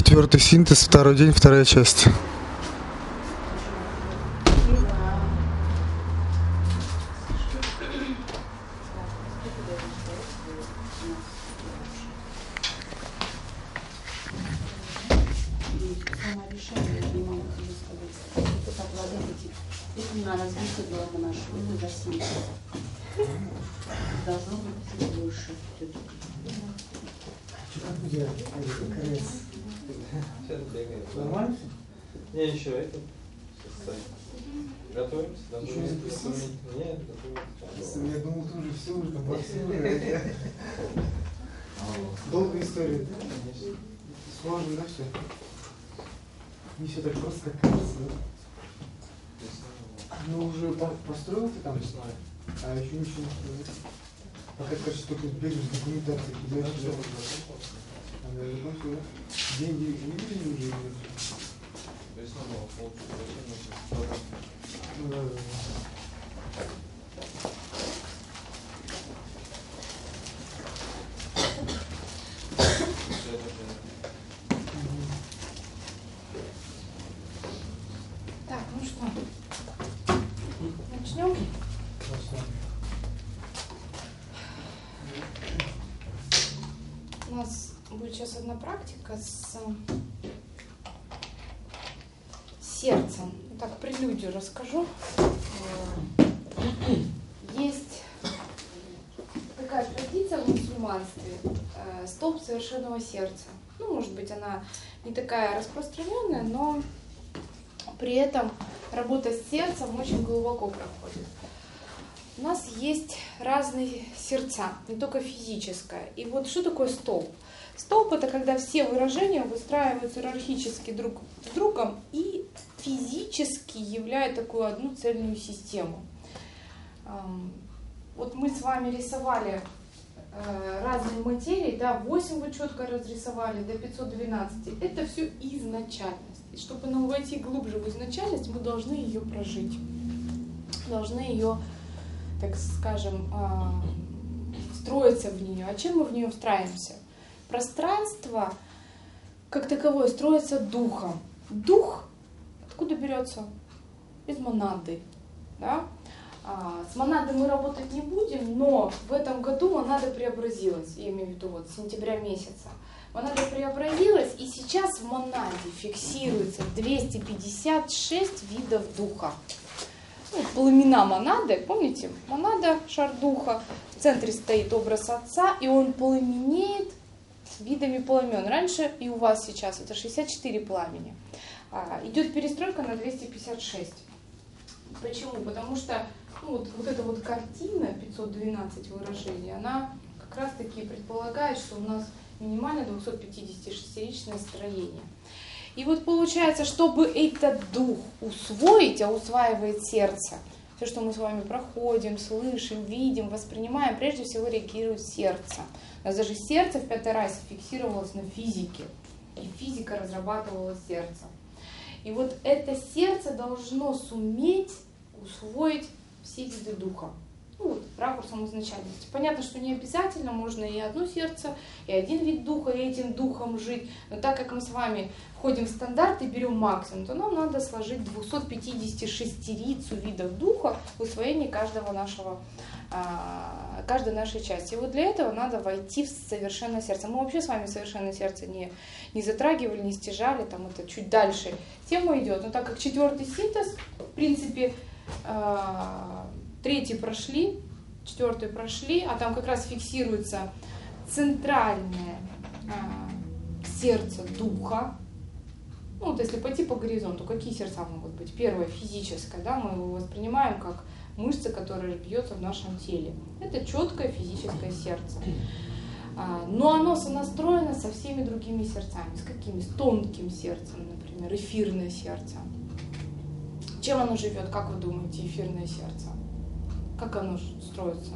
Четвертый синтез, второй день, вторая часть. Должно быть больше. Нормально? Не, еще это. Готовимся? Еще не запустился? Нет, готовимся. Я думал, ты уже все уже там долгая история. Сложно, да, все? Не все так просто, как кажется, да? Ну, уже построил ты там? А еще ничего не строил. Пока, кажется, только бежишь с документацией, кидаешь туда. Деньги увидели уже? Ну да. Так, ну что, начнем? У нас будет сейчас одна практика с сердцем. Так, прелюдию расскажу. Есть такая традиция в мусульманстве, столб совершенного сердца. Ну, может быть, она не такая распространенная, но при этом работа с сердцем очень глубоко проходит. У нас есть разные сердца, не только физическое. И вот что такое столб? Столб — это когда все выражения выстраиваются иерархически друг с другом и физически являют такую одну цельную систему. Вот мы с вами рисовали разные материи, да, 8 вы четко разрисовали, до 512. Это все изначальность. И чтобы нам войти глубже в изначальность, мы должны ее прожить. Должны ее, так скажем, встроиться в нее. А чем мы в нее встраиваемся? Пространство, как таковое, строится духом. Дух откуда берется? Из монады. Да? С монадой мы работать не будем, но в этом году монада преобразилась, я имею в виду вот с сентября месяца. Монада преобразилась, и сейчас в монаде фиксируется 256 видов духа. Ну, пламена монады, помните? Монада, шар духа, в центре стоит образ Отца, и он пламенеет видами пламен. Раньше и у вас сейчас это 64 пламени. Идет перестройка на 256. Почему? Потому что вот эта вот картина 512 выражений, она как раз таки предполагает, что у нас минимально 256-ричное строение. И вот получается, чтобы этот дух усвоить, а усваивает сердце, все, что мы с вами проходим, слышим, видим, воспринимаем, прежде всего реагирует сердце. У нас даже сердце в пятой расе фиксировалось на физике, и физика разрабатывала сердце. И вот это сердце должно суметь усвоить все виды духа. Ну, вот, ракурсом изначальности. Понятно, что не обязательно, можно и одно сердце, и один вид духа, и этим духом жить. Но так как мы с вами входим в стандарт и берем максимум, то нам надо сложить 256-рицу видов духа в усвоении каждой нашей части. И вот для этого надо войти в совершенное сердце. Мы вообще с вами совершенное сердце не затрагивали, не стяжали, там это чуть дальше тема идет. Но так как четвертый синтез, в принципе, третий прошли, четвертый прошли, а там как раз фиксируется центральное сердце духа. Ну, вот если пойти по горизонту, какие сердца могут быть? Первое, физическое, да, мы его воспринимаем как мышца, которая бьется в нашем теле. Это четкое физическое сердце. Но оно сонастроено со всеми другими сердцами. С какими? С тонким сердцем, например, эфирное сердце. Чем оно живет, как вы думаете, эфирное сердце? Как оно строится?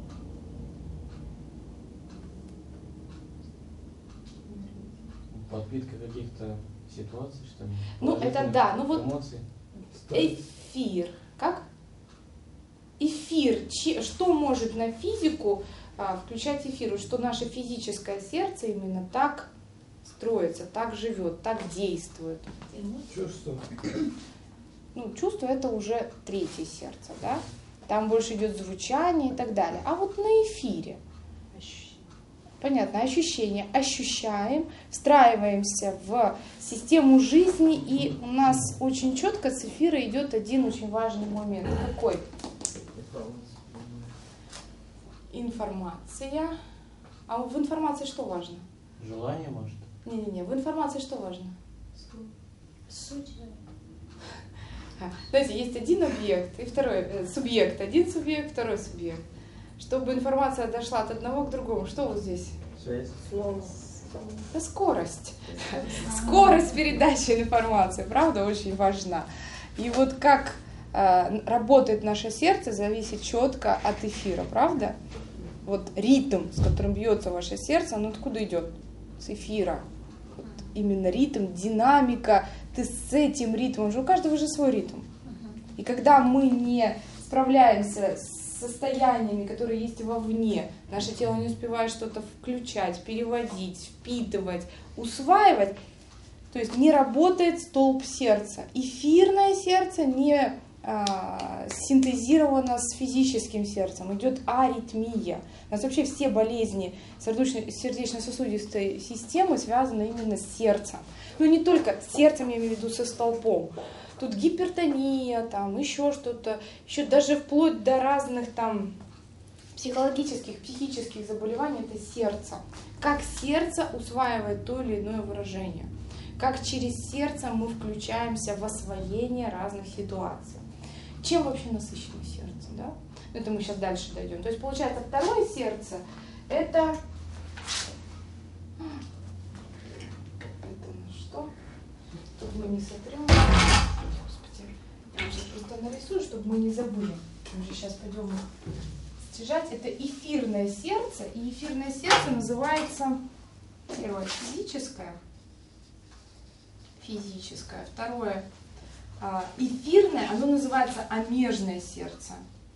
Подпитка каких-то ситуаций, что ли? Ну, это да. Ну вот эмоций. эфир. Как? Эфир. Что может на физику включать эфир? Что наше физическое сердце именно так строится, так живет, так действует. Чувство. Ну, чувство это уже третье сердце, да? Там больше идет звучание и так далее. А вот на эфире, понятно, ощущения, ощущаем, встраиваемся в систему жизни, и у нас очень четко с эфира идет один очень важный момент. Какой? Информация. А в информации что важно? Желание, может? Не-не-не, в информации что важно? Суть. Знаете, есть один объект и второй субъект. Один субъект, второй субъект. Чтобы информация дошла от одного к другому, что вот здесь? Связь. Это скорость. Скорость передачи информации, правда, очень важна. И вот как работает наше сердце, зависит четко от эфира, правда? Вот ритм, с которым бьется ваше сердце, оно откуда идет? С эфира. Вот именно ритм, динамика. Ты с этим ритмом, у каждого же свой ритм. И когда мы не справляемся с состояниями, которые есть вовне, наше тело не успевает что-то включать, переводить, впитывать, усваивать, то есть не работает столб сердца. Эфирное сердце не синтезировано с физическим сердцем, идет аритмия. У нас вообще все болезни сердечно-сосудистой системы связаны именно с сердцем. Ну не только с сердцем, я имею в виду со столпом. Тут гипертония, там еще что-то, еще даже вплоть до разных там психологических, психических заболеваний, это сердце. Как сердце усваивает то или иное выражение. Как через сердце мы включаемся в освоение разных ситуаций. Чем вообще насыщено сердце, да? Это мы сейчас дальше дойдем. То есть получается второе сердце это что? Тут мы не сотрем. Господи, я сейчас просто нарисую, чтобы мы не забыли. Мы же сейчас пойдем стяжать. Это эфирное сердце. И эфирное сердце называется первое физическое. Второе эфирное, оно называется омежное сердце.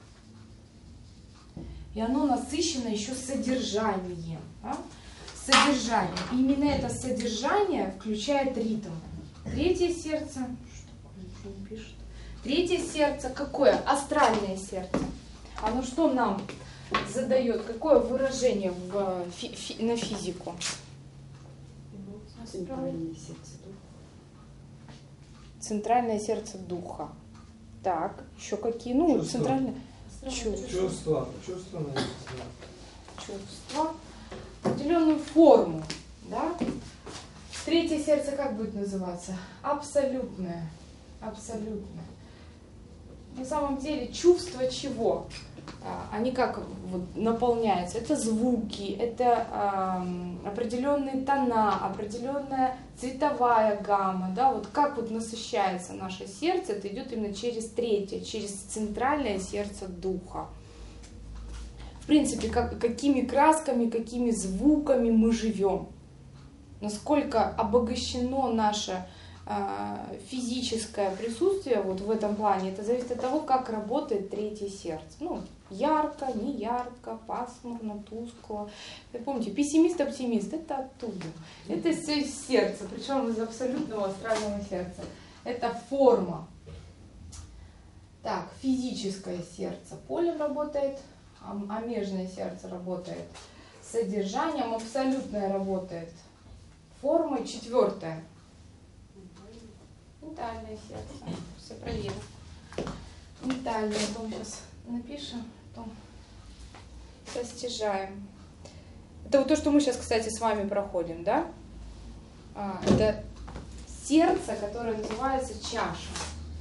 И оно насыщено еще содержанием. Да? Содержание. И именно это содержание включает ритм. Третье сердце. Что он пишет? Третье сердце какое? Астральное сердце. Оно что нам задает? Какое выражение на физику? Центральное сердце духа. Центральное сердце духа. Так, еще какие? Ну, чувства. Центральное. Чувства, наверное. Чувства. Определенную форму. Да? Третье сердце как будет называться? Абсолютное. Абсолютное. На самом деле чувства чего? Они как вот наполняются? Это звуки, это определенные тона, определенная цветовая гамма. Да? Вот как вот насыщается наше сердце, это идет именно через третье, через центральное сердце духа. В принципе, какими красками, какими звуками мы живем. Насколько обогащено наше физическое присутствие вот в этом плане, это зависит от того, как работает третье сердце. Ну, ярко, не ярко, пасмурно, тускло. Вы помните, пессимист, оптимист, это оттуда. Это все из сердца, причем из абсолютного астрального сердца. Это форма. Так, физическое сердце полем работает, омежное сердце работает содержанием, абсолютное работает формой, четвертое. Ментальное сердце. Все проверим. Ментальное. Потом сейчас напишем, потом растяжаем. Это вот то, что мы сейчас, кстати, с вами проходим, да? Это сердце, которое называется чаша.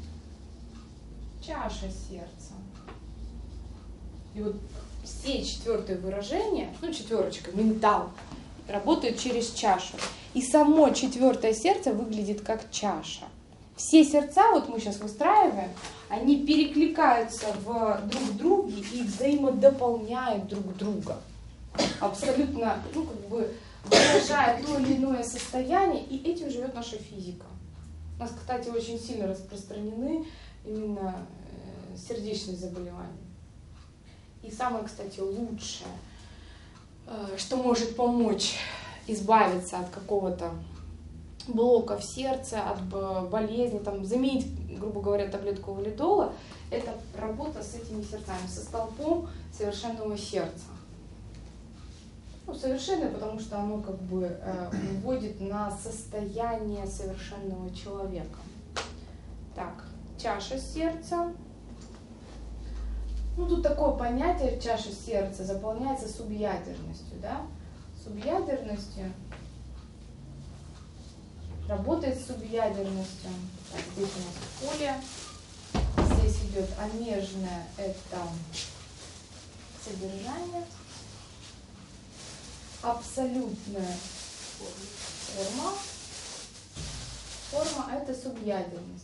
Чаша сердца. И вот все четвертые выражения, ну четверочка, ментал, работают через чашу. И само четвертое сердце выглядит как чаша. Все сердца, вот мы сейчас выстраиваем, они перекликаются друг в друге и взаимодополняют друг друга. Абсолютно, ну как бы выражая то или иное состояние, и этим живет наша физика. У нас, кстати, очень сильно распространены именно сердечные заболевания. И самое, кстати, лучшее, что может помочь избавиться от какого-то блока в сердце, от болезни, там, заменить, грубо говоря, таблетку валидола, это работа с этими сердцами, со столпом совершенного сердца. Ну, совершенное, потому что оно как бы выводит на состояние совершенного человека. Так, чаша сердца. Ну, тут такое понятие, чаша сердца заполняется субъядерностью, да? Субъядерностью. Работает с субъядерностью. Так, здесь у нас поле. Здесь идет омежное, это содержание. Абсолютная форма. Форма это субъядерность.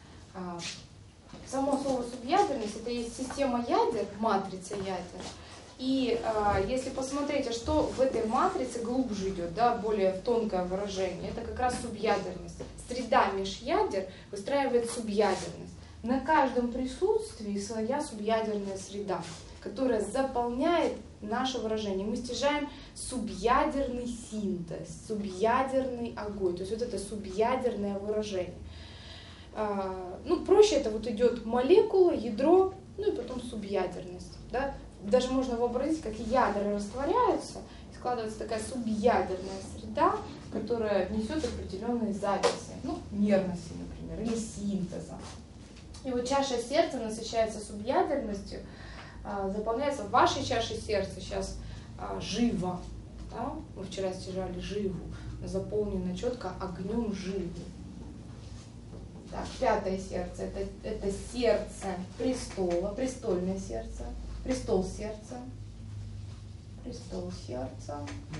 Само слово субъядерность это есть система ядер, матрица ядер. И если посмотреть, а что в этой матрице глубже идет, да, более тонкое выражение, это как раз субъядерность. Среда межядер выстраивает субъядерность. На каждом присутствии своя субъядерная среда, которая заполняет наше выражение. Мы стяжаем субъядерный синтез, субъядерный огонь. То есть вот это субъядерное выражение. Ну, проще это вот идет молекула, ядро, ну и потом субъядерность. Да? Даже можно вообразить, как ядра растворяются, и складывается такая субъядерная среда, которая несет определенные записи, ну, нервности, например, или синтеза. И вот чаша сердца насыщается субъядерностью, заполняется в вашей чаше сердца сейчас живо. Да? Мы вчера стяжали живу, заполнено четко огнем живу. Так, пятое сердце это сердце престола, престольное сердце, престол сердца, престол сердца.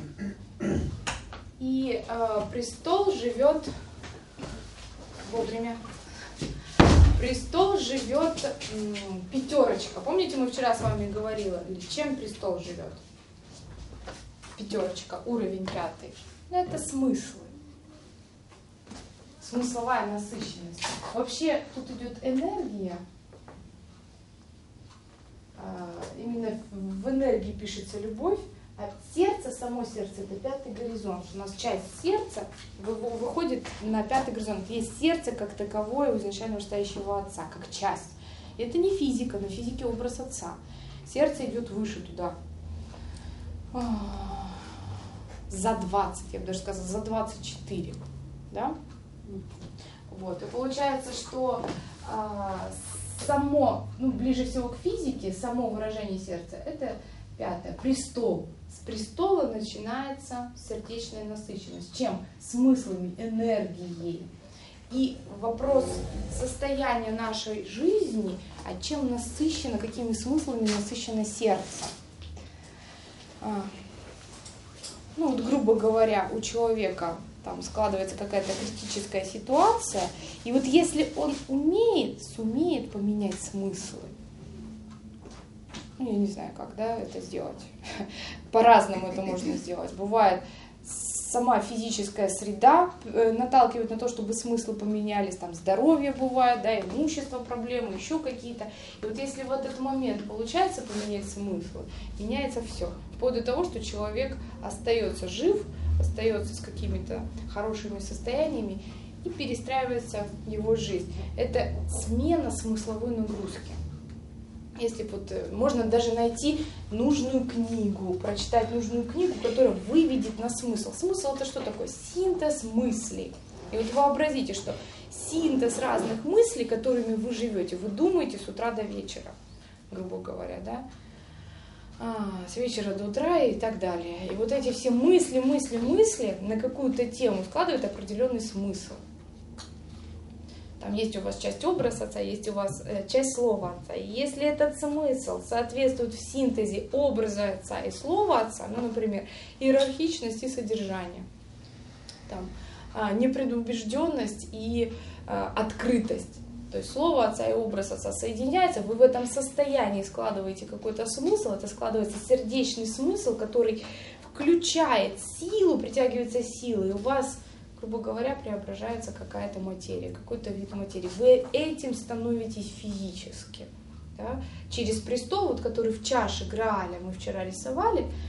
И престол живет вовремя. Престол живет пятерочка. Помните, мы вчера с вами говорили, чем престол живет? Пятерочка, уровень пятый. Это смыслы. Смысловая насыщенность. Вообще тут идет энергия. Именно в энергии пишется любовь. А сердце, само сердце, это пятый горизонт. У нас часть сердца выходит на пятый горизонт. Есть сердце как таковое у изначально вырастающего отца, как часть. Это не физика, но физике образ отца. Сердце идет выше туда. За 20, я бы даже сказала, за 24. Да? Вот. И получается, что само, ну, ближе всего к физике, само выражение сердца, это пятое, престол. С престола начинается сердечная насыщенность. Чем? Смыслами, энергией. И вопрос состояния нашей жизни, а чем насыщено, какими смыслами насыщено сердце. Ну вот, грубо говоря, у человека там складывается какая-то критическая ситуация, и вот если он сумеет поменять смыслы, ну, я не знаю, как, да, это сделать. По-разному это можно сделать. Бывает, сама физическая среда наталкивает на то, чтобы смыслы поменялись, там здоровье бывает, да, имущество, проблемы, еще какие-то. И вот если в этот момент получается поменять смыслы, меняется все. Вплоть до того, что человек остается жив, остается с какими-то хорошими состояниями и перестраивается его жизнь. Это смена смысловой нагрузки. Если вот можно даже найти нужную книгу, прочитать нужную книгу, которая выведет на смысл. Смысл это что такое? Синтез мыслей. И вот вообразите, что синтез разных мыслей, которыми вы живете, вы думаете с утра до вечера, грубо говоря, да? С вечера до утра и так далее. И вот эти все мысли на какую-то тему складывают определенный смысл. Там есть у вас часть образа отца, есть у вас часть слова отца. И если этот смысл соответствует в синтезе образа отца и слова отца, ну, например, иерархичность и содержание, там, непредубежденность и открытость, то есть слово отца и образ отца соединяются, вы в этом состоянии складываете какой-то смысл, это складывается сердечный смысл, который включает силу, притягивается силой, и у вас, грубо говоря, преображается какая-то материя, какой-то вид материи. Вы этим становитесь физически. Да? Через престол, вот, который в чаше Грааля мы вчера рисовали,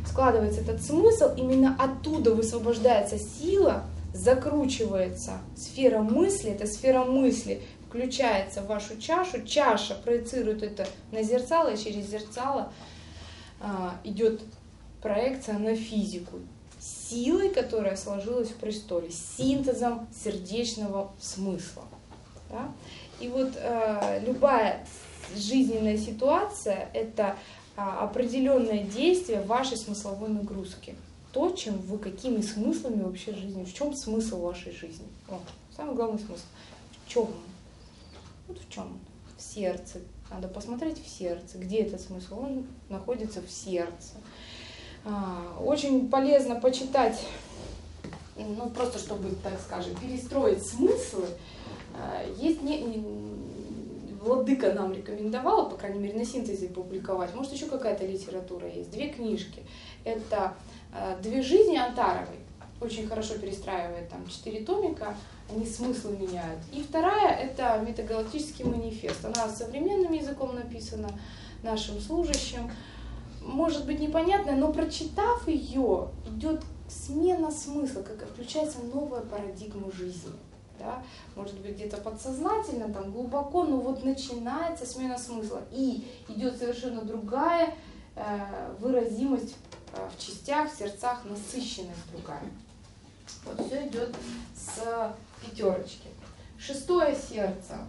складывается этот смысл, именно оттуда высвобождается сила, закручивается сфера мысли, эта сфера мысли включается в вашу чашу, чаша проецирует это на зерцало, и через зерцало идет проекция на физику, силой, которая сложилась в престоле, синтезом сердечного смысла. Да? И вот любая жизненная ситуация – это определенное действие вашей смысловой нагрузки. То, чем вы, какими смыслами вообще жизни, в чем смысл вашей жизни. Самый главный смысл. В чем он? Вот в чем он? В сердце. Надо посмотреть в сердце, где этот смысл. Он находится в сердце. Очень полезно почитать, ну просто чтобы, так скажем, перестроить смыслы. Есть Владыка нам рекомендовала, по крайней мере, на синтезе публиковать. Может, еще какая-то литература есть. 2 книжки. Это «Две жизни» Антаровой. Очень хорошо перестраивает, там 4 томика, они смыслы меняют. И вторая – это «Метагалактический манифест». Она современным языком написана, нашим служащим. Может быть непонятная, но прочитав ее, идет смена смысла, как включается новая парадигма жизни. Да? Может быть где-то подсознательно, там глубоко, но вот начинается смена смысла. И идет совершенно другая выразимость в частях, в сердцах, насыщенность другая. Вот все идет с 5. 6-е сердце.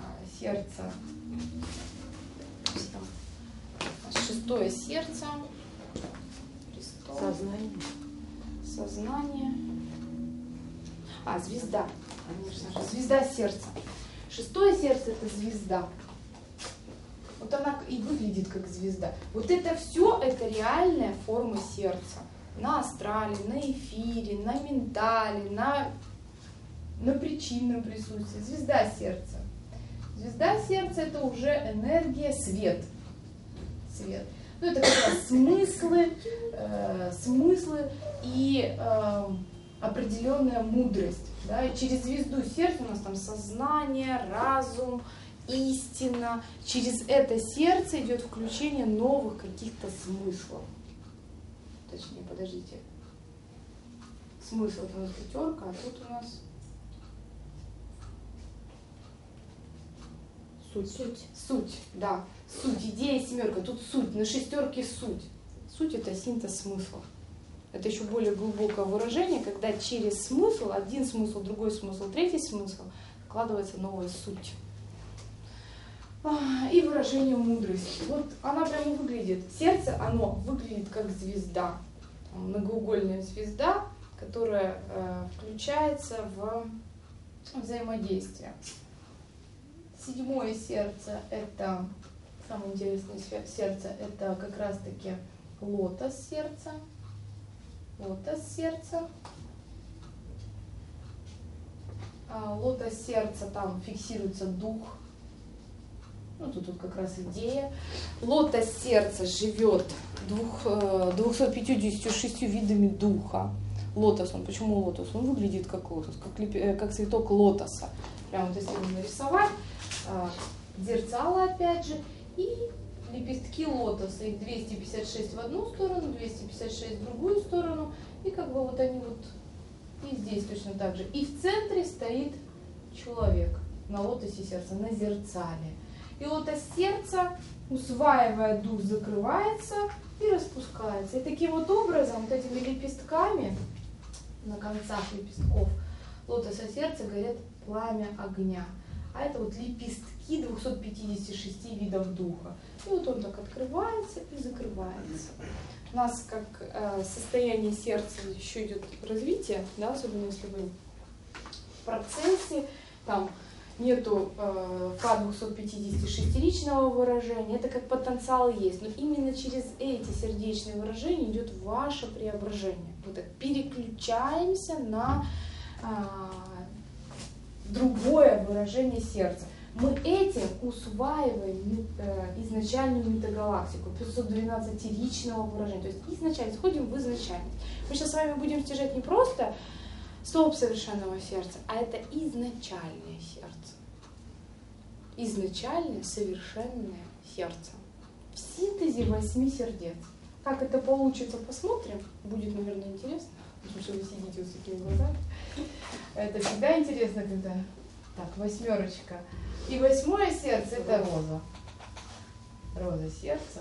Шестое сердце. Сознание. Звезда. Конечно же, звезда сердца. 6-е сердце – это звезда. Вот она и выглядит как звезда. Вот это все, это реальная форма сердца. На астрале, на эфире, на ментале, на причинном присутствии. Звезда сердца. Звезда сердца – это уже энергия, свет. Свет. Ну, это как раз смыслы и определенная мудрость. Да? И через звезду сердца у нас там сознание, разум, истина. Через это сердце идет включение новых каких-то смыслов. Точнее, подождите. Смысл это у нас 5, а тут у нас суть, да. Суть, идея 7. Тут суть, на 6 суть. Суть это синтез смыслов. Это еще более глубокое выражение, когда через смысл, один смысл, другой смысл, третий смысл, складывается новая суть. И выражение мудрости. Вот она прямо выглядит. Сердце, оно выглядит как звезда. Многоугольная звезда, которая включается в взаимодействие. 7-е сердце – это, самое интересное сердце, это как раз-таки лотос сердца. Лотос сердца. Лотос сердца, там фиксируется дух. Ну, тут как раз идея. Лотос сердца живет 256 видами духа. Лотос, почему лотос? Он выглядит как лотос, как цветок лотоса. Прямо вот если его нарисовать, зерцало опять же, и лепестки лотоса. Их 256 в одну сторону, 256 в другую сторону. И как бы вот они вот и здесь точно так же. И в центре стоит человек на лотосе сердца, на зерцале. И лотос сердца, усваивая дух, закрывается и распускается. И таким вот образом, вот этими лепестками, на концах лепестков лотоса сердца горят пламя огня. А это вот лепестки 256 видов духа. И вот он так открывается и закрывается. У нас как состояние сердца еще идет развитие, да, особенно если вы в процессе, там нету К256-ричного выражения, это как потенциал есть, но именно через эти сердечные выражения идет ваше преображение. Мы так переключаемся на другое выражение сердца. Мы этим усваиваем изначальную метагалактику, 512-ричного выражения. То есть изначально, сходим в изначальность. Мы сейчас с вами будем стяжать не просто столб совершенного сердца, а это изначальное сердце. Изначальное совершенное сердце. В синтезе 8 сердец. Как это получится, посмотрим. Будет, наверное, интересно, потому что вы сидите вот с такими глазами. Это всегда интересно, когда... Так, 8. И 8 сердце — это роза. Роза сердца.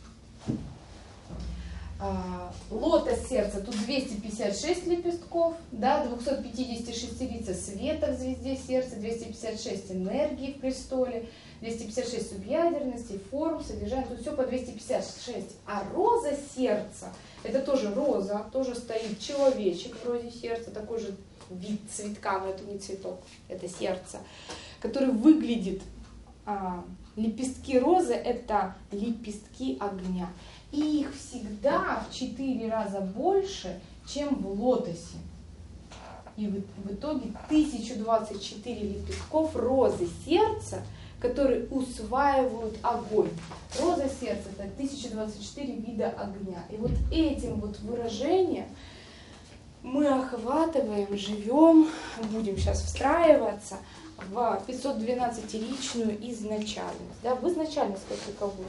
Лотос сердца, тут 256 лепестков, да, 256 лица света в звезде сердца, 256 энергии в престоле, 256 субъядерностей, форм, содержания, тут все по 256. А роза сердца, это тоже роза, тоже стоит человечек в розе сердца, такой же вид цветка, но это не цветок, это сердце, который выглядит, лепестки розы — это лепестки огня. И их всегда в 4 раза больше, чем в лотосе. И в итоге 1024 лепестков розы сердца, которые усваивают огонь. Роза сердца — это 1024 вида огня. И вот этим вот выражением мы охватываем, живем, будем сейчас встраиваться в 512-личную изначальность. Да, в изначальность как таковую.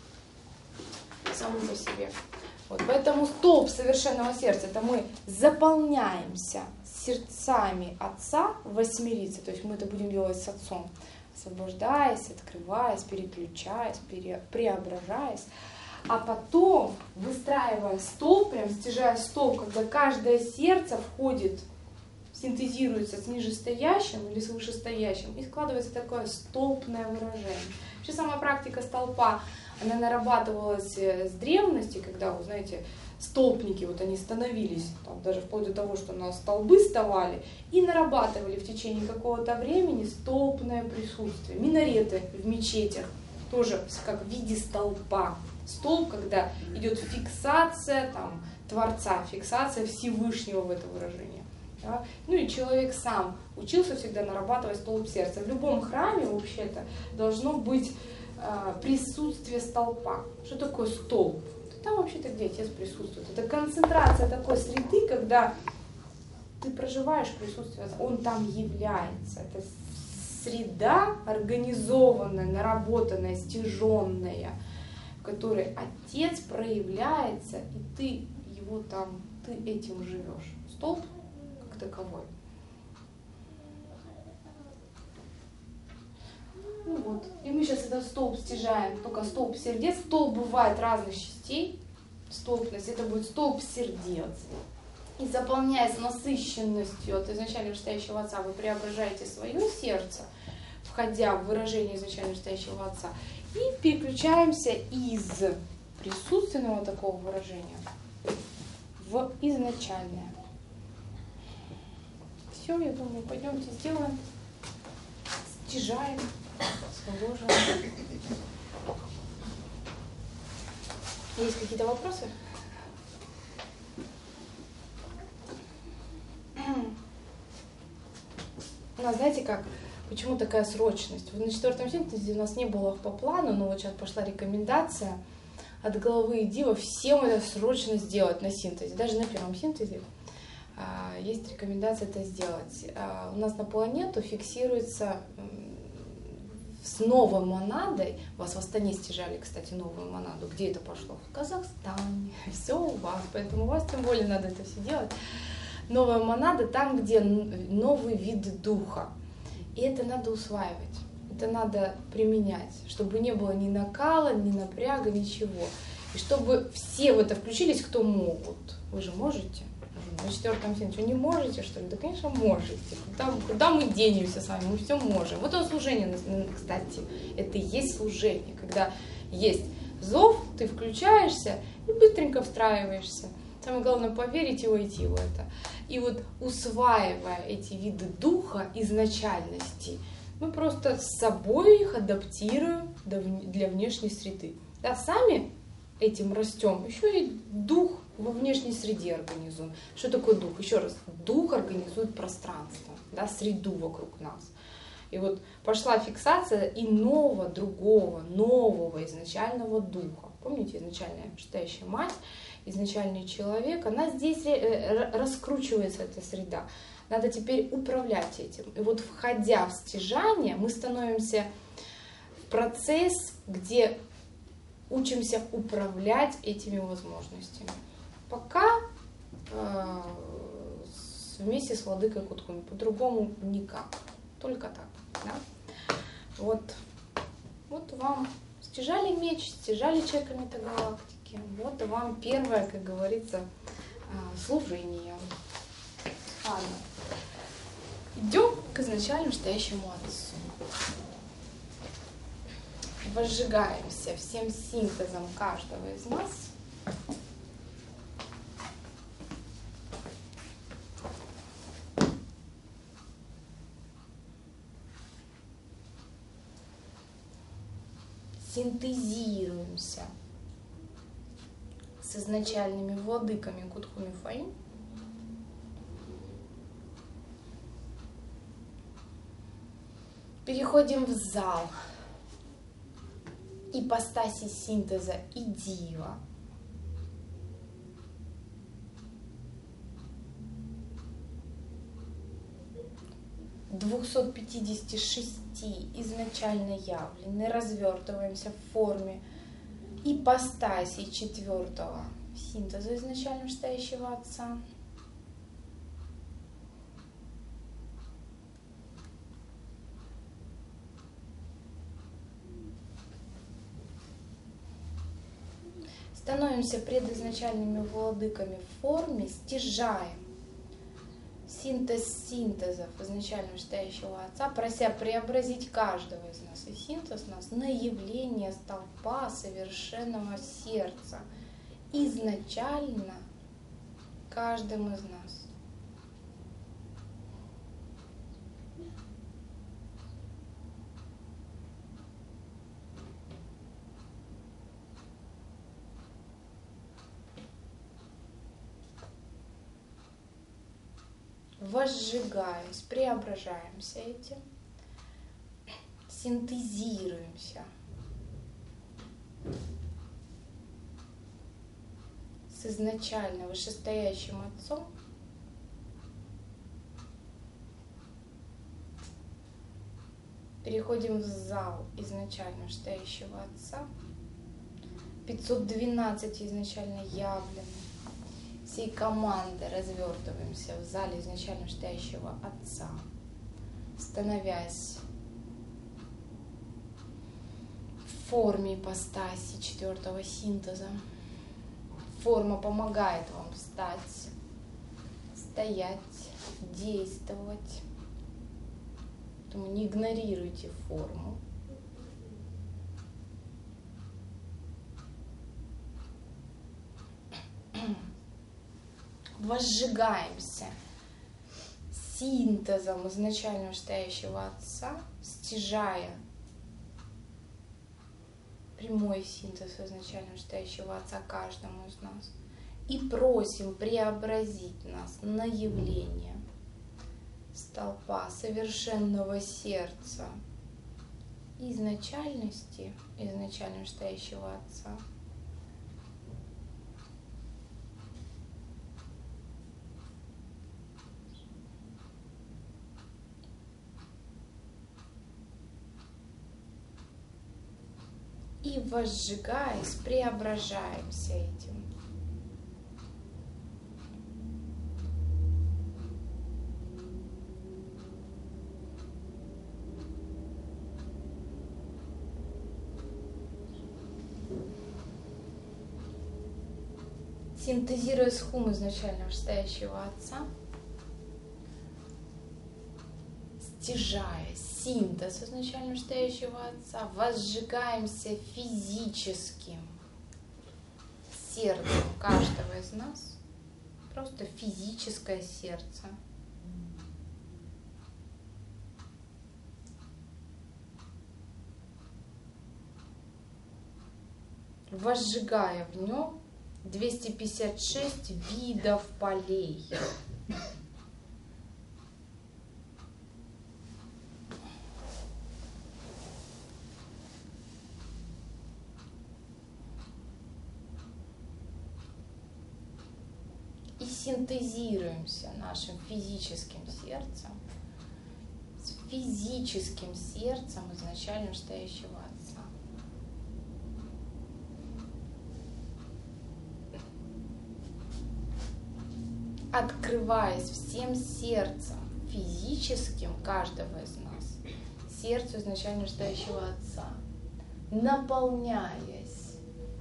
Саму по себе. Вот, поэтому столб совершенного сердца — это мы заполняемся сердцами Отца в 8 то есть мы это будем делать с Отцом, освобождаясь, открываясь, переключаясь, преображаясь, а потом, выстраивая столб, прям стяжая столб, когда каждое сердце входит, синтезируется с нижестоящим или с вышестоящим, и складывается такое столбное выражение. Вообще сама практика столпа, она нарабатывалась с древности, когда, вы знаете, столпники, вот они становились, там, даже вплоть до того, что на столбы вставали, и нарабатывали в течение какого-то времени столпное присутствие. Минареты в мечетях тоже как в виде столпа. Столб, когда идет фиксация там, Творца, фиксация Всевышнего в это выражение. Да? Ну и человек сам учился всегда нарабатывать столб сердца. В любом храме вообще-то должно быть присутствие столпа. Что такое столб? Там вообще-то где Отец присутствует. Это концентрация такой среды, когда ты проживаешь присутствие, он там является. Это среда организованная, наработанная, стяженная, в которой Отец проявляется, и ты его там, ты этим живешь. Столб как таковой. Ну вот. И мы сейчас этот столб стяжаем, только столб сердец. Столб бывает разных частей. Столбность — это будет столб сердец. И заполняясь насыщенностью от изначально вышестоящего Отца, вы преображаете свое сердце, входя в выражение изначально вышестоящего Отца, и переключаемся из присутственного такого выражения в изначальное. Все, я думаю, пойдемте сделаем, стяжаем. Есть какие-то вопросы? У нас, знаете как, почему такая срочность? Вот на 4-м синтезе у нас не было по плану, но вот сейчас пошла рекомендация от главы Дива всем это срочно сделать на синтезе. Даже на 1-м синтезе есть рекомендация это сделать. У нас на планету фиксируется с новой монадой, вас в Астане стяжали, кстати, новую монаду. Где это пошло? В Казахстане. Все у вас, поэтому у вас тем более надо это все делать. Новая монада там, где новый вид духа. И это надо усваивать, это надо применять, чтобы не было ни накала, ни напряга, ничего. И чтобы все в это включились, кто могут. Вы же можете? На 4-м синтезе не можете, что ли? Да, конечно, можете. Куда мы денемся с вами? Мы все можем. Вот оно служение, кстати. Это и есть служение. Когда есть зов, ты включаешься и быстренько встраиваешься. Самое главное поверить и войти в это. И вот усваивая эти виды духа, изначальности, мы просто с собой их адаптируем для внешней среды. Да, сами этим растем, еще и дух во внешней среде организуем. Что такое дух? Еще раз, дух организует пространство, да, среду вокруг нас. И вот пошла фиксация иного, другого, нового, изначального духа. Помните, изначальная вышестоящая мать, изначальный человек, она здесь раскручивается, эта среда. Надо теперь управлять этим. И вот входя в стяжание, мы становимся в процесс, где учимся управлять этими возможностями. Пока вместе с владыкой Куткуми, по-другому никак, только так. Да? Вот вам стяжали меч, стяжали человека метагалактики, вот вам первое, как говорится, служение. Ладно. Идем к изначально стоящему Отцу. Возжигаемся всем синтезом каждого из нас. Синтезируемся с изначальными владыками Куткуми Фаим. Переходим в зал ипостаси синтеза и дива. Двухсот 256 изначально явлены, развертываемся в форме ипостаси четвертого синтеза изначально стоящего Отца. Становимся предизначальными владыками в форме, стяжаем синтез синтезов изначально стоящего Отца, прося преобразить каждого из нас и синтез нас на явление столпа совершенного сердца изначально каждым из нас. Возжигаясь, преображаемся этим, синтезируемся с изначально вышестоящим Отцом, переходим в зал изначально стоящего Отца, 512 изначально явлены. Всей командой развертываемся в зале изначально стоящего Отца, становясь в форме ипостаси четвертого синтеза. Форма помогает вам встать, стоять, действовать. Поэтому не игнорируйте форму. Возжигаемся синтезом изначально стоящего Отца, стяжая прямой синтез изначально стоящего Отца каждому из нас, и просим преобразить нас на явление столпа совершенного сердца изначальности изначально стоящего Отца. И возжигаясь, преображаемся этим. Синтезируя схум изначально стоящего Отца, стяжая синтез изначально стоящего Отца, возжигаемся физическим сердцем каждого из нас, просто физическое сердце. Возжигая в нем 256 видов полей. И синтезируемся нашим физическим сердцем с физическим сердцем изначально стоящего Отца. открываясь всем сердцем, физическим каждого из нас, сердцу изначально рождающего Отца, наполняясь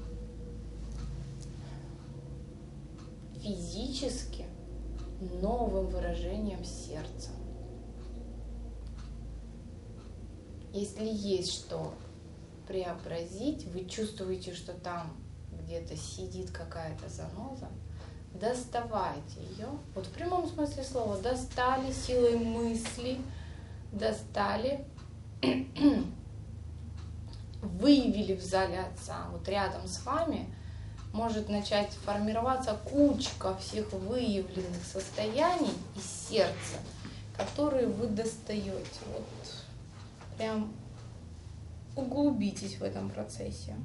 физически новым выражением сердца. Если есть что преобразить, вы чувствуете, что там где-то сидит какая-то заноза, доставайте ее, вот в прямом смысле слова, достали силой мысли, достали, выявили в зале Отца. Вот рядом с вами может начать формироваться кучка всех выявленных состояний из сердца, которые вы достаете. Вот прям углубитесь в этом процессе.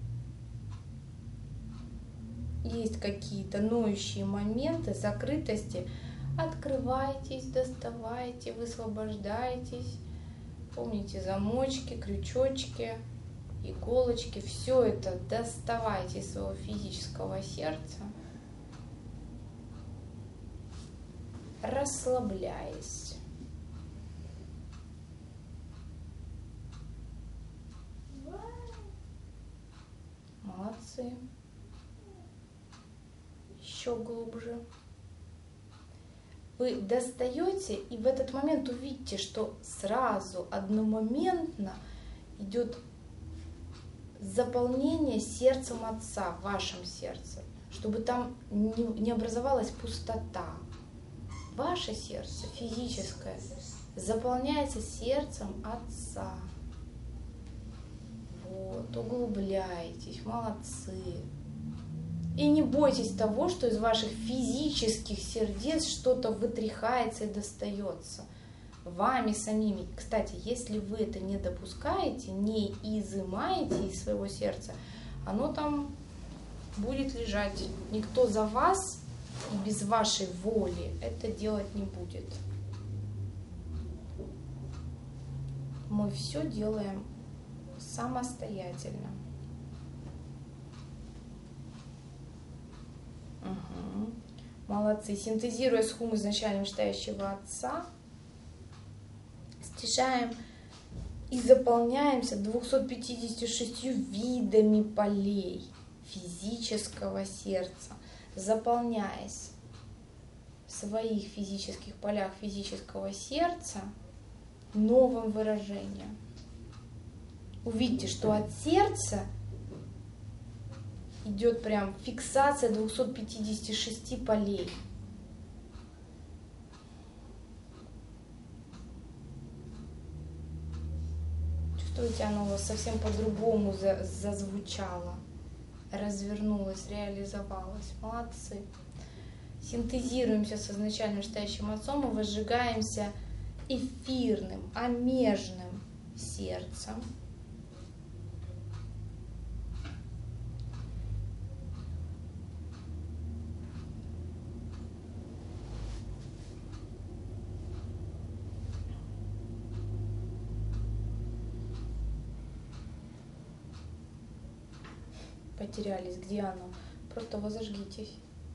Есть какие-то ноющие моменты закрытости, открывайтесь, доставайте, высвобождайтесь. Помните замочки, крючочки, иголочки, все это доставайте из своего физического сердца, расслабляясь. Молодцы. Еще глубже. Вы достаете, и в этот момент увидите, что сразу, одномоментно идет заполнение сердцем Отца, в вашем сердце, чтобы там не образовалась пустота. Ваше сердце физическое заполняется сердцем Отца. Вот, углубляйтесь, молодцы. И не бойтесь того, что из ваших физических сердец что-то вытряхается и достается вами самими. Кстати, если вы это не допускаете, не изымаете из своего сердца, оно там будет лежать. Никто за вас и без вашей воли это делать не будет. Мы все делаем самостоятельно. Угу. Молодцы. Синтезируя схему изначально мечтающего Отца, стяжаем и заполняемся 256 видами полей физического сердца, заполняясь в своих физических полях физического сердца новым выражением. Увидите, что от сердца идет прям фиксация 256 полей. Чувствуете, оно у вас совсем по-другому зазвучало, развернулось, реализовалось. Молодцы. Синтезируемся с изначально мечтающим Отцом и возжигаемся эфирным, омежным сердцем. Потерялись, где оно? Просто возожгитесь.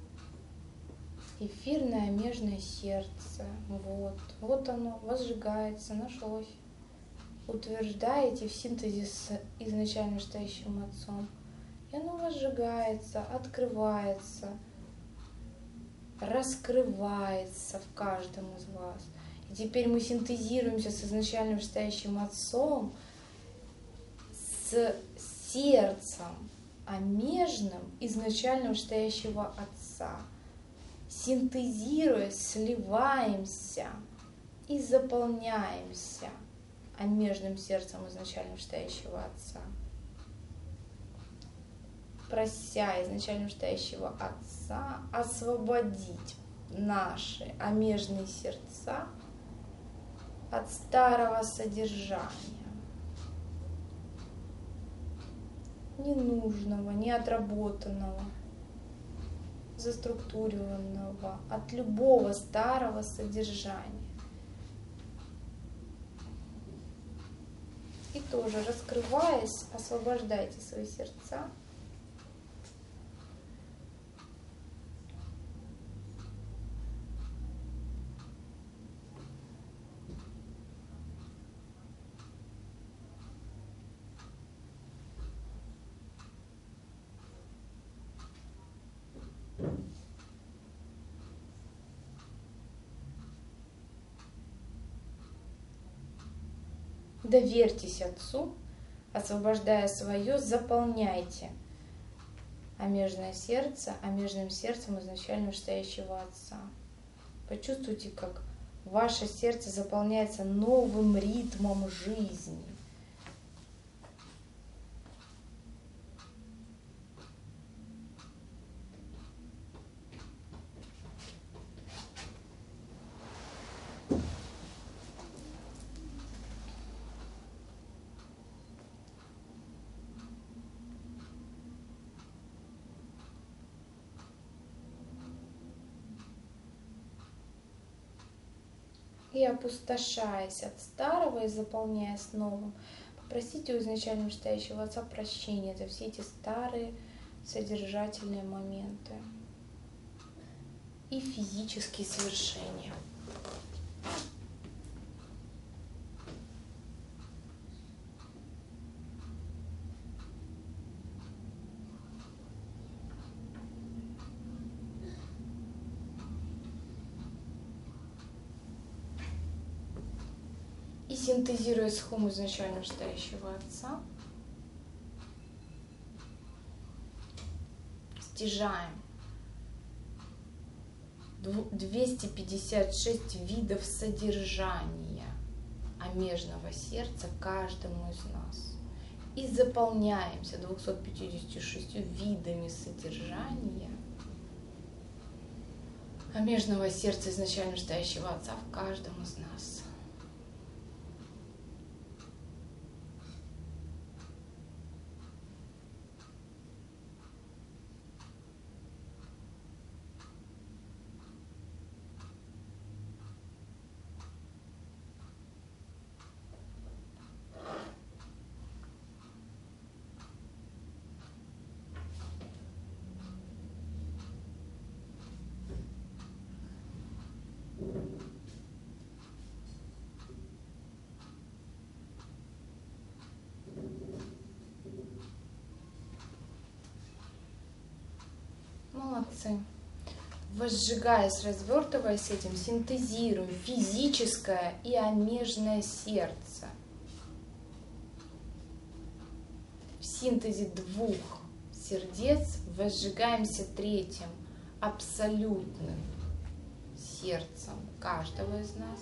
Эфирное омежное сердце. Вот оно, возжигается, нашлось. Утверждаете в синтезе с изначально мечтающим Отцом. И оно возжигается, открывается, раскрывается в каждом из вас. И теперь мы синтезируемся с изначально мечтающим Отцом, с сердцем омежным изначально мечтающего Отца. Синтезируясь, сливаемся и заполняемся омежным сердцем изначально мечтающего Отца. Прося изначально мечтающего Отца освободить наши омежные сердца от старого содержания, ненужного, неотработанного, заструктурированного, от любого старого содержания. И тоже, раскрываясь, освобождайте свои сердца. Доверьтесь Отцу, освобождая свое, заполняйте омежное сердце, омежным сердцем изначально стоящего Отца. Почувствуйте, как ваше сердце заполняется новым ритмом жизни. И опустошаясь от старого и заполняясь новым, попросите у изначально стоящего Отца прощения за все эти старые содержательные моменты и физические свершения. И синтезируя схему изначально стоящего Отца, стяжаем 256 видов содержания омежного сердца каждому из нас. И заполняемся 256 видами содержания омежного сердца изначально стоящего Отца в каждом из нас. Молодцы. Возжигаясь, развертываясь этим, синтезируем физическое и омежное сердце. В синтезе двух сердец возжигаемся третьим, абсолютным сердцем каждого из нас.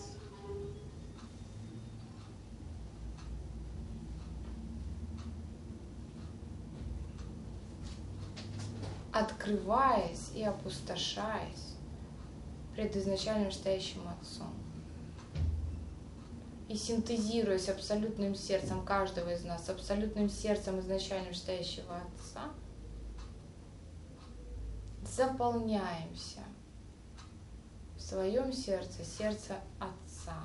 Открываясь и опустошаясь пред изначально стоящим Отцом. И синтезируясь абсолютным сердцем каждого из нас, абсолютным сердцем изначально стоящего Отца, заполняемся в своем сердце, сердце Отца.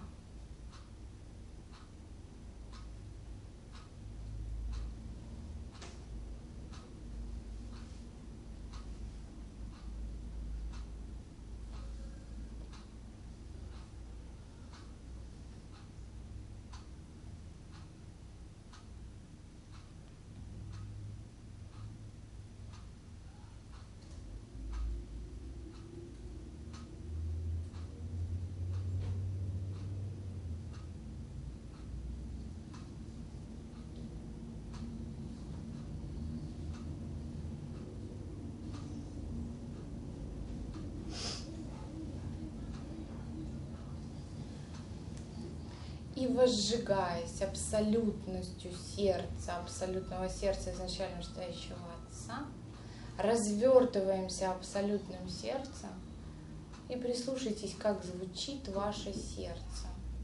И возжигаясь абсолютностью сердца, абсолютного сердца изначально стоящего Отца, развертываемся абсолютным сердцем и прислушайтесь, как звучит ваше сердце.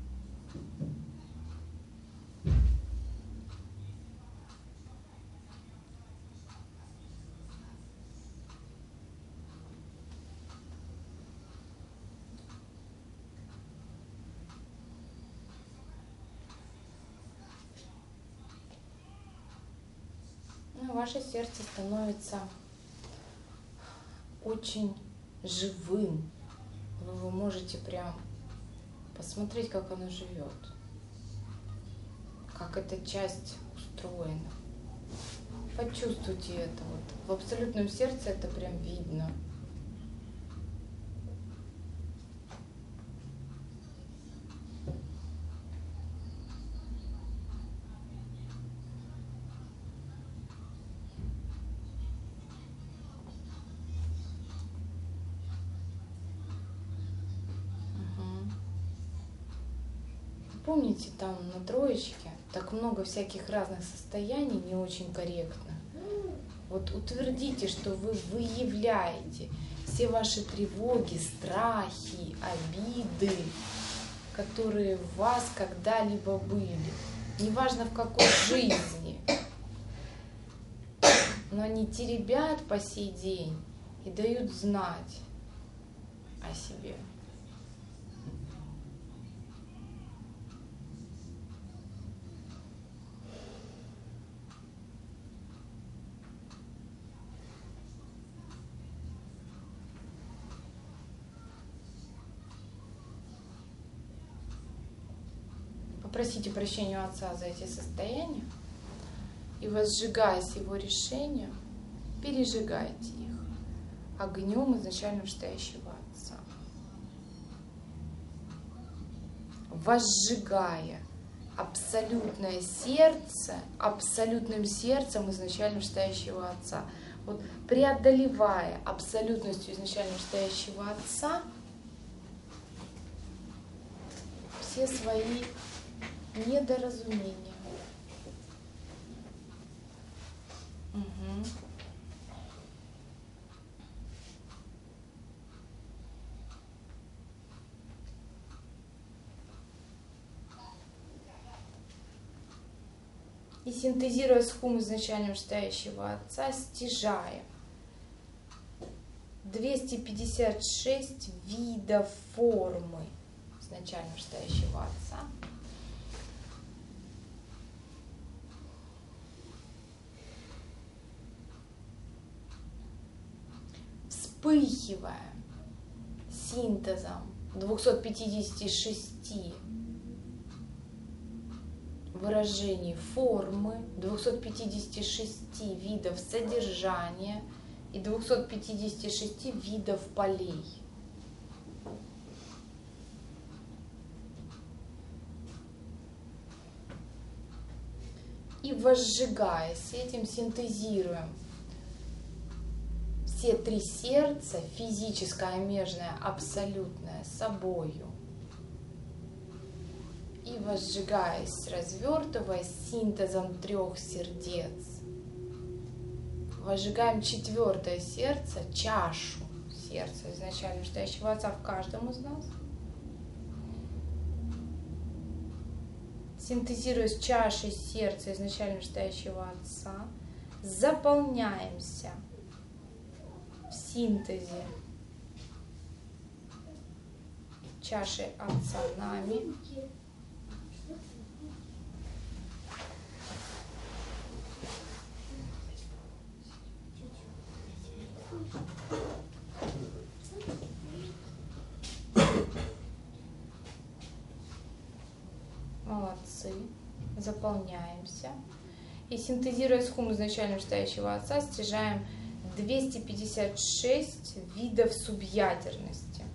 Ваше сердце становится очень живым. Вы можете прям посмотреть, как оно живет, как эта часть устроена. Почувствуйте это. Вот. В абсолютном сердце это прям видно. помните, там на троечке так много всяких разных состояний не очень корректно. Вот утвердите, что вы выявляете все ваши тревоги, страхи, обиды, которые в вас когда-либо были. Неважно в какой жизни. Но они теребят по сей день и дают знать о себе. Попросите прощения у Отца за эти состояния и, возжигаясь Его решением, пережигайте их огнем изначально вышестоящего Отца. Возжигая абсолютное сердце, абсолютным сердцем изначально вышестоящего Отца. Вот преодолевая абсолютностью изначально вышестоящего Отца все свои недоразумения. Угу. И синтезируя схему изначально вышестоящего Отца, стяжая 256 видов формы изначально вышестоящего Отца, вспыхивая синтезом 256 выражений формы, 256 видов содержания и 256 видов полей. И возжигаясь этим, синтезируем все три сердца, физическое, межное, абсолютное, собою. И возжигаясь, развертываясь синтезом трех сердец, возжигаем четвертое сердце, чашу сердца изначально вышестоящего Отца в каждом из нас. Синтезируясь чашей сердца изначально вышестоящего Отца, заполняемся в синтезе чашей Отца нами. Молодцы. Заполняемся. И синтезируя схему изначально вышестоящего Отца, стяжаем 256 видов субъядерности.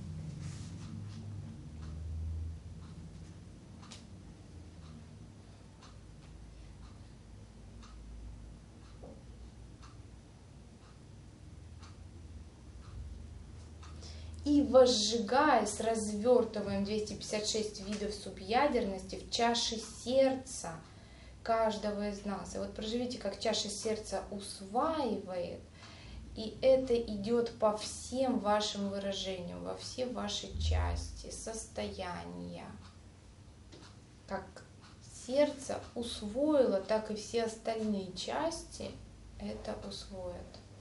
И возжигаясь, развертываем 256 видов субъядерности в чаше сердца каждого из нас. И вот проживите, как чаша сердца усваивает, и это идет по всем вашим выражениям, во все ваши части, состояния. Как сердце усвоило, так и все остальные части это усвоят.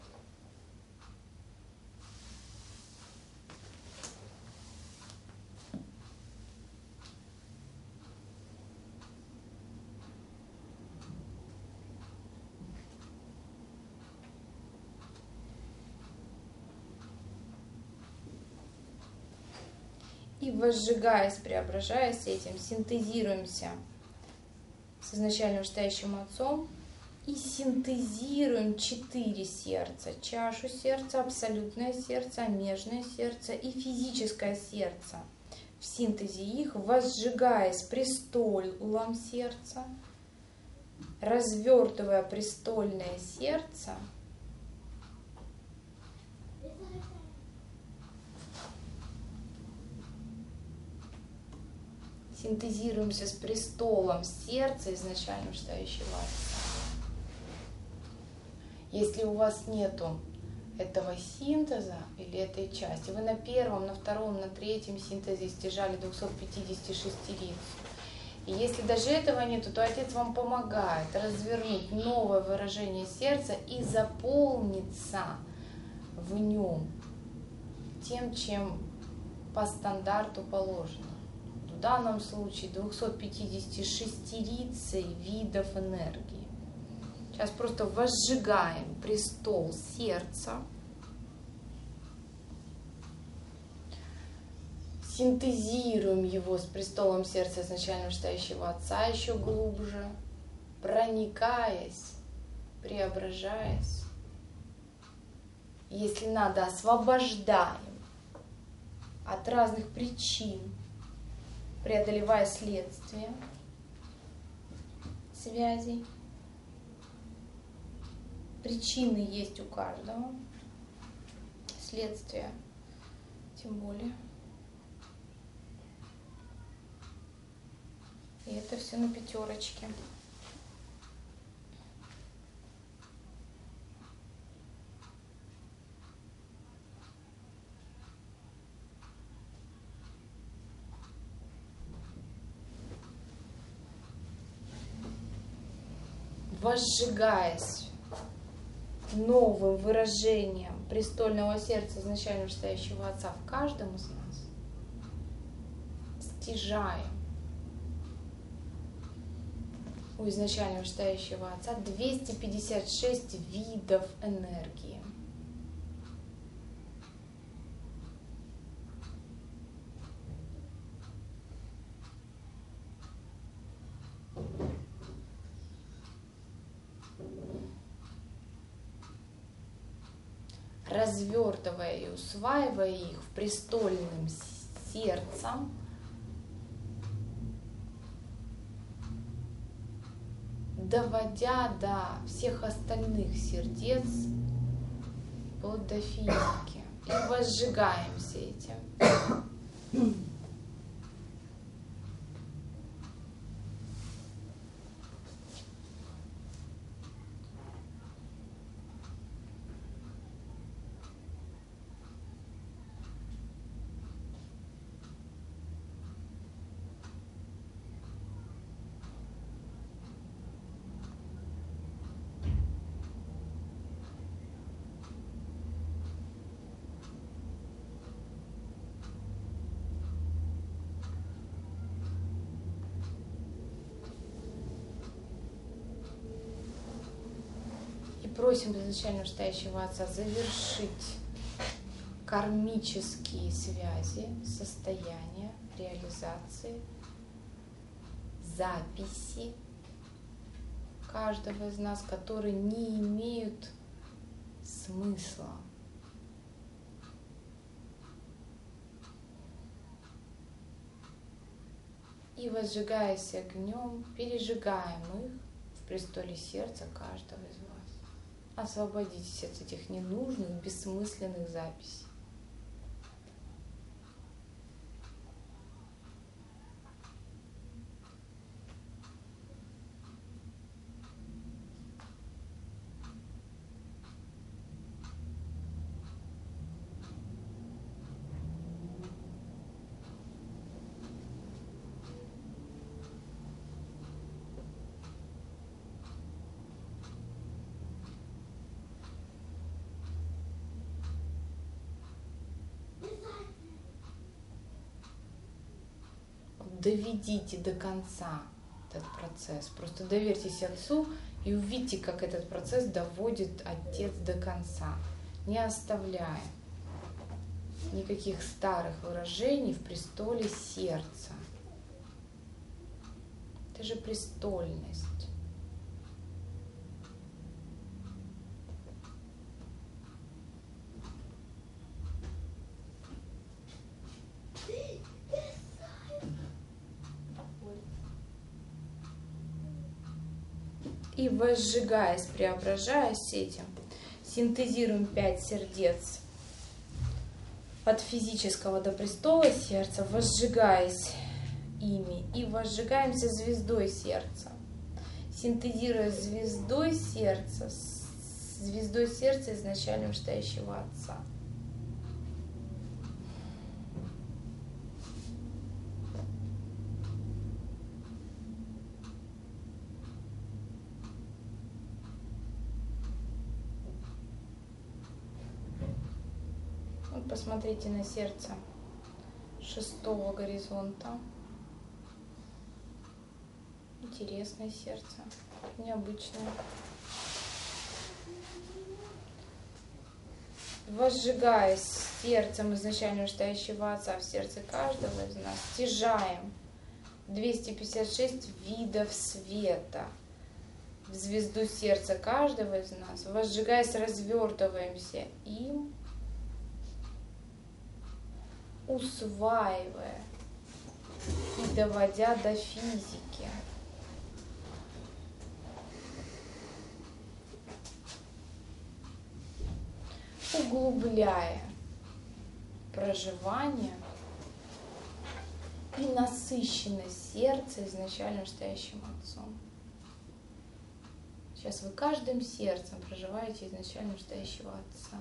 И возжигаясь, преображаясь этим, синтезируемся с изначально вышестоящим Отцом и синтезируем 4 сердца. Чашу сердца, абсолютное сердце, межное сердце и физическое сердце. В синтезе их, возжигаясь престолом сердца, развертывая престольное сердце, синтезируемся с престолом сердца, изначально встающего Отца. Если у вас нету этого синтеза или этой части, вы на первом, на втором, на третьем синтезе стяжали 256 лиц. И если даже этого нету, то Отец вам помогает развернуть новое выражение сердца и заполниться в нем тем, чем по стандарту положено. В данном случае 256 лицей видов энергии. Сейчас просто возжигаем престол сердца. Синтезируем его с престолом сердца изначально встающего Отца еще глубже, проникаясь, преображаясь. Если надо, освобождаем от разных причин, преодолевая следствия связей. Причины есть у каждого, следствия тем более. И это все на пятерочке. Возжигаясь новым выражением престольного сердца изначально встающего Отца в каждом из нас, стяжаем у изначально встающего Отца 256 видов энергии. Развертывая и усваивая их в престольным сердцем, доводя до всех остальных сердец, вплоть до физики. И возжигаемся этим. Просим изначально встающего Отца завершить кармические связи, состояния, реализации, записи каждого из нас, которые не имеют смысла. И возжигаясь огнем, пережигаем их в престоле сердца каждого из вас. Освободитесь от этих ненужных, бессмысленных записей. Доведите до конца этот процесс. Просто доверьтесь Отцу и увидите, как этот процесс доводит Отец до конца, не оставляя никаких старых выражений в престоле сердца. Это же престольность. И возжигаясь, преображаясь этим, синтезируем 5 сердец от физического до престола сердца, возжигаясь ими и возжигаемся звездой сердца. Синтезируя звездой сердца изначально мечтающего Отца. Вот посмотрите на сердце 6-го горизонта. Интересное сердце, необычное. Возжигаясь сердцем изначально мечтающего Отца в сердце каждого из нас, стяжаем 256 видов света в звезду сердца каждого из нас. Возжигаясь, развертываемся им, усваивая и доводя до физики. Углубляя проживание и насыщенность сердца изначально настоящим Отцом. Сейчас вы каждым сердцем проживаете изначально настоящего Отца.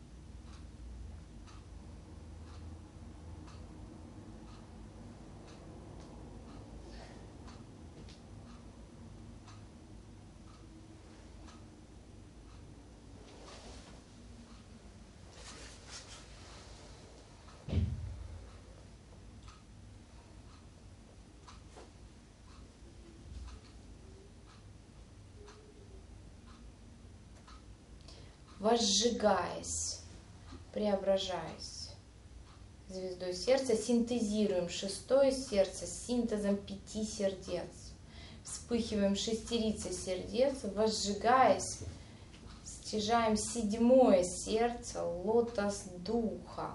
Возжигаясь, преображаясь звездой сердца, синтезируем 6-е сердце с синтезом 5 сердец. Вспыхиваем шестерицей сердец, возжигаясь, стяжаем 7-е сердце, лотос духа.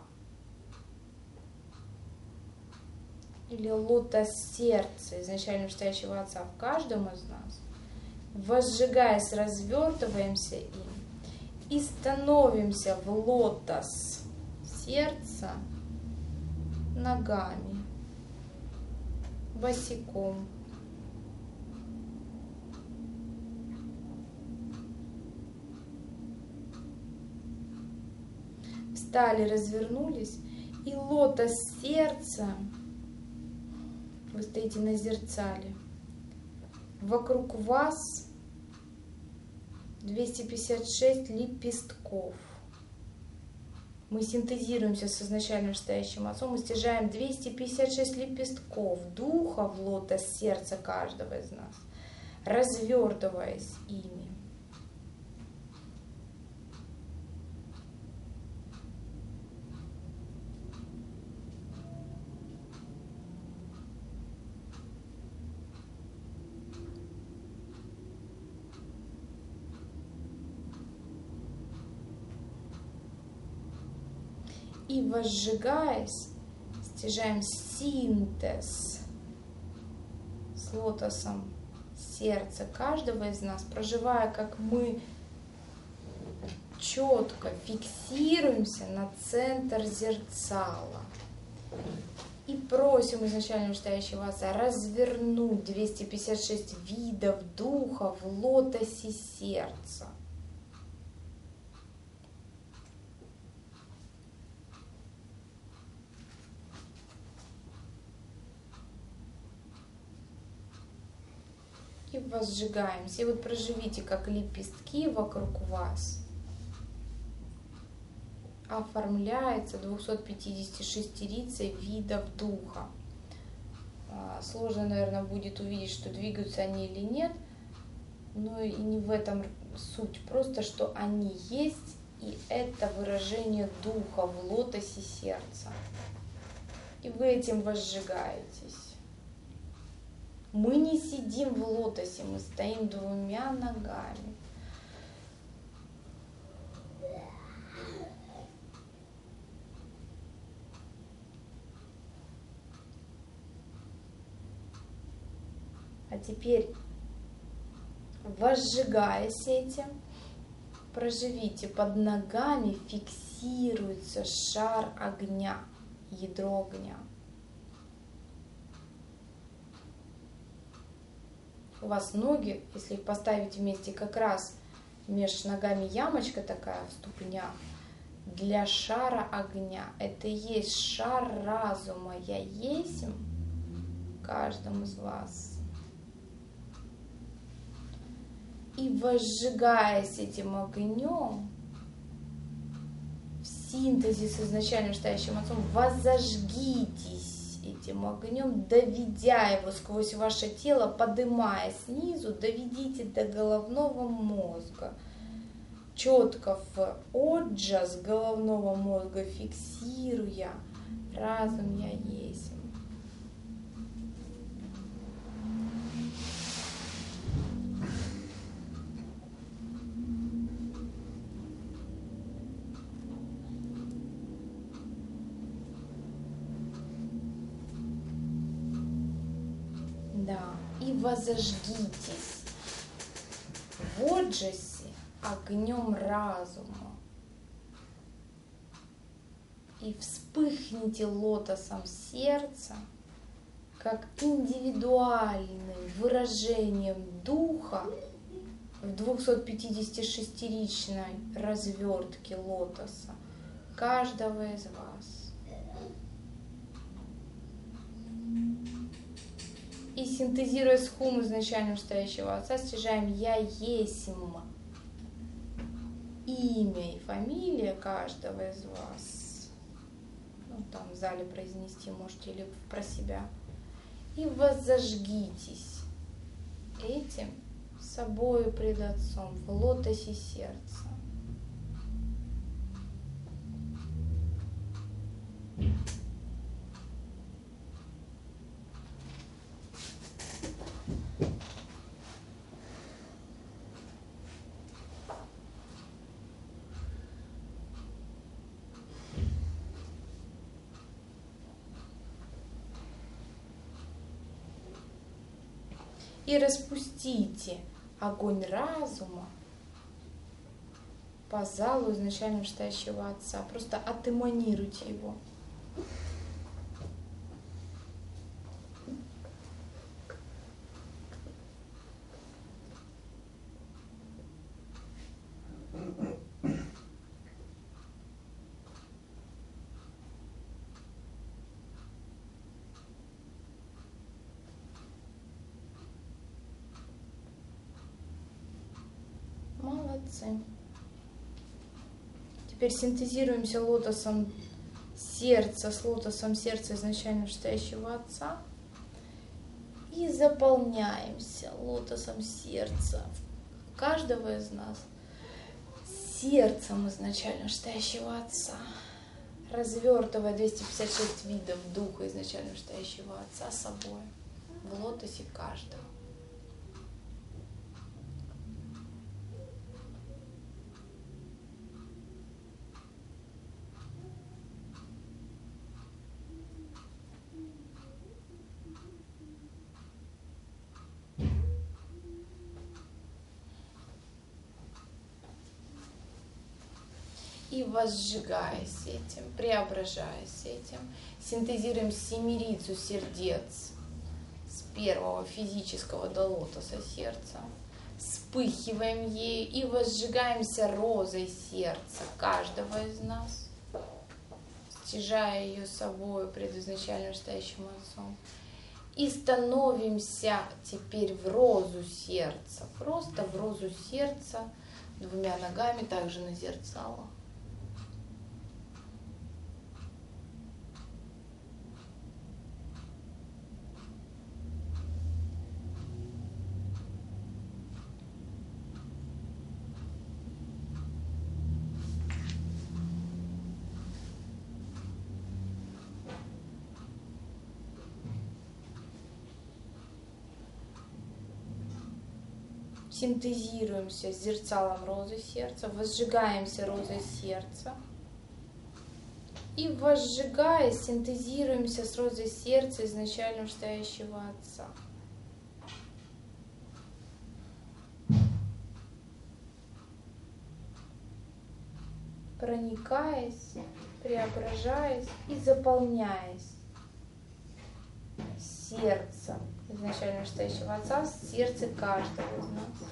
Или лотос сердца изначально мечтающего Отца в каждом из нас. Возжигаясь, развертываемся им и становимся в лотос сердца ногами, босиком. Встали, развернулись, и лотос сердца, вы стоите на зерцале, вокруг вас 256 лепестков. Мы синтезируемся с изначальным настоящим Отцом, мы стяжаем 256 лепестков духа в лотос сердца каждого из нас, развертываясь ими. И возжигаясь, стяжаем синтез с лотосом сердца каждого из нас, проживая, как мы четко фиксируемся на центр зерцала. И просим изначально мечтающего Отца развернуть 256 видов духа в лотосе сердца. И возжигаемся. И вот проживите, как лепестки вокруг вас оформляется 256 видов духа. Сложно, наверное, будет увидеть, что двигаются они или нет, но и не в этом суть. Просто, что они есть, и это выражение духа в лотосе сердца. И вы этим возжигаетесь. Мы не сидим в лотосе, мы стоим 2 ногами. А теперь, возжигаясь этим, проживите, под ногами фиксируется шар огня, ядро огня. у вас ноги, если их поставить вместе, как раз между ногами ямочка такая в ступнях, для шара огня. Это и есть шар разума. Я есть в каждом из вас. И возжигаясь этим огнем, в синтезе с изначальным настоящим отцом, возожгитесь этим огнем, доведя его сквозь ваше тело, подымая снизу, доведите до головного мозга. Четко в отжас головного мозга фиксируя разум я есть. Да, и возожгитесь в отжасе огнем разума и вспыхните лотосом сердца, как индивидуальным выражением духа в 256-ричной развертке лотоса каждого из вас. И синтезируя с хум изначальным стоящего отца, стяжаем «Я есмь». Имя и фамилия каждого из вас. Ну, там в зале произнести можете или про себя. И возожгитесь этим собою пред Отцом в лотосе сердца. И распустите огонь разума по залу изначально стоящего Отца. Просто отэманируйте его. Молодцы. Теперь синтезируемся лотосом сердца с лотосом сердца изначально стоящего Отца и заполняемся лотосом сердца каждого из нас сердцем изначально стоящего Отца, развертывая 256 видов духа изначально стоящего Отца собой в лотосе каждого. И возжигаясь этим, преображаясь этим, синтезируем семерицу сердец с первого физического до лотоса сердца, вспыхиваем ею и возжигаемся розой сердца каждого из нас, стяжая ее собой пред изначально стоящим Отцом. И становимся теперь в розу сердца, просто в розу сердца, двумя ногами также на зерцало. Синтезируемся с зерцалом розы сердца, возжигаемся розой сердца. И возжигая, синтезируемся с розой сердца изначально стоящего Отца. Проникаясь, преображаясь и заполняясь сердца изначально настоящего Отца в сердце каждого из нас.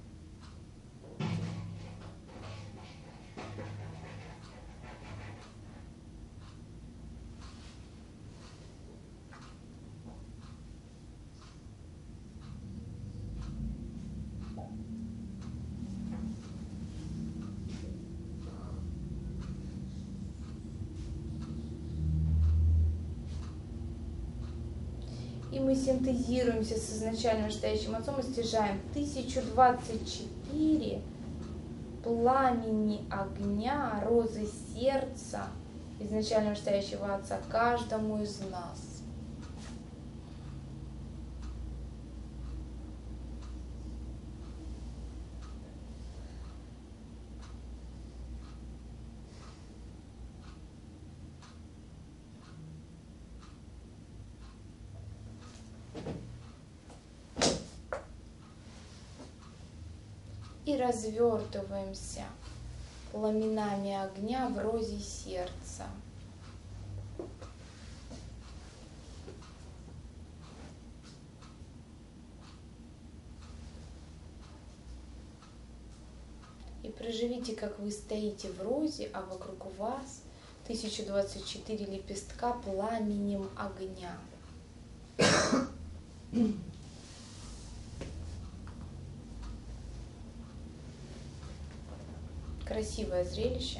И мы синтезируемся с изначально настоящим Отцом и стяжаем 1024 пламени огня, розы сердца изначально настоящего Отца каждому из нас. И развертываемся пламенами огня в розе сердца. И проживите, как вы стоите в розе, а вокруг вас 1024 лепестка пламенем огня. Красивое зрелище.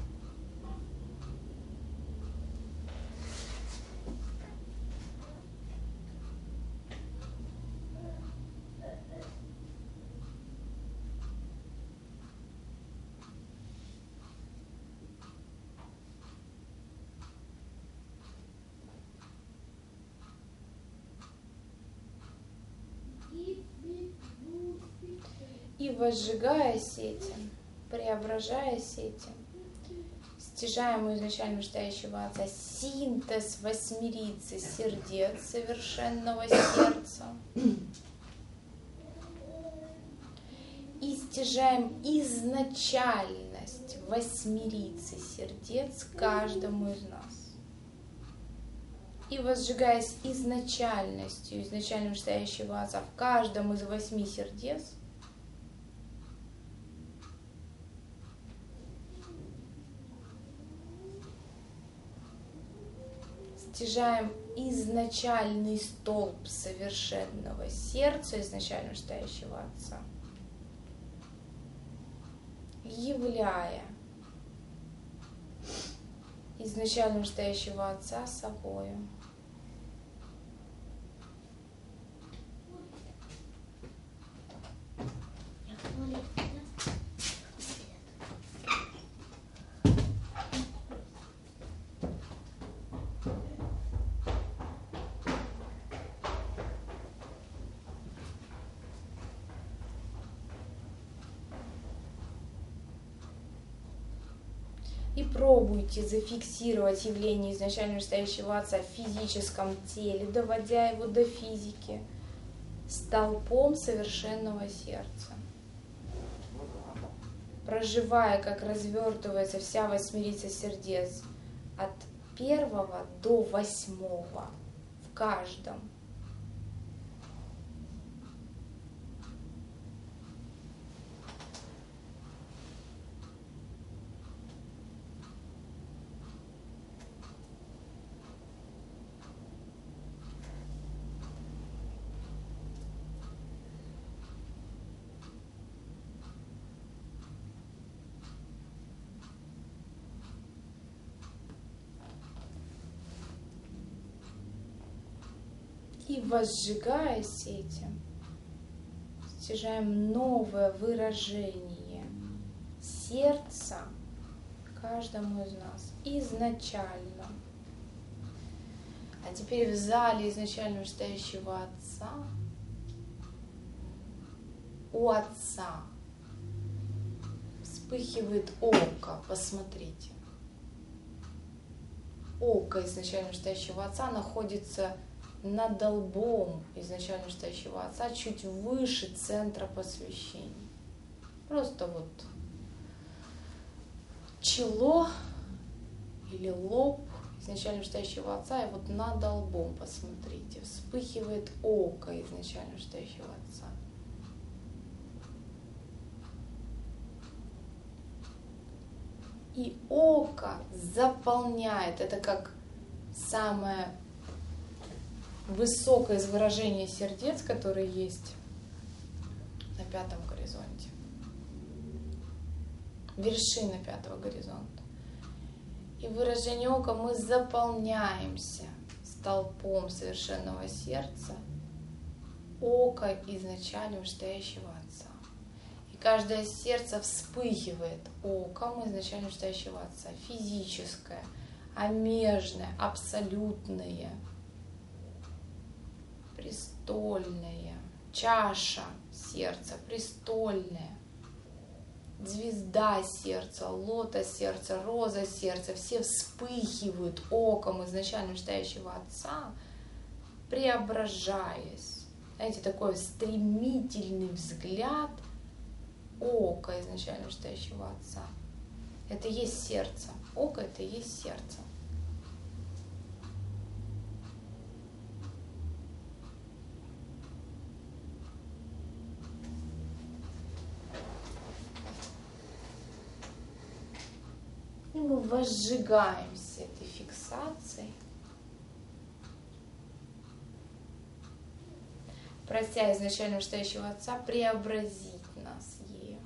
И возжигаясь этим, преображаясь этим, стяжаем у изначально настоящего Отца синтез восьмерицы сердец совершенного сердца. И стяжаем изначальность восьмерицы сердец каждому из нас. И возжигаясь изначальностью изначально настоящего Отца в каждом из 8 сердец, стяжаем изначальный столб совершенного сердца изначально настоящего Отца, являя изначально настоящего Отца собою. И пробуйте зафиксировать явление изначально настоящего Отца в физическом теле, доводя его до физики, столпом совершенного сердца. Проживая, как развертывается вся восьмерица сердец от 1 до 8 в каждом. И возжигаясь этим, стяжаем новое выражение сердца каждому из нас изначально. А теперь в зале изначально настоящего Отца, у Отца вспыхивает око, посмотрите. Око изначально настоящего Отца находится над лбом изначально настоящего Отца, чуть выше центра посвящения. Просто вот чело или лоб изначально вышестоящего Отца, и вот над лбом, посмотрите, вспыхивает око изначально вышестоящего Отца. И око заполняет, это как самое высокое из выражения сердец, которые есть на 5-м горизонте. Вершина 5-го горизонта. И выражение ока мы заполняемся столпом совершенного сердца, око изначально вышестоящего Отца. И каждое сердце вспыхивает оком изначально вышестоящего Отца. Физическое, омежное, абсолютное, престольное, чаша сердца, престольная, звезда сердца, лотос сердца, роза сердца, все вспыхивают оком изначально вышестоящего Отца, преображаясь. Знаете, такой стремительный взгляд ока изначально вышестоящего Отца. Это и есть сердце. Око — это и есть сердце. И мы возжигаемся этой фиксацией, прося изначально вышестоящего Отца преобразить нас ею.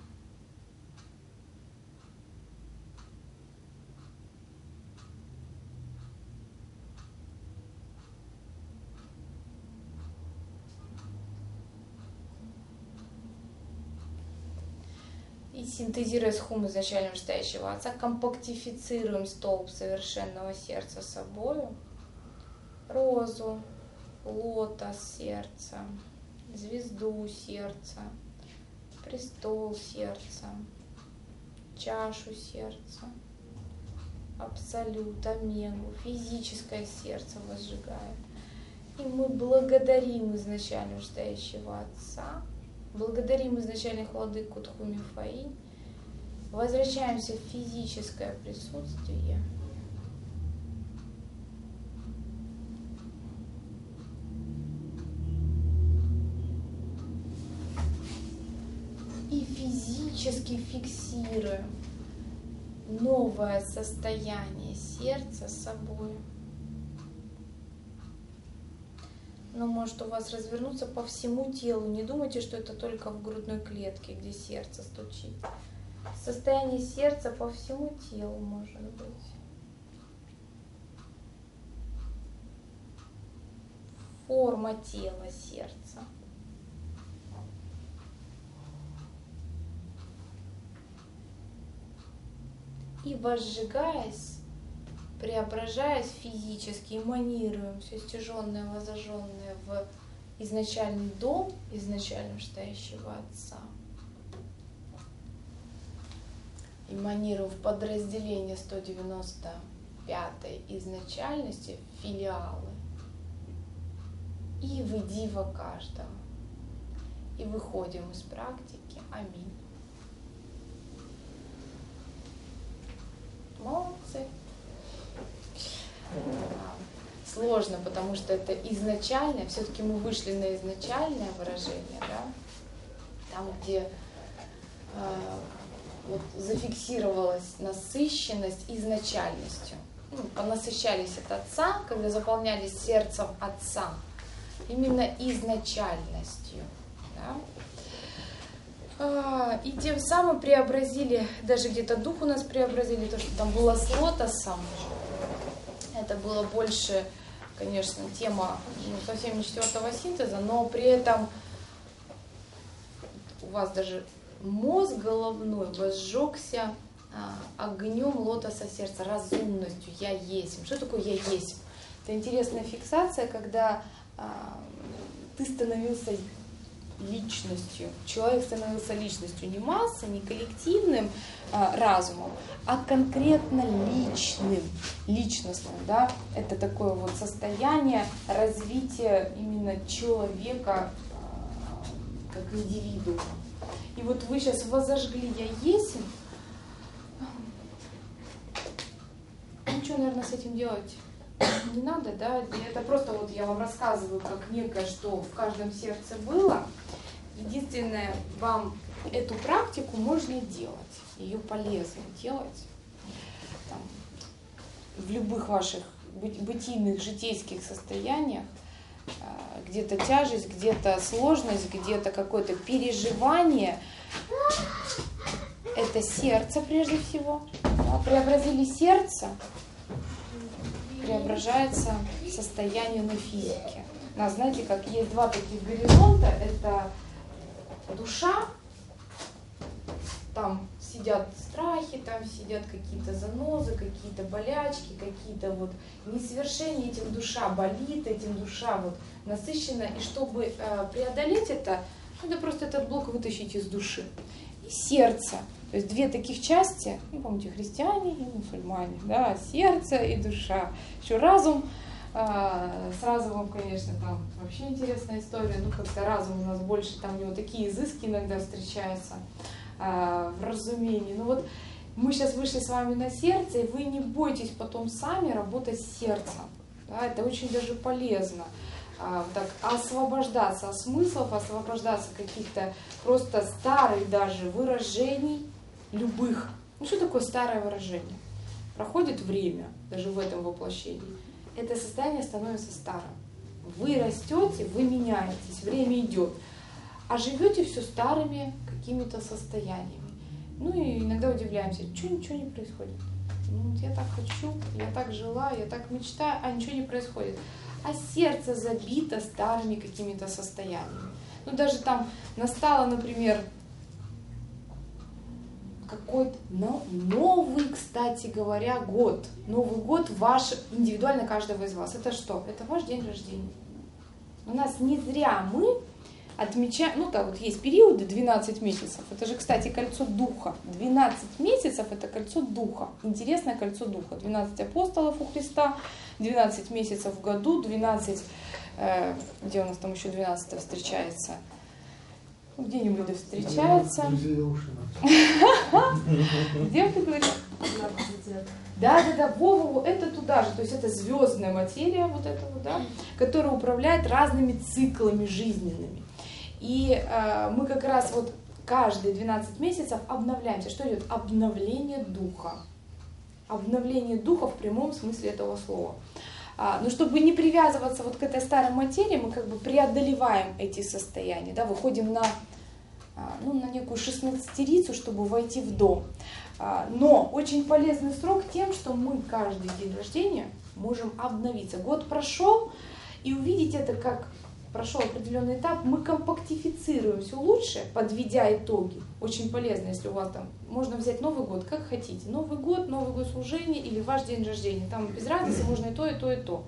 И синтезируя схему изначально вышестоящего Отца, компактифицируем столб совершенного сердца собою, розу, лотос сердца, звезду сердца, престол сердца, чашу сердца, абсолют, омегу, физическое сердце возжигаем. И мы благодарим изначально вышестоящего Отца, благодарим изначальных владык Кутху Мифаинь, возвращаемся в физическое присутствие. И физически фиксируем новое состояние сердца с собой. Оно может у вас развернуться по всему телу. Не думайте, что это только в грудной клетке, где сердце стучит. Состояние сердца по всему телу может быть. Форма тела сердца. И возжигаясь, преображаясь физически, эманируем все стяженное, возожженное в изначальный дом, изначально вышестоящего Отца. Эманируем в подразделение 195-й изначальности, филиалы. И в дива каждого. И выходим из практики. Аминь. Молодцы. Сложно, потому что это изначальное, все-таки мы вышли на изначальное выражение, да? Там, где вот зафиксировалась насыщенность изначальностью. Понасыщались от Отца, когда заполнялись сердцем Отца, именно изначальностью. Да? И тем самым преобразили, даже где-то дух у нас преобразили, то, что там было с лотосом. Это было больше, конечно, тема совсем не 4-го синтеза, но при этом у вас даже мозг головной возжегся огнем лотоса сердца, разумностью, я есть. Что такое я есть? Это интересная фиксация, когда ты становился личностью, человек становился личностью, не массой, не коллективным разумом, а конкретно личным, личностным, да, это такое вот состояние развития именно человека как индивидуума. И вот вы сейчас возожгли я есмь, что, наверное, с этим делать Не надо, да, это просто вот я вам рассказываю как некое, что в каждом сердце было. Единственное, вам эту практику можно делать, ее полезно делать там, в любых ваших бытийных, житейских состояниях, где-то тяжесть, где-то сложность, где-то какое-то переживание. Это сердце прежде всего. Да, преобразили сердце, преображается состояние на физике. Знаете, как есть два таких горизонта, это душа, там сидят страхи, там сидят какие-то занозы, какие-то болячки, какие-то вот несовершения, этим душа болит, этим душа вот насыщена, и чтобы преодолеть это, надо просто этот блок вытащить из души. И сердце, то есть две таких части, ну, помните, христиане и мусульмане, да, сердце и душа. Еще разум, с разумом, конечно, там вообще интересная история, ну, как-то разум у нас больше, там у него такие изыски иногда встречаются в разумении. Ну вот мы сейчас вышли с вами на сердце, и вы не бойтесь потом сами работать с сердцем. Да, это очень даже полезно. Так, освобождаться от смыслов, освобождаться каких-то просто старых даже выражений, любых. Ну что такое старое выражение? Проходит время, даже в этом воплощении. Это состояние становится старым. Вы растете, вы меняетесь, время идет. А живете все старыми какими-то состояниями. Ну и иногда удивляемся, что ничего не происходит. Ну, вот я так хочу, я так жила, я так мечтаю, а ничего не происходит. А сердце забито старыми какими-то состояниями. Ну даже там настало, например, какой-то новый, кстати говоря, год. Новый год ваш, индивидуально каждого из вас. Это что? Это ваш день рождения. У нас не зря мы отмечаем, ну так вот есть периоды 12 месяцев. Это же, кстати, кольцо духа. 12 месяцев это кольцо духа. Интересное кольцо духа. 12 апостолов у Христа, 12 месяцев в году, 12, где у нас там еще 12 встречается? Где-нибудь да встречается. Где ты говоришь? Да, Вова, это туда же, то есть это звездная материя, вот эта вот, да, которая управляет разными циклами жизненными. И мы как раз вот каждые 12 месяцев обновляемся. Что идет? Обновление духа. Обновление духа в прямом смысле этого слова. Но чтобы не привязываться вот к этой старой материи, мы как бы преодолеваем эти состояния, да, выходим на некую 16-рицу, чтобы войти в дом. Но очень полезный срок тем, что мы каждый день рождения можем обновиться. Год прошел, и увидеть это как прошел определенный этап, мы компактифицируем все лучше, подведя итоги. Очень полезно, если у вас там, можно взять Новый год, как хотите. Новый год служения или ваш день рождения. Там без разницы, можно и то, и то, и то.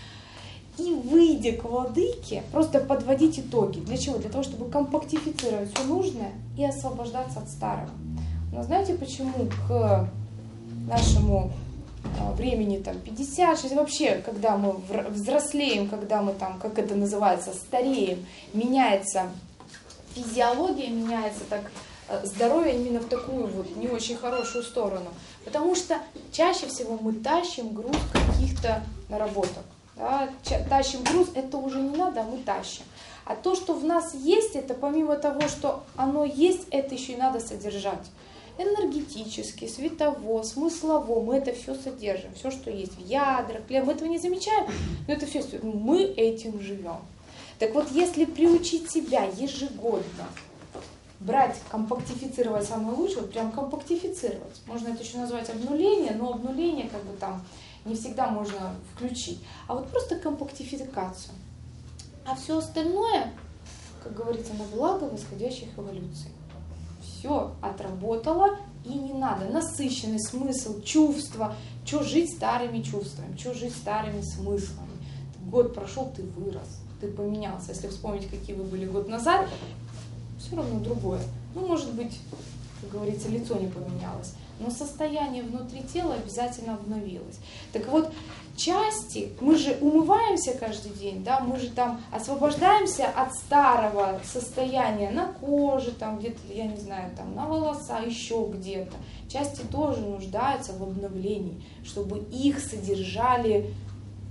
И выйдя к владыке, просто подводить итоги. Для чего? Для того, чтобы компактифицировать все нужное и освобождаться от старого. Но знаете, почему к нашему времени там 50, вообще, когда мы взрослеем, когда мы там, как это называется, стареем, меняется физиология, меняется так здоровье именно в такую вот не очень хорошую сторону. Потому что чаще всего мы тащим груз каких-то наработок. Да? Тащим груз, это уже не надо, а мы тащим. А то, что в нас есть, это помимо того, что оно есть, это еще и надо содержать. Энергетически, светово, смыслово, мы это все содержим, все, что есть в ядрах, мы этого не замечаем, но это все, мы этим живем. Так вот, если приучить себя ежегодно брать, компактифицировать самое лучшее, вот прям компактифицировать, можно это еще назвать обнуление, но обнуление как бы там не всегда можно включить, а вот просто компактификацию. А все остальное, как говорится, на благо восходящих эволюций. Все отработало, и не надо. Насыщенный смысл, чувства. Что жить старыми чувствами, что жить старыми смыслами. Год прошел, ты вырос, ты поменялся. Если вспомнить, какие вы были год назад, все равно другое. Ну, может быть, как говорится, лицо не поменялось, но состояние внутри тела обязательно обновилось. Так вот, части, мы же умываемся каждый день, да, мы же там освобождаемся от старого состояния на коже, там где-то, я не знаю, там на волосах, еще где-то. Части тоже нуждаются в обновлении, чтобы их содержали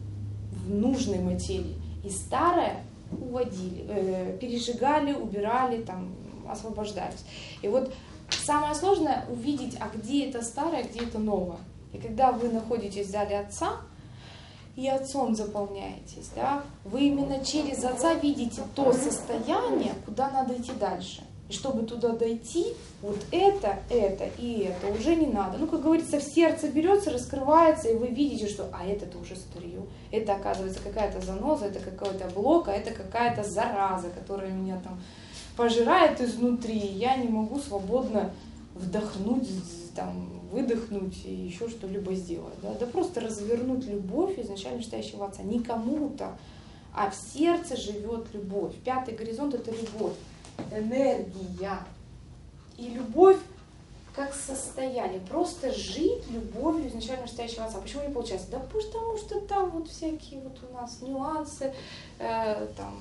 в нужной материи. И старое уводили, пережигали, убирали, там, освобождались. И вот самое сложное увидеть, а где это старое, где это новое. И когда вы находитесь в зале Отца, и Отцом заполняетесь, да, вы именно через Отца видите то состояние, куда надо идти дальше. И чтобы туда дойти, вот это и это уже не надо. Ну, как говорится, в сердце берется, раскрывается, и вы видите, что это-то уже старье. Это, оказывается, какая-то заноза, это какой-то блок, а это какая-то зараза, которая меня там пожирает изнутри. Я не могу свободно вдохнуть, там, выдохнуть и еще что-либо сделать. Да просто развернуть любовь изначально настоящего Отца. Не кому-то, а в сердце живет любовь. 5-й горизонт — это любовь. Энергия. И любовь как состояние. Просто жить любовью изначально настоящего Отца. Почему не получается? Да потому что там вот всякие вот у нас нюансы, там,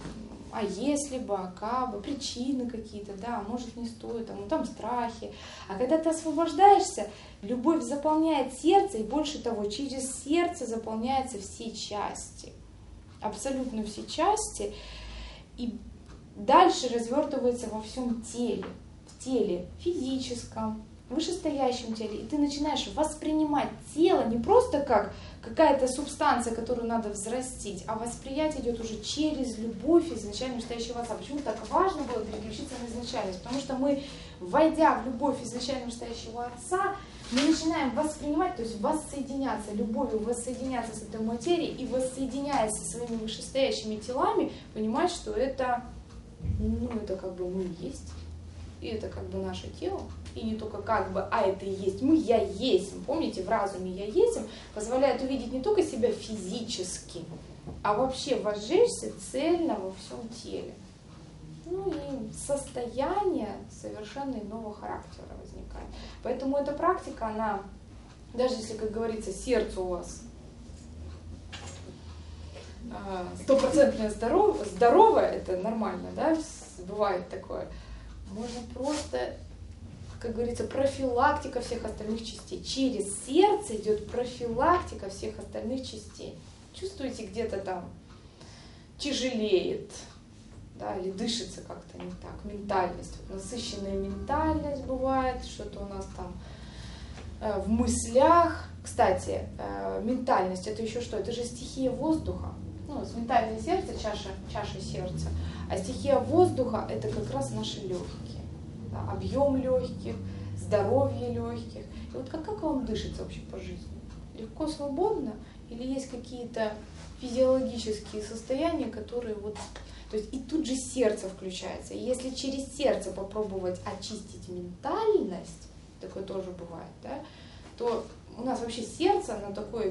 а если бы, а как бы, причины какие-то, да, может не стоит, там страхи. А когда ты освобождаешься, любовь заполняет сердце, и больше того, через сердце заполняются все части. Абсолютно все части. И дальше развертывается во всем теле, в теле физическом, вышестоящем теле. И ты начинаешь воспринимать тело не просто как какая-то субстанция, которую надо взрастить, а восприятие идет уже через любовь изначально настоящего Отца. Почему так важно было переключиться на изначальность? Потому что мы, войдя в любовь изначально настоящего Отца, мы начинаем воспринимать, то есть воссоединяться, любовью воссоединяться с этой материей и воссоединяясь со своими вышестоящими телами, понимать, что это, это как бы мы есть, и это как бы наше тело, и не только как бы, а это и есть мы, я есть. Помните, в разуме я есть позволяет увидеть не только себя физически, а вообще возжечься цельно во всем теле. Ну и состояние совершенно иного характера возникает. Поэтому эта практика, она, даже если, как говорится, сердце у вас 100% здоровое, это нормально, да, бывает такое. Можно просто, как говорится, профилактика всех остальных частей. Через сердце идет профилактика всех остальных частей. Чувствуете, где-то там тяжелеет, да, или дышится как-то не так. Ментальность, насыщенная ментальность бывает, что-то у нас там в мыслях. Кстати, ментальность — это еще что? Это же стихия воздуха. Ну, ментальное сердце, чаша сердца. А стихия воздуха — это как раз наши легкие. Да, объем легких, здоровье легких. И вот как вам дышится вообще по жизни? Легко, свободно? Или есть какие-то физиологические состояния, которые вот... То есть и тут же сердце включается. И если через сердце попробовать очистить ментальность, такое тоже бывает, да, то у нас вообще сердце, оно такой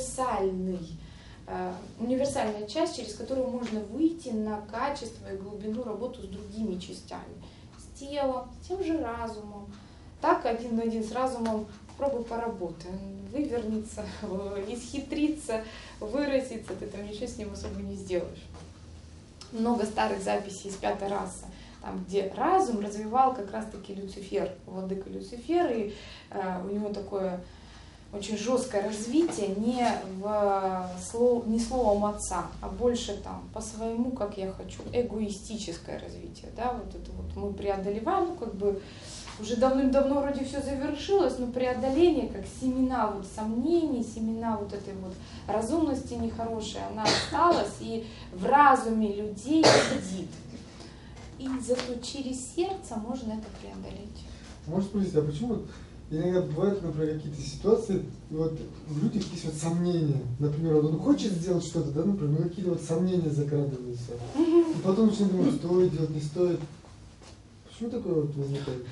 универсальная часть, через которую можно выйти на качество и глубину работу с другими частями. С телом, с тем же разумом. Так один на один с разумом попробуй поработай. Он вывернется, исхитрится, выразится, ты там ничего с ним особо не сделаешь. Много старых записей из 5-й расы, там, где разум развивал как раз-таки Люцифер, владыка Люцифер, и у него такое очень жесткое развитие не словом Отца, а больше там по своему, как я хочу, эгоистическое развитие. Да? Вот это вот мы преодолеваем, как бы уже давным-давно вроде все завершилось, но преодоление, как семена вот сомнений, семена вот этой вот разумности нехорошей, она осталась и в разуме людей сидит. И зато через сердце можно это преодолеть. Можешь спросить, а почему иногда бывают, например, какие-то ситуации, и вот в людях есть вот сомнения, например, вот он хочет сделать что-то, да, например, но какие-то вот сомнения закрадываются, и потом начинает думать, стоит делать, не стоит. Почему такое вот возникает?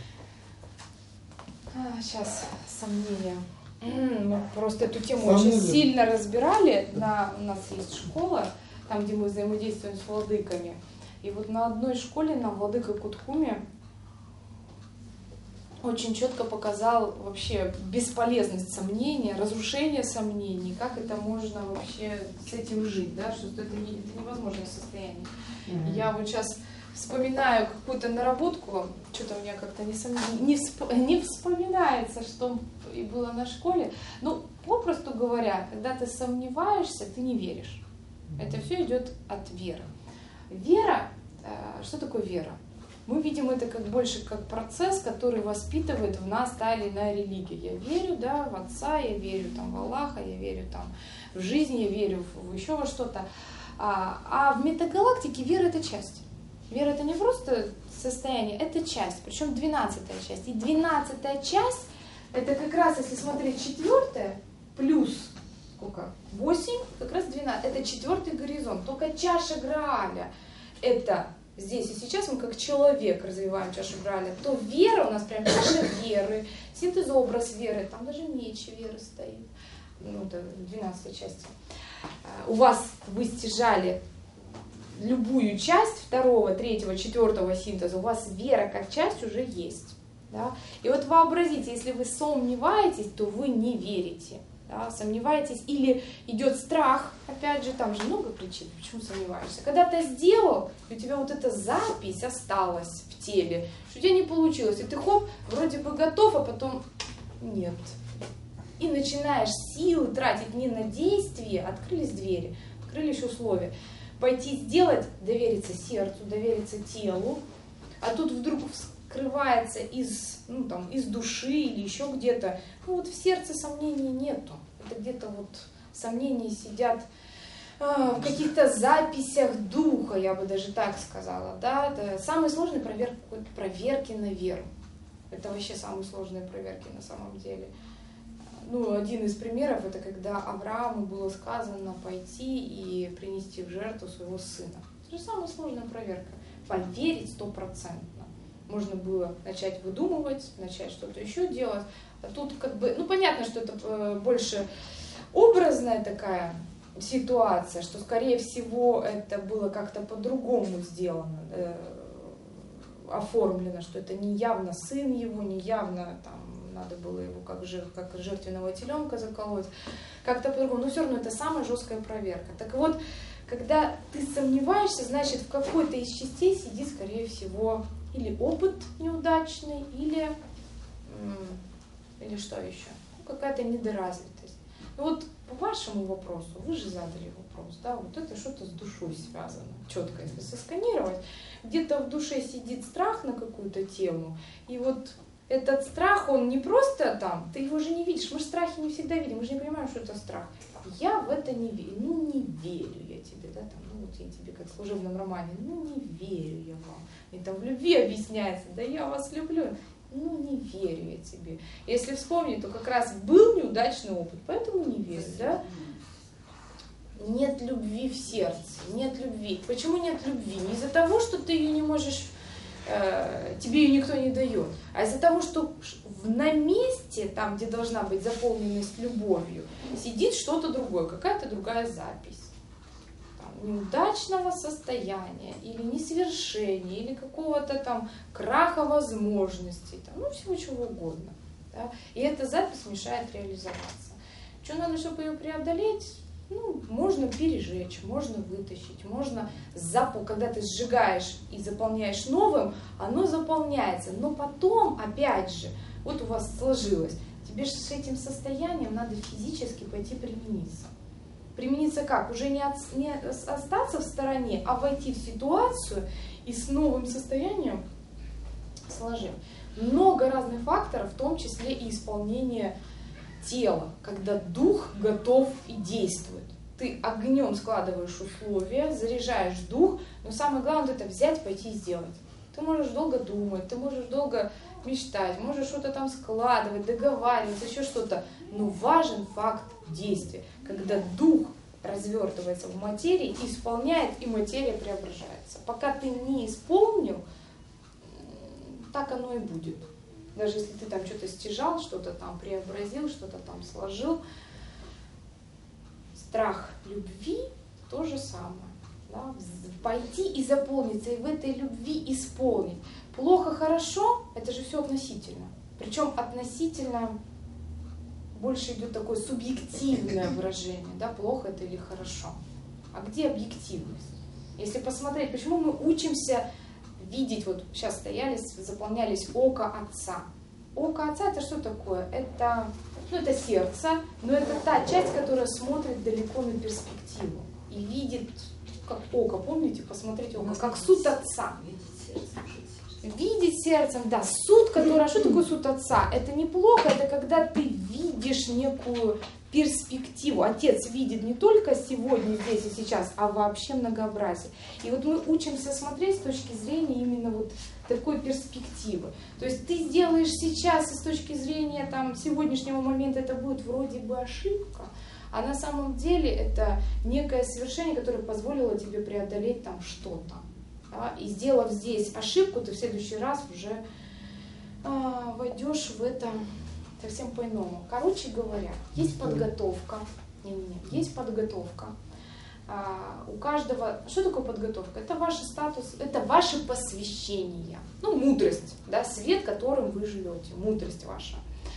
Сейчас сомнения. Мы просто эту тему Сомнения. очень сильно разбирали. У нас есть школа, там, где мы взаимодействуем с владыками. И вот на одной школе нам владыка Кудхуми очень четко показал вообще бесполезность сомнения, разрушение сомнений, как это можно вообще с этим жить, да, что это невозможное состояние. Я вот сейчас вспоминаю какую-то наработку, что-то у меня как-то не вспоминается, что и было на школе. Ну, попросту говоря, когда ты сомневаешься, ты не веришь. Это все идет от веры. Вера, что такое вера? Мы видим это как больше как процесс, который воспитывает в нас та или иная религия. Я верю, да, в Отца, я верю там, в Аллаха, я верю там, в жизнь, я верю в еще во что-то. А в метагалактике вера – это часть. Вера – это не просто состояние, это часть, причем 12-я часть. И 12-я часть – это как раз, если смотреть 4-я, плюс сколько? 8, как раз 12. Это 4-й горизонт. Только чаша Грааля – это здесь и сейчас мы как человек развиваем чашу Грааля. То вера у нас прям чаша веры, синтезообраз веры. Там даже меч веры стоит. Ну, это 12-я часть. У вас вы стяжали любую часть 2-го, 3-го, 4-го синтеза, у вас вера как часть уже есть. Да? И вот вообразите, если вы сомневаетесь, то вы не верите. Да? Сомневаетесь, или идет страх, опять же, там же много причин, почему сомневаешься. Когда ты сделал, и у тебя вот эта запись осталась в теле, что у тебя не получилось, и ты хоп, вроде бы готов, а потом нет. И начинаешь силы тратить не на действие, открылись двери, открылись условия. Пойти сделать, довериться сердцу, довериться телу, а тут вдруг вскрывается из души или еще где-то. Ну вот в сердце сомнений нету. Это где-то вот сомнения сидят в каких-то записях духа, я бы даже так сказала. Да? Это самые сложные проверки на веру. Это вообще самые сложные проверки на самом деле. Ну, один из примеров, это когда Аврааму было сказано пойти и принести в жертву своего сына. Это же самая сложная проверка. Поверить 100%. Можно было начать выдумывать, начать что-то еще делать. А тут как бы, ну понятно, что это больше образная такая ситуация, что скорее всего это было как-то по-другому сделано, оформлено, что это не явно сын его, не явно там надо было его как жертвенного теленка заколоть, как-то по-другому, но все равно это самая жесткая проверка. Так вот, когда ты сомневаешься, значит в какой-то из частей сидит, скорее всего, или опыт неудачный, или что еще? Ну, какая-то недоразвитость. Ну вот по вашему вопросу, вы же задали вопрос, да, вот это что-то с душой связано, четко, если сосканировать, где-то в душе сидит страх на какую-то тему, и вот этот страх, он не просто там, ты его же не видишь, мы же страхи не всегда видим, мы же не понимаем, что это страх. Я в это не верю, ну не верю я тебе, да, там, ну вот я тебе как в служебном романе, ну не верю я вам. И там в любви объясняется, да я вас люблю, ну не верю я тебе. Если вспомнить, то как раз был неудачный опыт, поэтому не верю, да. Нет любви в сердце, нет любви. Почему нет любви? Не из-за того, что ты ее не можешь, тебе ее никто не дает, а из-за того, что на месте, там, где должна быть заполненность любовью, сидит что-то другое, какая-то другая запись. Там, неудачного состояния, или несовершения, или какого-то там краха возможностей, там, ну всего чего угодно. Да? И эта запись мешает реализоваться. Что надо, чтобы ее преодолеть? Ну, можно пережечь, можно вытащить, можно, когда ты сжигаешь и заполняешь новым, оно заполняется. Но потом, опять же, вот у вас сложилось, тебе же с этим состоянием надо физически пойти примениться. Примениться как? Уже не остаться в стороне, а войти в ситуацию и с новым состоянием сложить. Много разных факторов, в том числе и исполнение тела, когда дух готов и действует. Ты огнем складываешь условия, заряжаешь дух, но самое главное это взять, пойти и сделать. Ты можешь долго думать, ты можешь долго мечтать, можешь что-то там складывать, договариваться, еще что-то. Но важен факт действия, когда дух развертывается в материи, исполняет, и материя преображается. Пока ты не исполнил, так оно и будет. Даже если ты там что-то стяжал, что-то там преобразил, что-то там сложил. Страх любви то же самое. Да? Пойти и заполниться, и в этой любви исполнить. Плохо, хорошо, это же все относительно. Причем относительно больше идет такое субъективное выражение. Да? Плохо это или хорошо. А где объективность? Если посмотреть, почему мы учимся видеть, вот сейчас заполнялись око Отца. Око отца это что такое? Это, это сердце, но это та часть, которая смотрит далеко на перспективу и видит, как око, помните, посмотрите око, как суд отца. Видеть сердцем, да, суд, который, что такое суд отца? Это неплохо, это когда ты видишь некую перспективу. Отец видит не только сегодня, здесь и сейчас, а вообще многообразие. И вот мы учимся смотреть с точки зрения именно вот такой перспективы. То есть ты сделаешь сейчас, и с точки зрения там, сегодняшнего момента это будет вроде бы ошибка, а на самом деле это некое совершение, которое позволило тебе преодолеть там что-то. Да? И сделав здесь ошибку, ты в следующий раз уже войдешь в это совсем по-иному. Короче говоря, есть подготовка. Есть подготовка. У каждого... Что такое подготовка? Это ваш статус, это ваше посвящение. Мудрость, да, свет, которым вы живете, мудрость ваша.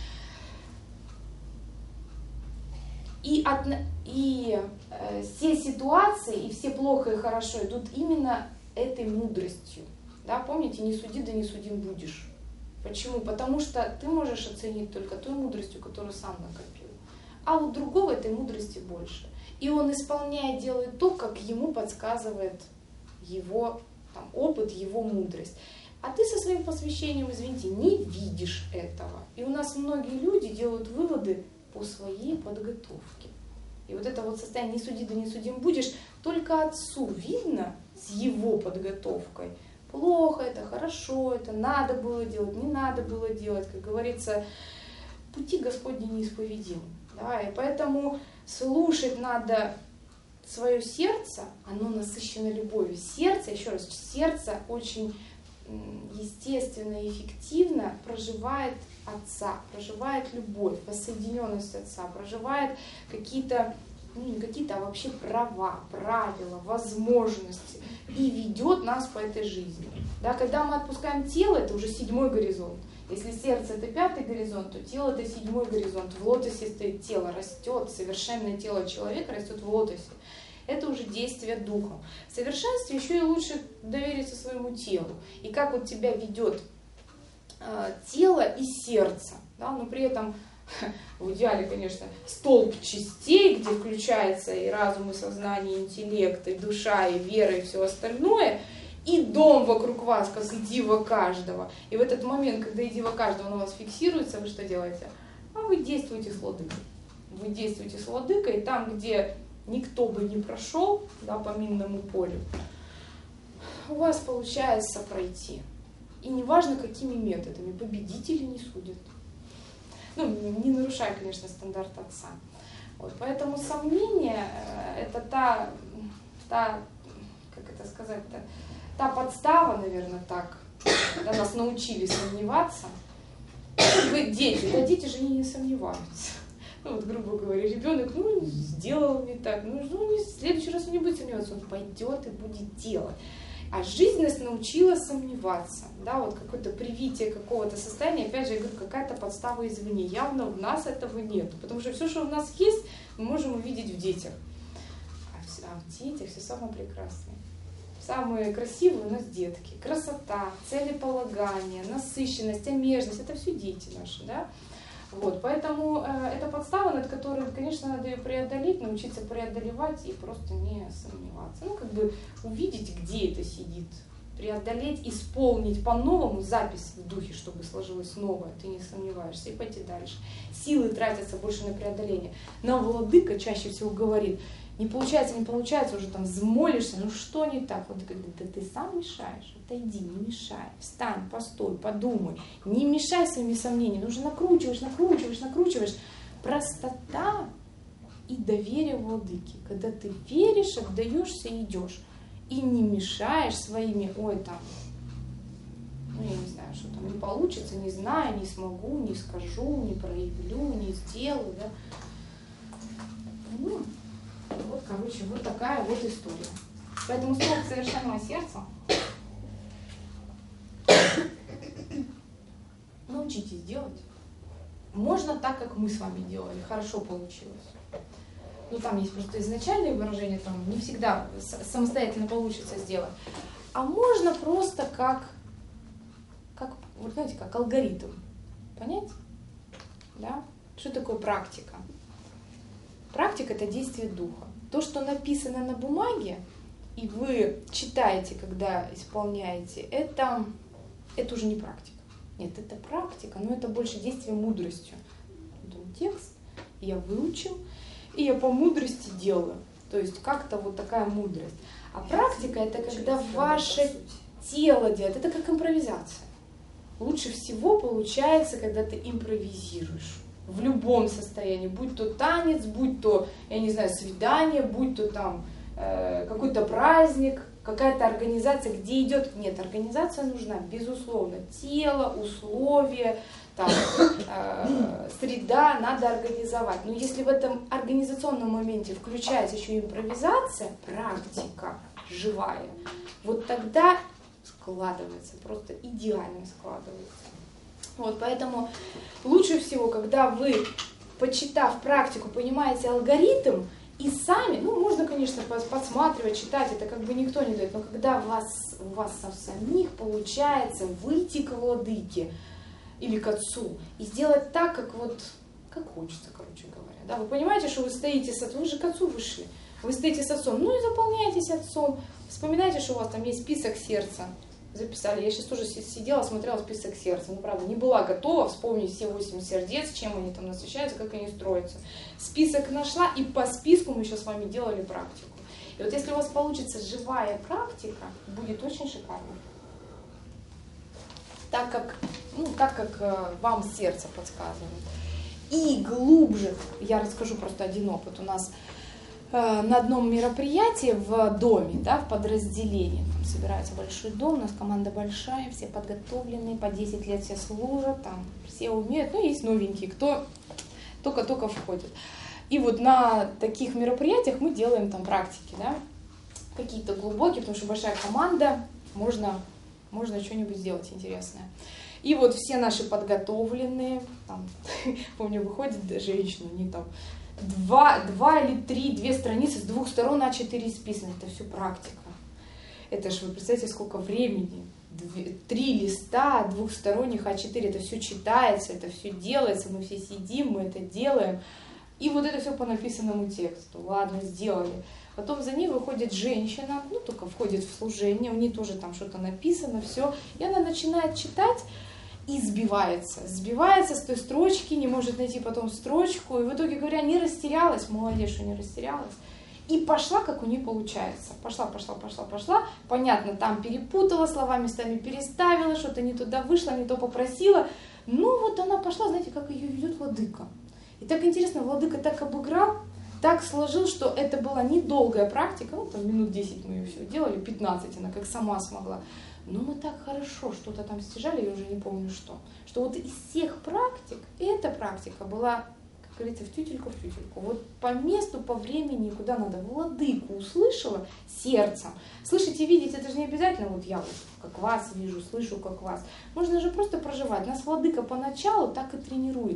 И все ситуации, и все плохо и хорошо идут именно этой мудростью. Да, помните, не суди, да не судим будешь. Почему? Потому что ты можешь оценить только той мудростью, которую сам накопил. А у другого этой мудрости больше. И он исполняет, делает то, как ему подсказывает его опыт, его мудрость. А ты со своим посвящением, извините, не видишь этого. И у нас многие люди делают выводы по своей подготовке. И вот это вот состояние «не суди, да не судим будешь» только отцу видно с его подготовкой. Плохо это, хорошо это, надо было делать, не надо было делать. Как говорится, пути Господни неисповедимы. Да? И поэтому слушать надо свое сердце, оно насыщено любовью. Сердце, еще раз, сердце очень естественно и эффективно проживает Отца, проживает любовь, воссоединенность Отца, проживает какие-то, не какие-то, а вообще права, правила, возможности и ведет нас по этой жизни. Да, когда мы отпускаем тело, это уже 7-й горизонт. Если сердце это 5-й горизонт, то тело это 7-й горизонт. В лотосе стоит тело, растет, совершенное тело человека растет в лотосе. Это уже действие духом. В совершенстве еще и лучше довериться своему телу. И как вот тебя ведет тело и сердце. Да? Но при этом в идеале, конечно, столб частей, где включается и разум, и сознание, и интеллект, и душа, и вера, и все остальное. И дом вокруг вас, как и дива каждого. И в этот момент, когда и дива каждого на вас фиксируется, вы что делаете? Вы действуете с владыкой. Вы действуете с владыкой там, где никто бы не прошел, да, по минному полю, у вас получается пройти. И неважно, какими методами, победители не судят. Не нарушая, конечно, стандарт отца. Вот, поэтому сомнение – это та, как это сказать-то, та подстава, наверное, так, когда нас научили сомневаться. Вы дети, да дети же не сомневаются. Грубо говоря, ребенок, сделал не так, в следующий раз он не будет сомневаться, он пойдет и будет делать. А жизнь нас научила сомневаться, да, вот какое-то привитие какого-то состояния, опять же, я говорю, какая-то подстава извне, явно в нас этого нет, потому что все, что в нас есть, мы можем увидеть в детях, а в детях все самое прекрасное. Самые красивые у нас детки, красота, целеполагание, насыщенность, омежность, это все дети наши, да. Вот, поэтому это подстава, над которой, конечно, надо ее преодолеть, научиться преодолевать и просто не сомневаться. Увидеть, где это сидит, преодолеть, исполнить по-новому запись в духе, чтобы сложилось новое, ты не сомневаешься, и пойти дальше. Силы тратятся больше на преодоление. Но владыка чаще всего говорит, не получается, уже там взмолишься, что не так? Владыка говорит, да ты сам мешаешь, отойди, не мешай, встань, постой, подумай, не мешай своими сомнениями, уже накручиваешь. Простота и доверие владыке, когда ты веришь, отдаешься и идешь, и не мешаешь своими, я не знаю, что там не получится, не знаю, не смогу, не скажу, не проявлю, не сделаю, да. Вот такая вот история. Поэтому столб совершенного сердца. Научитесь делать. Можно так, как мы с вами делали. Хорошо получилось. Там есть просто изначальные выражения, там не всегда самостоятельно получится сделать. А можно просто как алгоритм. понять? Да? Что такое практика? Практика – это действие духа. То, что написано на бумаге, и вы читаете, когда исполняете, это уже не практика. Нет, это практика, но это больше действие мудростью. Вот текст я выучил, и я по мудрости делаю. То есть как-то вот такая мудрость. А практика – это когда ваше тело делает. Это как импровизация. Лучше всего получается, когда ты импровизируешь. В любом состоянии. Будь то танец, будь то, я не знаю, свидание, будь то там какой-то праздник, какая-то организация, где идет... Нет, организация нужна, безусловно. Тело, условия, там, среда надо организовать. Но если в этом организационном моменте включается еще импровизация, практика живая, вот тогда складывается, просто идеально складывается. Вот, поэтому лучше всего, когда вы, почитав практику, понимаете алгоритм, и сами, ну, можно, конечно, подсматривать, читать, это как бы никто не дает, но когда у вас самих получается выйти к владыке или к отцу и сделать так, как хочется, короче говоря. Да? Вы понимаете, что вы стоите с отцом, вы же к отцу вышли, вы стоите с отцом, ну и заполняйтесь отцом, вспоминайте, что у вас там есть список сердца. Записали. Я сейчас тоже сидела, смотрела список сердца. Ну, правда, не была готова вспомнить все 8 сердец, чем они там насыщаются, как они строятся. Список нашла, и по списку мы еще с вами делали практику. И вот если у вас получится живая практика, будет очень шикарно. Так как вам сердце подсказывает. И глубже, я расскажу просто один опыт. У нас на одном мероприятии в доме, да, в подразделении, там собирается большой дом, у нас команда большая, все подготовленные, по 10 лет все служат, там все умеют, ну есть новенькие, кто только-только входит. И вот на таких мероприятиях мы делаем там практики, да, какие-то глубокие, потому что большая команда, можно что-нибудь сделать интересное. И вот все наши подготовленные, там, помню, выходит женщина, они там, две страницы с 2 сторон А4 исписаны. Это все практика. Это же, вы представляете, сколько времени. 3 листа двухсторонних А4. Это все читается, это все делается. Мы все сидим, мы это делаем. И вот это все по написанному тексту. Ладно, сделали. Потом за ней выходит женщина, ну, только входит в служение. У нее тоже там что-то написано, все. И она начинает читать. И сбивается с той строчки, не может найти потом строчку, и в итоге, говоря, не растерялась, молодец, что не растерялась, и пошла, как у нее получается, пошла, понятно, там перепутала, слова местами переставила, что-то не туда вышла, не то попросила, ну вот она пошла, знаете, как ее ведет владыка. И так интересно, владыка так обыграл, так сложил, что это была недолгая практика, ну там минут 10 мы ее все делали, 15 она как сама смогла. Но мы так хорошо что-то там стяжали, я уже не помню что вот из всех практик, эта практика была, как говорится, в тютельку. Вот по месту, по времени, куда надо. Владыку услышала сердцем. Слышать и видеть, это же не обязательно, вот я вот как вас вижу, слышу как вас. Можно же просто проживать. Нас владыка поначалу так и тренирует,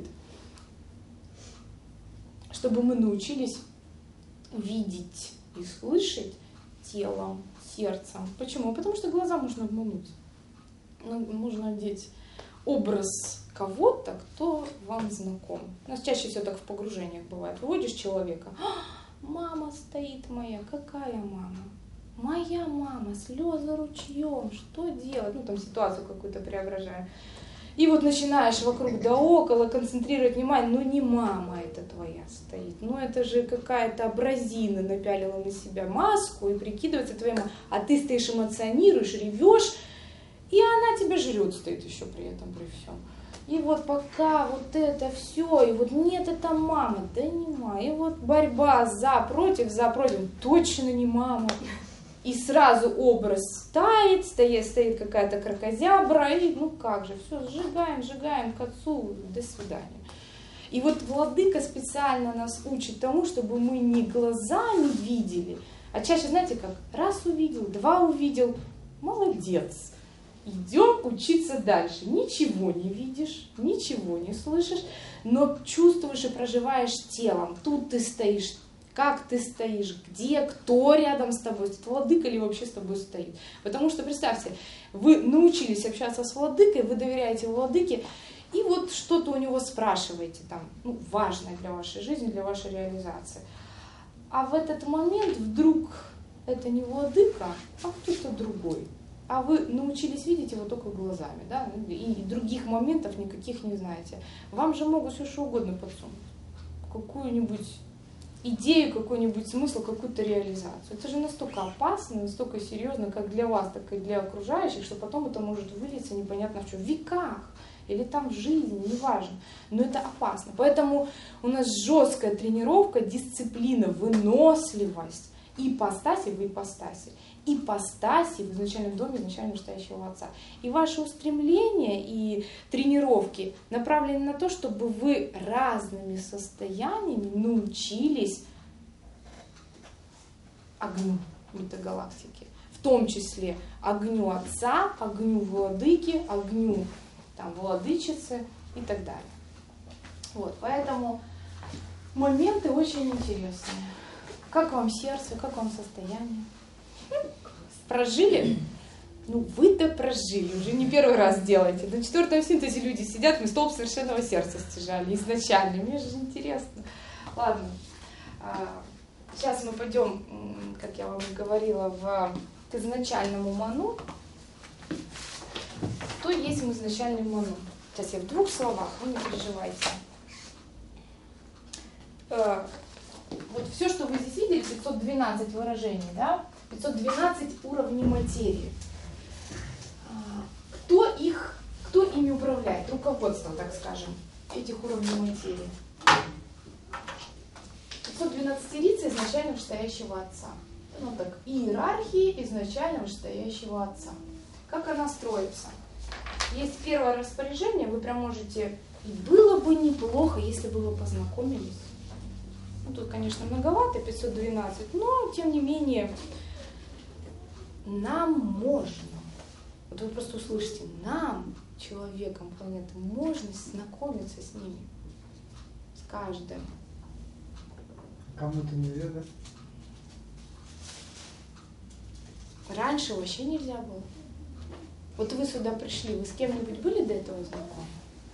чтобы мы научились видеть и слышать телом, сердцем. Почему? Потому что глаза можно обмануть. Можно одеть образ кого-то, кто вам знаком. У нас чаще всего так в погружениях бывает. Выводишь человека, мама стоит моя, какая мама? Моя мама, слезы ручьем, что делать? Ну, там ситуацию какую-то преображаем. И вот начинаешь вокруг да около концентрировать внимание, ну не мама это твоя стоит, ну это же какая-то абразина напялила на себя маску и прикидывается твоей мамой, а ты стоишь, эмоционируешь, ревешь, и она тебя жрет стоит еще при этом, при всем. И вот пока вот это все, и вот нет, это мама, да не мама, и вот борьба за, против, точно не мама. И сразу образ стоит какая-то кракозябра, и ну как же, все, сжигаем к отцу, до свидания. И вот владыка специально нас учит тому, чтобы мы не глазами видели, а чаще, знаете как, раз увидел, 2 увидел, молодец. Идем учиться дальше. Ничего не видишь, ничего не слышишь, но чувствуешь и проживаешь телом. Тут ты стоишь, как ты стоишь, где, кто рядом с тобой, владыка ли вообще с тобой стоит. Потому что, представьте, вы научились общаться с владыкой, вы доверяете владыке, и И вот что-то у него спрашиваете там, ну, важное для вашей жизни, для вашей реализации. А в этот момент вдруг это не владыка, а кто-то другой. А вы научились видеть его только глазами, да, и других моментов никаких не знаете. Вам же могут все что угодно подсунуть. Какую-нибудь идею, какой-нибудь смысл, какую-то реализацию. Это же настолько опасно, настолько серьезно, как для вас, так и для окружающих, что потом это может вылиться непонятно в чем. В веках или там в жизни, неважно. Но это опасно. Поэтому у нас жесткая тренировка, дисциплина, выносливость. Ипостаси в ипостаси. Ипостаси в изначальном доме, изначально настоящего Отца. И ваши устремления и тренировки направлены на то, чтобы вы разными состояниями научились огню метагалактики. В том числе огню Отца, огню Владыки, огню там, Владычицы и так далее. Вот, поэтому моменты очень интересные. Как вам сердце, как вам состояние? Прожили? Ну, вы-то прожили, уже не первый раз делаете. На 4-м синтезе люди сидят, мы столб совершенного сердца стяжали изначально. Мне же интересно. Ладно, сейчас мы пойдем, как я вам и говорила, к изначальному ману. Что есть в изначальном ману? Сейчас я в 2 словах, вы не переживайте. Вот все, что вы здесь видели, 512 выражений, да? 512 уровней материи. Кто ими управляет? Руководство, так скажем, этих уровней материи. 512 лица изначально вышестоящего Отца. Ну так, иерархии изначально вышестоящего Отца. Как она строится? Есть первое распоряжение, вы прям можете... И было бы неплохо, если бы вы познакомились. Ну, тут, конечно, многовато, 512, но, тем не менее, нам можно. Вот вы просто услышите, нам, человекам планеты, можно знакомиться с ними, с каждым. Кому-то нельзя, да? Раньше вообще нельзя было. Вот вы сюда пришли, вы с кем-нибудь были до этого знакомы?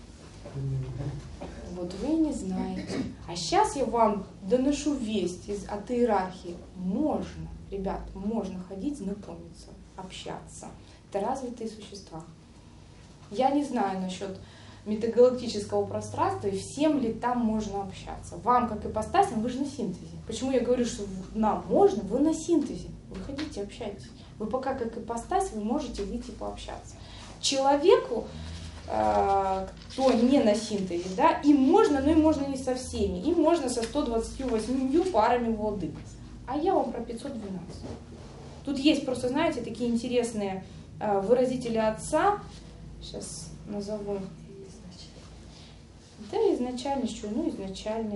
Вот вы не знаете. А сейчас я вам доношу весть от иерархии. Можно, ребят, можно ходить, знакомиться, общаться. Это развитые существа. Я не знаю насчет метагалактического пространства, и всем ли там можно общаться. Вам, как ипостасям, вы же на синтезе. Почему я говорю, что нам можно? Вы на синтезе. Вы ходите, общайтесь. Вы пока как ипостась, вы можете выйти пообщаться. Человеку, кто не на синтезе, да, им можно, но им можно не со всеми. Им можно со 128 парами владык. А я вам про 512. Тут есть просто, знаете, такие интересные выразители Отца. Сейчас назову. Да, изначальный, что? Ну, изначальный.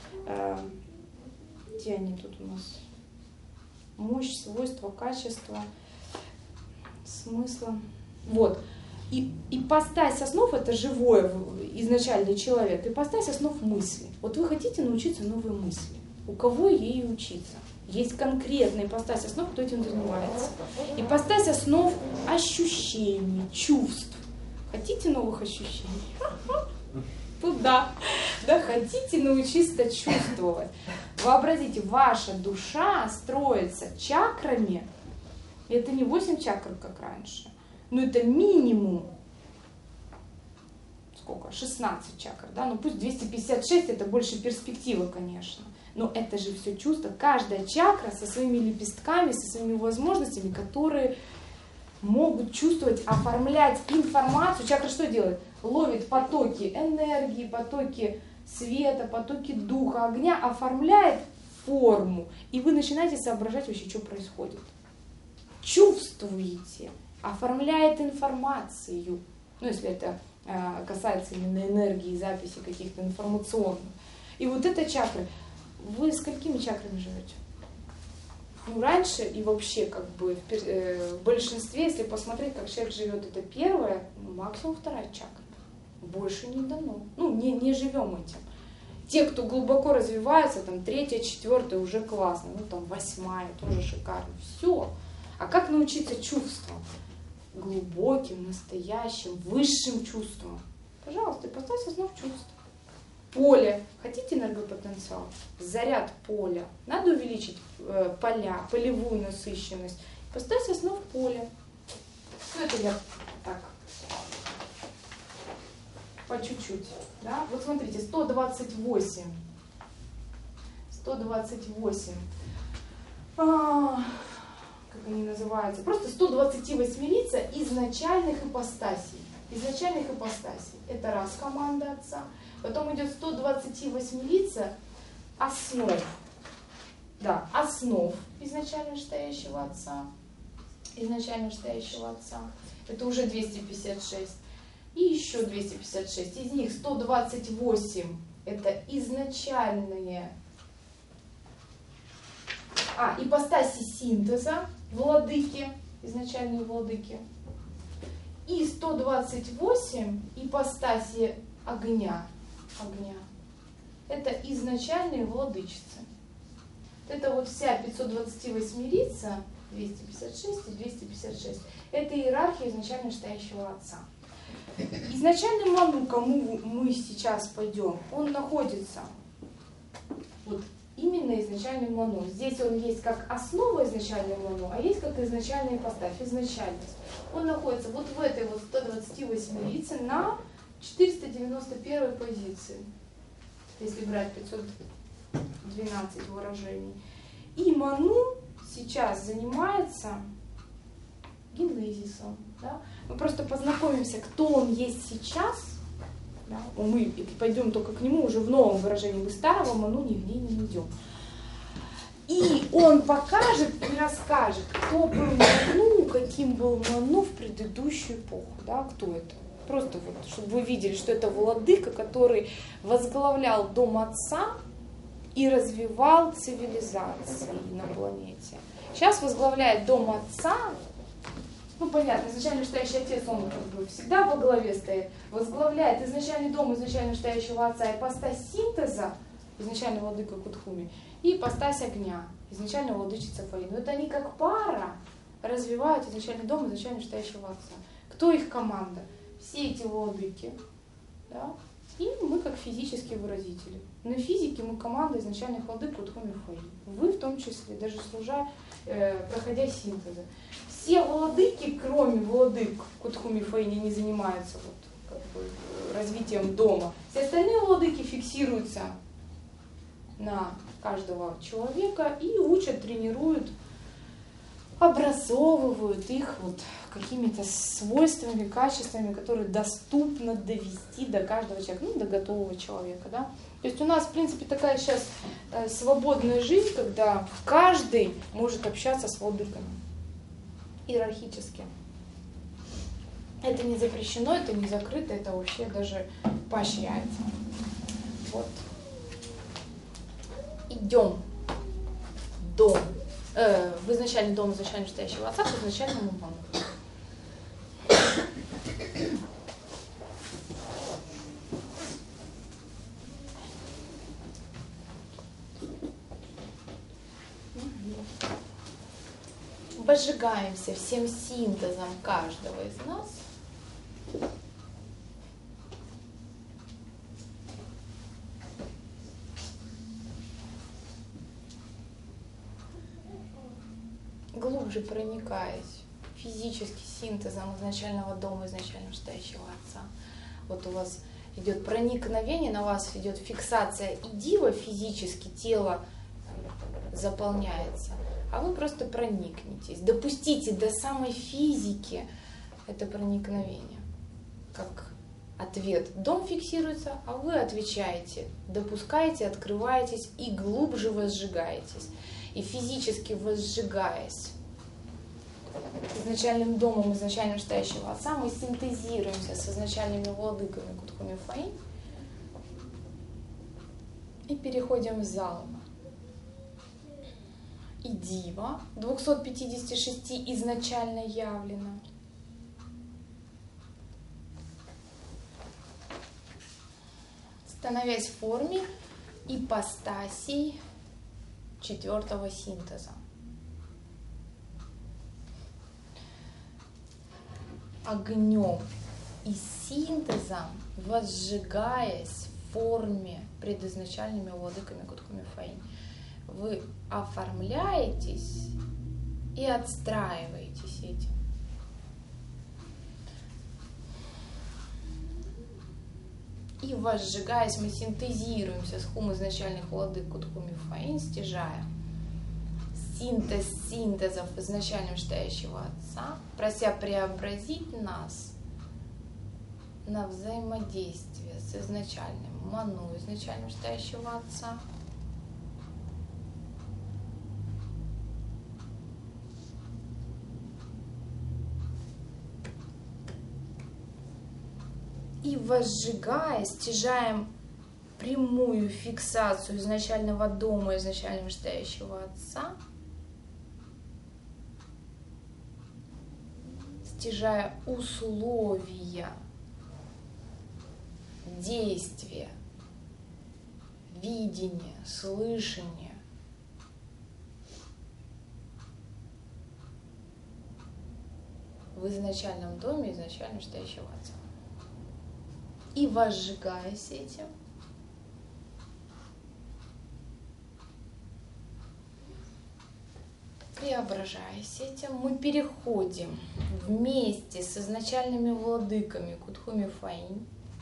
Где они тут у нас? Мощь, свойства, качество, смысла. Вот. И ипостась основ — это живой изначальный человек. Ипостась основ мысли. Вот вы хотите научиться новой мысли. У кого ей учиться? Есть конкретная ипостась основ, кто этим занимается. Ипостась основ ощущений, чувств. Хотите новых ощущений? Туда. Да, хотите научиться чувствовать. Вообразите, ваша душа строится чакрами. Это не 8 чакр, как раньше. Но это минимум, сколько, 16 чакр, да, ну пусть 256, это больше перспектива, конечно, но это же все чувство, каждая чакра со своими лепестками, со своими возможностями, которые могут чувствовать, оформлять информацию. Чакра что делает? Ловит потоки энергии, потоки света, потоки духа, огня, оформляет форму, и вы начинаете соображать вообще, что происходит. Чувствуете. Оформляет информацию, ну, если это касается именно энергии, записи каких-то информационных. И вот эта чакра, вы с какими чакрами живете? Ну, раньше и вообще, как бы, в большинстве, если посмотреть, как человек живет, это первая, ну, максимум 2-я чакра. Больше не дано. Ну, не живем этим. Те, кто глубоко развивается, там 3-я, 4-я уже классно, ну, там 8-я тоже шикарно. Все. А как научиться чувствам? Глубоким, настоящим, высшим чувствам. Пожалуйста, ипостась основ чувств. Поле. Хотите энергопотенциал? Заряд поля. Надо увеличить поля, полевую насыщенность. Ипостась основ поля. Все это я так, по чуть-чуть. Да? Вот смотрите, 128. 128. Как они называются? Просто 128 лица изначальных ипостасей. Изначальных ипостасей. Это раз команда отца. Потом идет 128 лица основ. Да, основ изначально стоящего отца. Изначально стоящего отца. Это уже 256. И еще 256. Из них 128 это изначальные ипостаси синтеза, владыки, изначальные владыки. И 128 ипостаси огня. Это изначальные владычицы. Это вот вся 528 лица, 256 и 256. Это иерархия изначально стоящего отца. Изначальный ману, кому мы сейчас пойдем, он находится вот именно изначальный ману. Здесь он есть как основа изначального ману, а есть как изначальная ипостась, изначальность. Он находится вот в этой вот 128 лице на 491 позиции, если брать 512 выражений. И ману сейчас занимается генезисом. Да? Мы просто познакомимся, кто он есть сейчас. Да? Мы пойдем только к нему уже в новом выражении. Мы старого ману нигде не идем. И он покажет и расскажет, кто был ману, каким был ману в предыдущую эпоху. Да? Кто это? Просто вот, чтобы вы видели, что это владыка, который возглавлял дом отца и развивал цивилизации на планете. Сейчас возглавляет дом отца, ну понятно, изначально стоящий отец, он как бы всегда во главе стоит, возглавляет изначальный дом изначально стоящего отца, ипостась синтеза, изначально владыка Кутхуми, и ипостась огня, изначально владычица Фаи. Но это они как пара развивают изначальный дом изначально стоящего отца. Кто их команда? Все эти владыки, да? И мы как физические выразители. На физике мы команда изначальных владык Кутхуми Фаи. Вы в том числе, даже служа, проходя синтезы. Все владыки, кроме владык Кутхуми Фаи, не занимаются вот, как бы, развитием дома. Все остальные владыки фиксируются на каждого человека и учат, тренируют, образовывают их вот какими-то свойствами, качествами, которые доступно довести до каждого человека, ну, до готового человека. Да? То есть у нас, в принципе, такая сейчас свободная жизнь, когда каждый может общаться с владыками иерархически. Это не запрещено, это не закрыто, это вообще даже поощряется. Вот. Идем в дом, в изначальный дом изначально стоящего отца, к изначальному ману. Возжигаемся всем синтезом каждого из нас. Глубже проникаясь физически синтезом изначального дома, изначально стоящего отца. Вот у вас идет проникновение, на вас идет фиксация идива физически, тело заполняется, а вы просто проникнетесь. Допустите до самой физики это проникновение, как ответ. Дом фиксируется, а вы отвечаете, допускаете, открываетесь и глубже возжигаетесь. И физически возжигаясь изначальным домом изначально стоящего отца, мы синтезируемся с изначальными владыками Кутхуми Фаи и переходим в залма. И дива 256 изначально явлено. Становясь в форме ипостасей четвертого синтеза. Огнем и синтезом, возжигаясь в форме предизначальными владыками Кутхуми Фаинь, вы оформляетесь и отстраиваетесь этим. И возжигаясь, мы синтезируемся с хум изначальных владык Кутхуми Фаинь, стяжая синтез синтезов изначально вышестоящего Отца, прося преобразить нас на взаимодействие с изначальным ману изначально вышестоящего Отца. И возжигая, стяжаем прямую фиксацию изначального дома, изначально вышестоящего Отца, стяжая условия действия, видения, слышания, в изначальном доме изначально вышестоящего Отца. И возжигаясь этим, преображаясь этим, мы переходим вместе с изначальными владыками Кутхуми Фаинь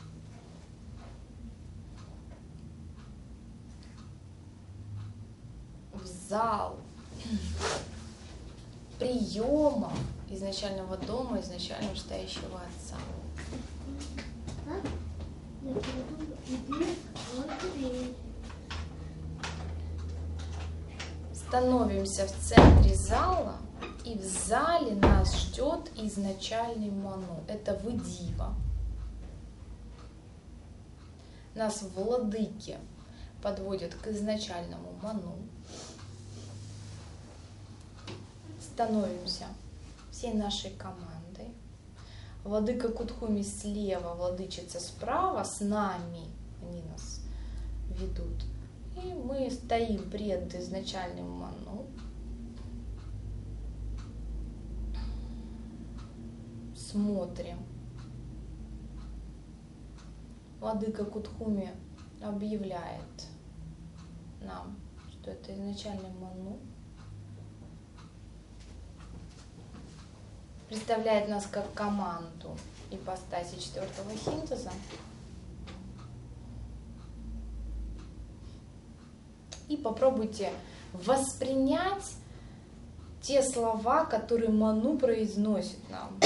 в зал приема изначального дома, изначально вышестоящего Отца. Становимся в центре зала, и в зале нас ждет изначальный ману. Это Выдива. Нас владыки подводят к изначальному ману. Становимся всей нашей командой. Владыка Кутхуми слева, владычица справа, с нами, они нас ведут. И мы стоим пред изначальным ману. Смотрим. Владыка Кутхуми объявляет нам, что это изначальный ману. Представляет нас как команду ипостаси четвертого синтеза. И попробуйте воспринять те слова, которые ману произносит нам.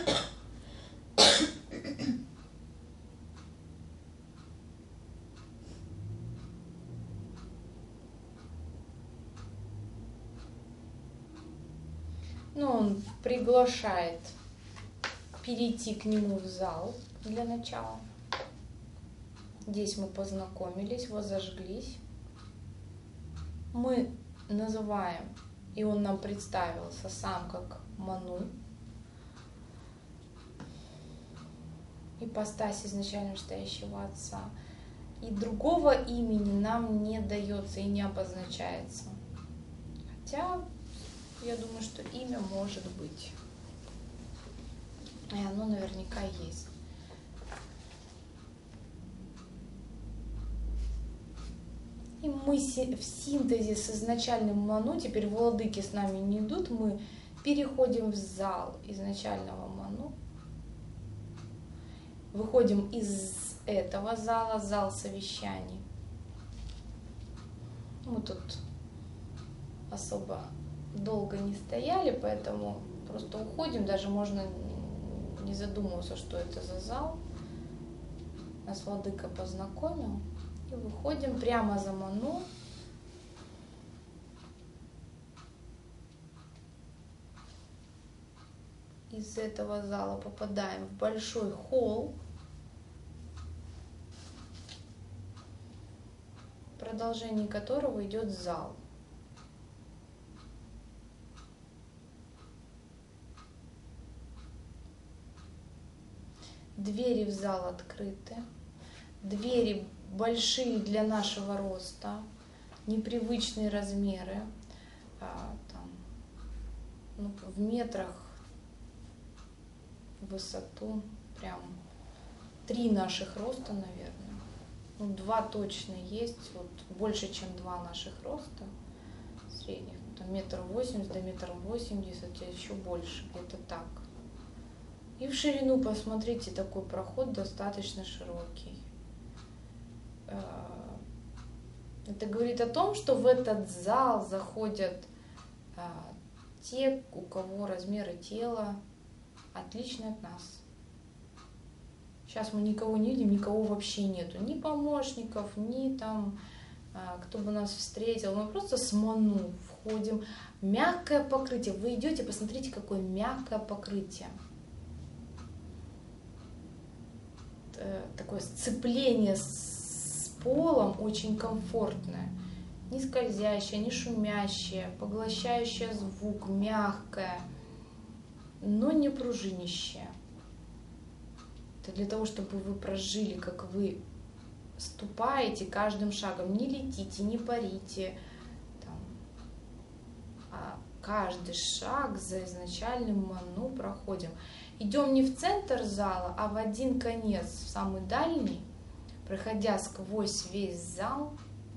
Ну, он приглашает перейти к нему в зал для начала. Здесь мы познакомились, возожглись. Мы называем, и он нам представился сам как ману, ипостась изначально вышестоящего Отца. И другого имени нам не дается и не обозначается. Хотя, я думаю, что имя может быть. И оно наверняка есть. И мы в синтезе с изначальным ману, теперь владыки с нами не идут, мы переходим в зал изначального ману. Выходим из этого зала, зал совещаний. Мы тут особо долго не стояли, поэтому просто уходим, даже можно не задумываться, что это за зал. Нас владыка познакомил. И выходим прямо за ману. Из этого зала попадаем в большой холл. В продолжении которого идет зал. Двери в зал открыты. Двери большие для нашего роста, непривычные размеры, в метрах в высоту, прям 3 наших роста, наверное. Ну, 2 точно есть, вот больше, чем 2 наших роста средних. Там 1,80 до 1,80 м, еще больше, где-то так. И в ширину посмотрите, такой проход достаточно широкий. Это говорит о том, что в этот зал заходят те, у кого размеры тела отличны от нас. Сейчас мы никого не видим, никого вообще нету. Ни помощников, ни там, кто бы нас встретил. Мы просто с ману входим. Мягкое покрытие. Вы идете, посмотрите, какое мягкое покрытие. Такое сцепление с полом очень комфортное. Не скользящее, не шумящее, поглощающее звук, мягкое, но не пружинищее. Это для того, чтобы вы прожили, как вы ступаете каждым шагом. Не летите, не парите. Там, а каждый шаг за изначальным ману проходим. Идем не в центр зала, а в один конец, в самый дальний, проходя сквозь весь зал.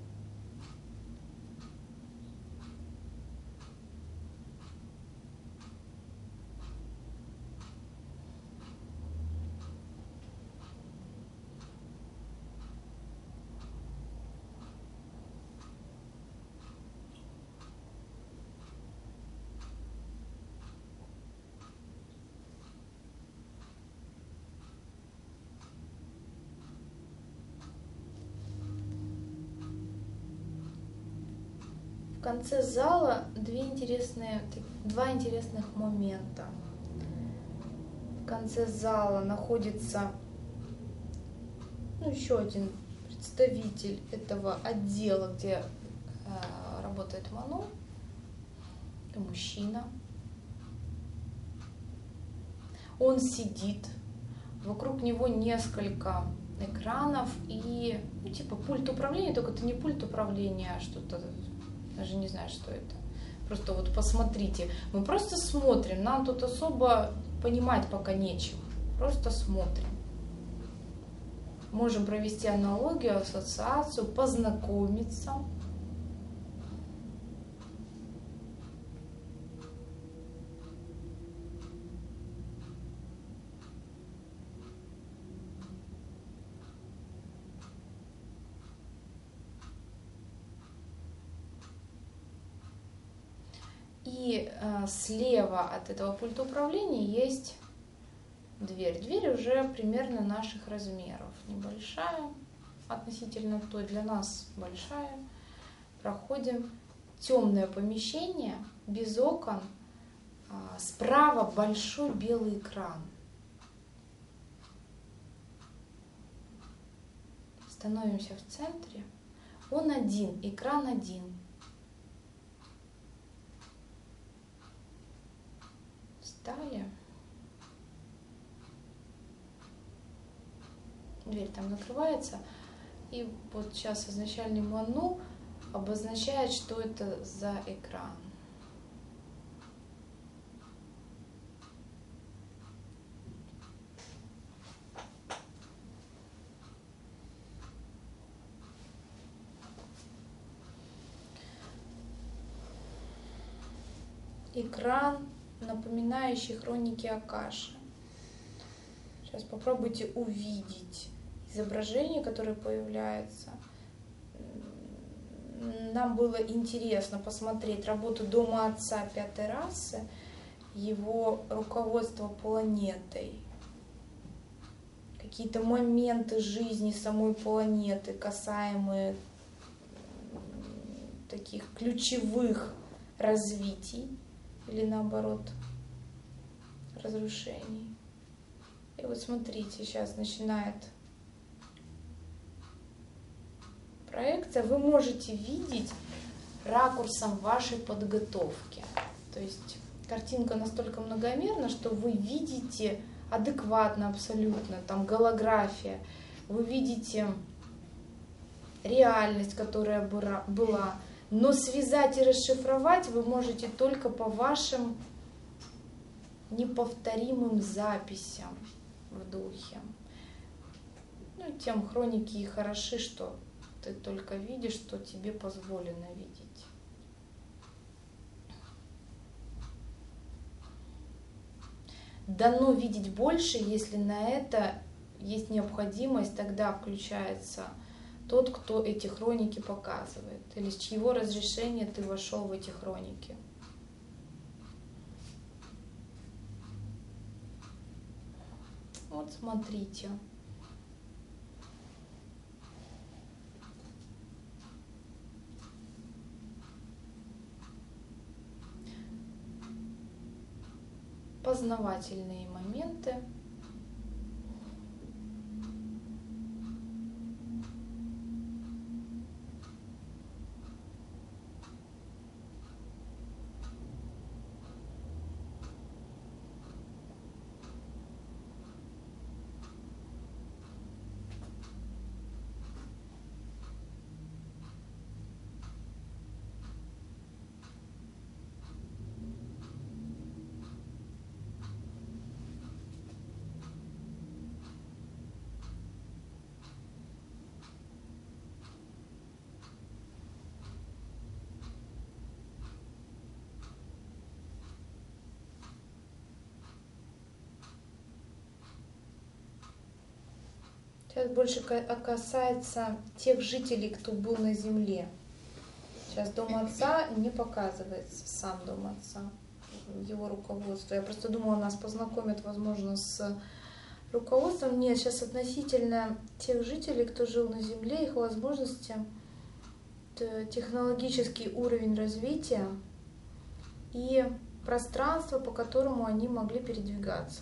В конце зала два интересных момента. В конце зала находится еще один представитель этого отдела, где работает ману. Это мужчина. Он сидит, вокруг него несколько экранов и типа пульт управления, только это не пульт управления, а что-то, даже не знаю, что это. Просто вот посмотрите. Мы просто смотрим, нам тут особо понимать пока нечего. Просто смотрим. Можем провести аналогию, ассоциацию, познакомиться. И слева от этого пульта управления есть дверь. Дверь уже примерно наших размеров. Небольшая, относительно той для нас большая. Проходим темное помещение, без окон. Справа большой белый экран. Становимся в центре. Он один, экран один. Встали. Дверь там закрывается. И вот сейчас изначальный ману обозначает, что это за экран. Экран, напоминающий хроники Акаши. Сейчас попробуйте увидеть изображение, которое появляется. Нам было интересно посмотреть работу Дома Отца пятой расы, его руководство планетой, какие-то моменты жизни самой планеты, касаемые таких ключевых развитий или наоборот разрушений. И вот смотрите, сейчас начинает проекция. Вы можете видеть ракурсом вашей подготовки. То есть картинка настолько многомерна, что вы видите адекватно абсолютно, там голография. Вы видите реальность, которая была. Но связать и расшифровать вы можете только по вашим неповторимым записям в духе. Ну, и тем хроники и хороши, что ты только видишь, что тебе позволено видеть. Дано видеть больше, если на это есть необходимость, тогда включается тот, кто эти хроники показывает, или с чьего разрешения ты вошел в эти хроники. Вот смотрите. Познавательные моменты. Сейчас больше касается тех жителей, кто был на земле. Сейчас Дом Отца не показывается, сам Дом Отца, его руководство. Я просто думала, нас познакомят, возможно, с руководством. Нет, сейчас относительно тех жителей, кто жил на земле, их возможности, технологический уровень развития и пространство, по которому они могли передвигаться.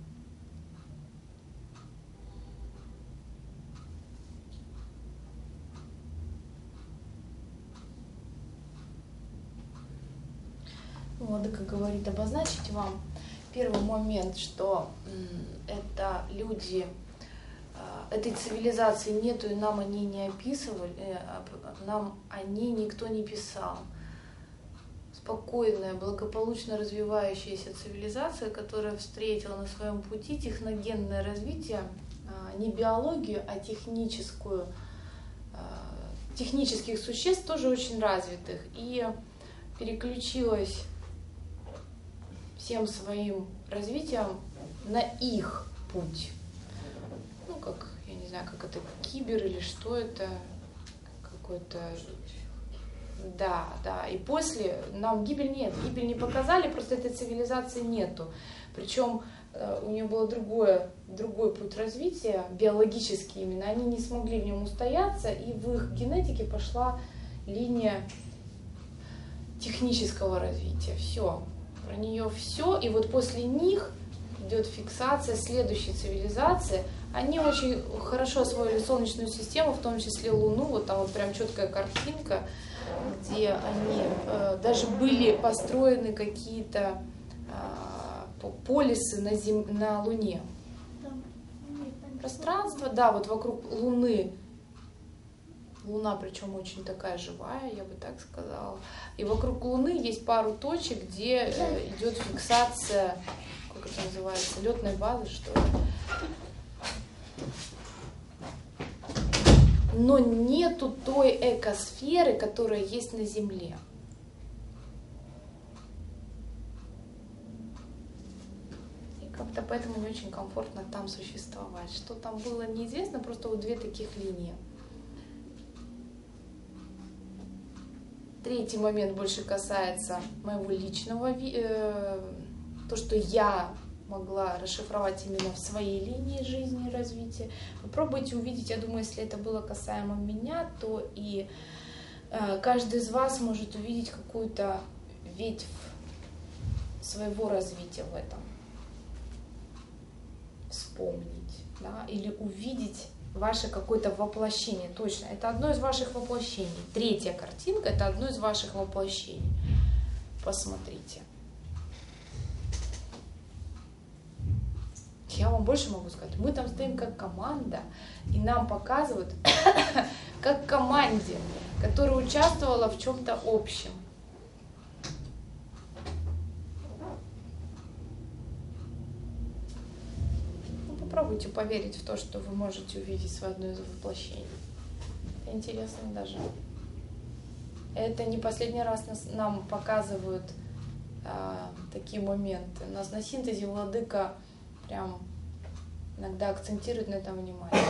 Владыка говорит обозначить вам первый момент, что это люди, этой цивилизации нету, и нам они не описывали, нам они никто не писал. Спокойная, благополучно развивающаяся цивилизация, которая встретила на своем пути техногенное развитие, не биологию, а технических существ, тоже очень развитых, и переключилась всем своим развитием на их путь. Ну, как, я не знаю, как это, кибер или что это, какой-то... Да. И после нам гибель не показали, просто этой цивилизации нету. Причем у нее был другой путь развития, биологический именно. Они не смогли в нем устояться, и в их генетике пошла линия технического развития. Все. Про нее все. И вот после них идет фиксация следующей цивилизации. Они очень хорошо освоили Солнечную систему, в том числе Луну. Вот там вот прям четкая картинка, где они даже были построены какие-то полисы на Луне. Пространство, да, вот вокруг Луны. Луна, причем очень такая живая, я бы так сказала. И вокруг Луны есть пару точек, где идет фиксация, как это называется, летной базы, что ли. Но нету той экосферы, которая есть на Земле. И как-то поэтому не очень комфортно там существовать. Что там было, неизвестно, просто вот две таких линии. Третий момент больше касается моего личного, то, что я могла расшифровать именно в своей линии жизни и развития. Попробуйте увидеть, я думаю, если это было касаемо меня, то и каждый из вас может увидеть какую-то ветвь своего развития в этом. Вспомнить, да, или увидеть ваше какое-то воплощение. Точно, это одно из ваших воплощений. Третья картинка — это одно из ваших воплощений. Посмотрите. Я вам больше могу сказать. Мы там стоим как команда, и нам показывают как команде, которая участвовала в чем-то общем. Попробуйте поверить в то, что вы можете увидеть свое одно из воплощений. Это интересно даже. Это не последний раз нам показывают такие моменты. У нас на синтезе владыка прям иногда акцентирует на этом внимание.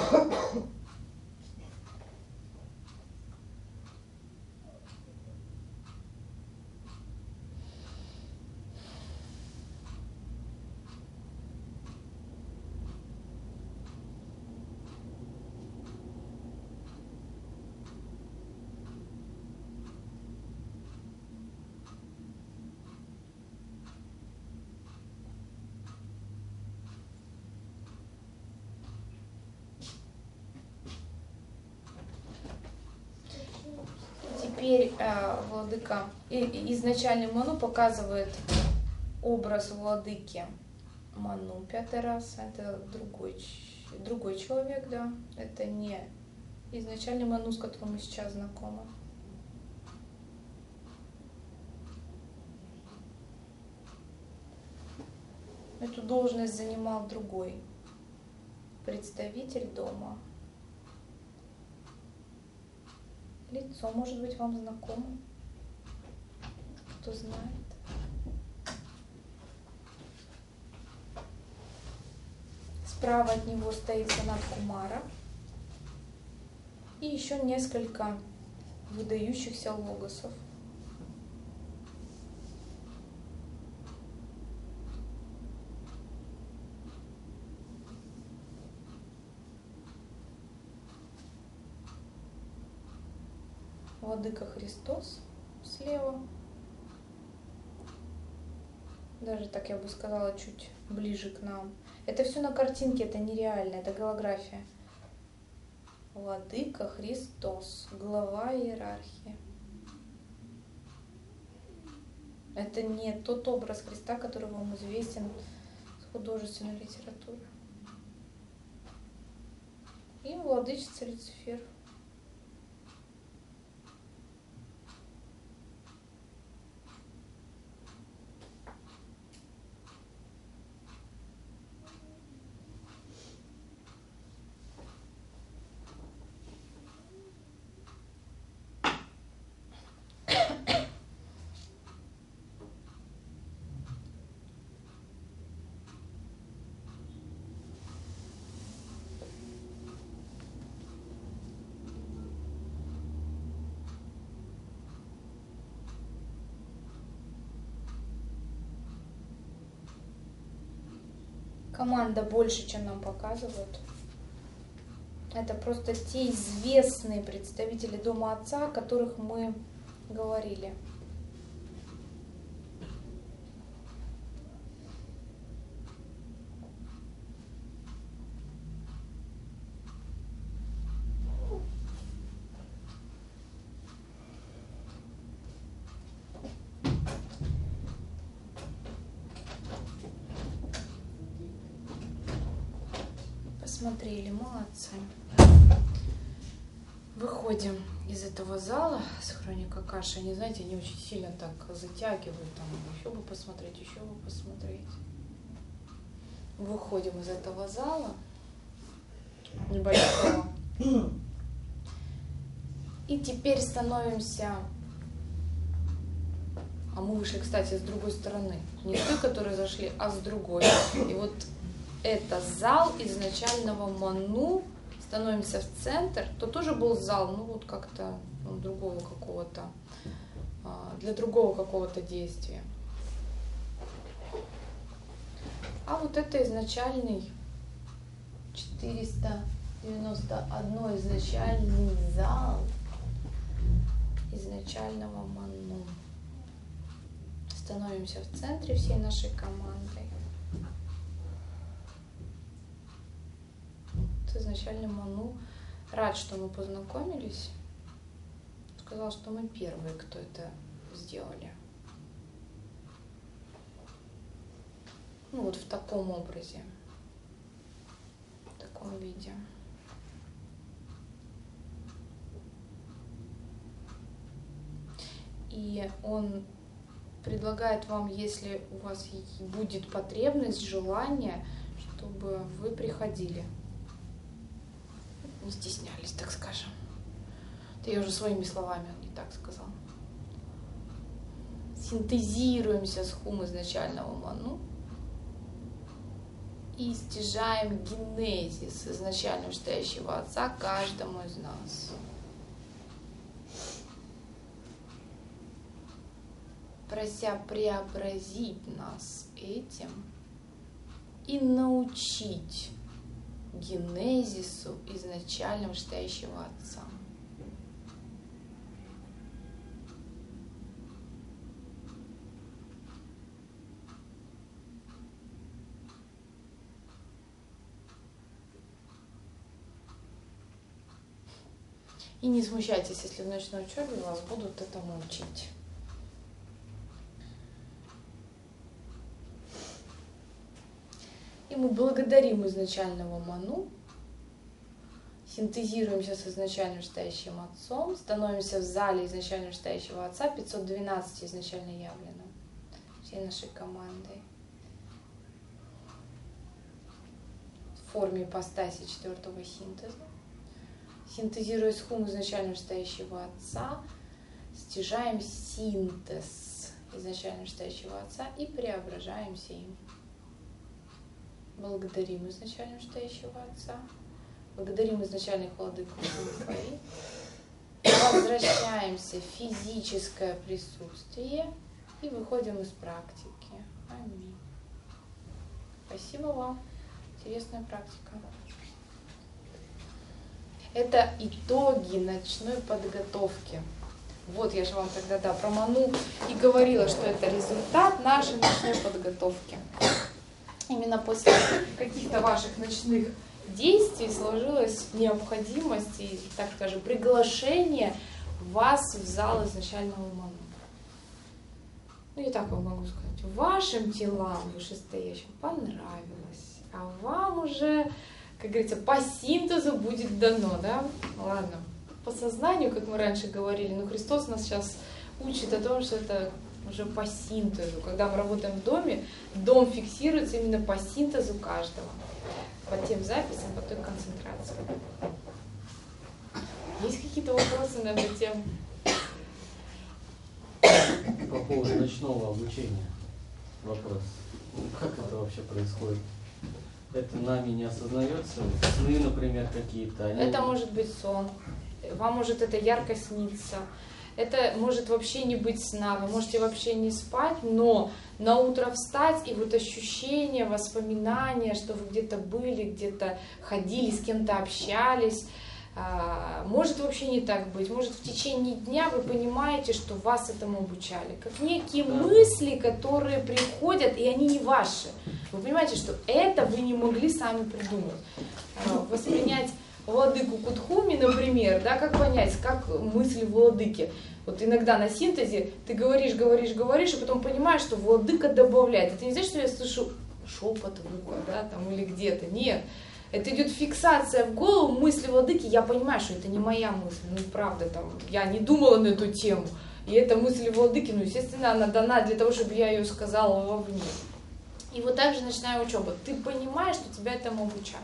Теперь владыка, изначальный Ману показывает образ владыки Ману 5-й раз. Это другой человек, да. Это не изначальный Ману, с которым мы сейчас знакомы. Эту должность занимал другой представитель дома. Лицо, может быть, вам знакомо? Кто знает? Справа от него стоит Санат Кумара и еще несколько выдающихся логосов. Владыка Христос слева. Даже так я бы сказала, чуть ближе к нам. Это все на картинке, это нереально, это голография. Владыка Христос, глава иерархии. Это не тот образ Христа, который вам известен с художественной литературы. И владычица Люцифер. Команда больше, чем нам показывают. Это просто те известные представители Дома Отца, о которых мы говорили. Посмотрели, молодцы. Выходим из этого зала с хроникой Акаши. Они, знаете, они очень сильно так затягивают. Там еще бы посмотреть, еще бы посмотреть. Выходим из этого зала небольшого. И теперь становимся... А мы вышли, кстати, с другой стороны. Не с той, которые зашли, а с другой. И вот это зал изначального Ману, становимся в центр, то тоже был зал, ну вот как-то другого какого-то, для другого какого-то действия. А вот это изначальный 491 изначальный зал изначального Ману. Становимся в центре всей нашей командой. Изначально Ману рад, что мы познакомились. Сказал, что мы первые, кто это сделали. Ну вот в таком образе, в таком виде. И он предлагает вам, если у вас будет потребность, желание, чтобы вы приходили. Не стеснялись, так скажем. Это я уже своими словами, он не так сказал. Синтезируемся с хум изначального ману и стяжаем генезис изначально вышестоящего Отца каждому из нас. Прося преобразить нас этим и научить генезису изначально вышестоящего Отца. И не смущайтесь, если в ночной учебе вас будут этому учить. И мы благодарим изначального ману, синтезируемся с изначально вышестоящим Отцом, становимся в зале изначально вышестоящего Отца, 512 изначально явлено всей нашей командой. В форме ипостаси 4-го синтеза. Синтезируясь хум изначально вышестоящего Отца, стяжаем синтез изначально вышестоящего Отца и преображаемся им. Благодарим изначально вышестоящего Отца, благодарим изначальных владык Фаи, возвращаемся в физическое присутствие и выходим из практики. Аминь. Спасибо вам. Интересная практика. Это итоги ночной подготовки. Вот я же вам тогда про ману и говорила, что это результат нашей ночной подготовки. Именно после каких-то ваших ночных действий сложилась необходимость и, так скажем, приглашение вас в зал изначального ману. Ну, я так вам могу сказать. Вашим телам вышестоящим понравилось, а вам уже, как говорится, по синтезу будет дано, да? Ладно, по сознанию, как мы раньше говорили, но Христос нас сейчас учит о том, что это уже по синтезу. Когда мы работаем в доме, дом фиксируется именно по синтезу каждого, по тем записям, по той концентрации. Есть какие-то вопросы на эту тему? По поводу ночного обучения вопрос. Как это вообще происходит? Это нами не осознается? Сны, например, какие-то? Это может быть сон. Вам может это ярко сниться. Это может вообще не быть сна. Вы можете вообще не спать, но на утро встать и вот ощущение, воспоминания, что вы где-то были, где-то ходили, с кем-то общались. Может вообще не так быть. Может в течение дня вы понимаете, что вас этому обучали. Как некие мысли, которые приходят, и они не ваши. Вы понимаете, что это вы не могли сами придумать. Воспринять владыку Кутхуми, например, да, как понять, как мысли владыки. Вот иногда на синтезе ты говоришь, и потом понимаешь, что владыка добавляет. Это не значит, что я слышу шепот в ухо, да, там, или где-то. Нет. Это идет фиксация в голову мысли владыки. Я понимаю, что это не моя мысль. Ну, правда, там, я не думала на эту тему. И эта мысль владыки, ну, естественно, она дана для того, чтобы я ее сказала вовне. И вот так же ночная учеба. Ты понимаешь, что тебя этому обучали.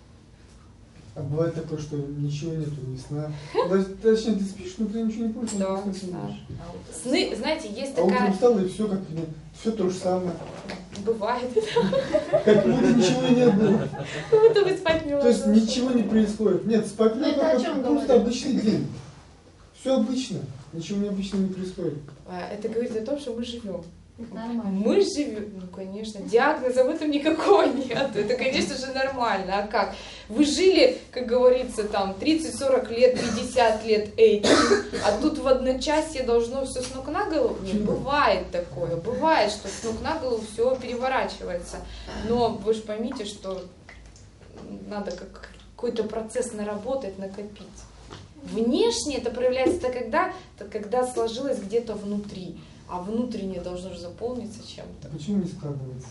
А бывает такое, что ничего нету, ни сна. Точнее, ты спишь, но ты ничего не помнишь, Да, ты не да. помнишь. Сны, знаете, есть А утром такая... встал, и все как все то же самое. Бывает. Как будто ничего и не было. Как будто вы спать не То есть ложитесь. ничего не происходит. Нет, спать Ну, это о чем просто говорит? обычный день. Все обычно. Ничего необычного не происходит. Это говорит о том, что мы живем. Это нормально. Мы живем, ну, конечно, диагноза в этом никакого нет. Это, конечно же, нормально. А как? Вы жили, как говорится, там 30-40 лет, 50 лет этим, а тут в одночасье должно все с ног на голову? Нет, бывает такое. Бывает, что с ног на голову все переворачивается. Но вы же поймите, что надо какой-то процесс наработать, накопить. Внешне это проявляется когда сложилось где-то внутри. А внутреннее должно же заполниться чем-то. Почему не складывается?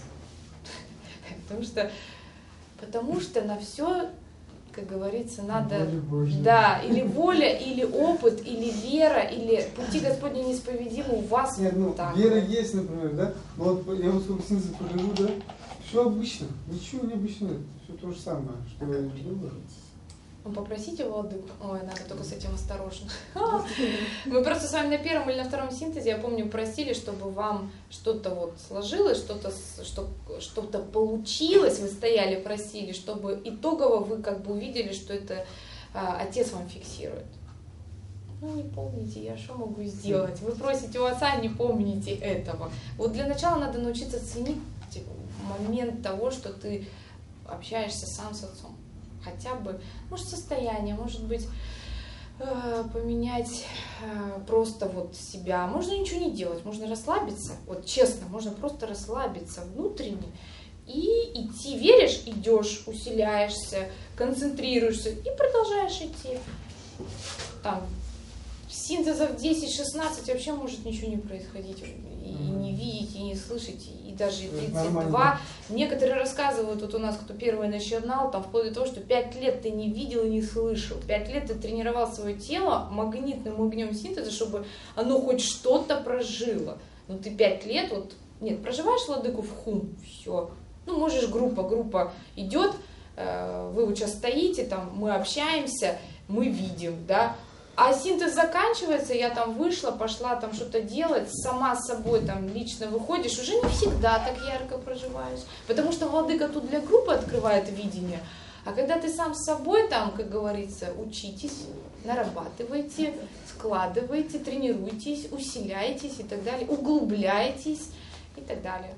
Потому что на все, как говорится, надо... Воля Божья. Да, или воля, или опыт, или вера, или пути Господни неисповедимы у вас. Нет, ну, так. вера есть, например, да? Но вот я вот сколько синтезов прохожу, да? Все обычно, ничего необычного, все то же самое, что и было. Ну, попросите владыку. Ой, надо только с этим осторожно. Мы просто с вами на первом или на втором синтезе, я помню, просили, чтобы вам что-то вот сложилось, что-то получилось, вы стояли, просили, чтобы итогово вы как бы увидели, что это отец вам фиксирует. Ну, не помните, я что могу сделать? Вы просите у отца, не помните этого. Вот для начала надо научиться ценить момент того, что ты общаешься сам с отцом. Хотя бы, может, состояние, может быть, поменять просто вот себя. Можно ничего не делать, можно расслабиться, вот честно, можно просто расслабиться внутренне и идти, веришь, идешь, усиляешься, концентрируешься и продолжаешь идти. Там синтезов 10-16 вообще может ничего не происходить, и не видеть, и не слышать, и даже 32. Некоторые рассказывают, вот у нас кто первый начинал, там вплоть до того, что 5 лет ты не видел и не слышал, 5 лет ты тренировал свое тело магнитным огнем синтеза, чтобы оно хоть что-то прожило. Но ты 5 лет, вот, нет, проживаешь владыку в хум, все. Ну, можешь группа идет, вы вот сейчас стоите, там, мы общаемся, мы видим, да. А синтез заканчивается, я там вышла, пошла там что-то делать, сама с собой там лично выходишь, уже не всегда так ярко проживаешь. Потому что владыка тут для группы открывает видение. А когда ты сам с собой там, как говорится, учитесь, нарабатывайте, складывайте, тренируйтесь, усиляйтесь и так далее, углубляйтесь и так далее.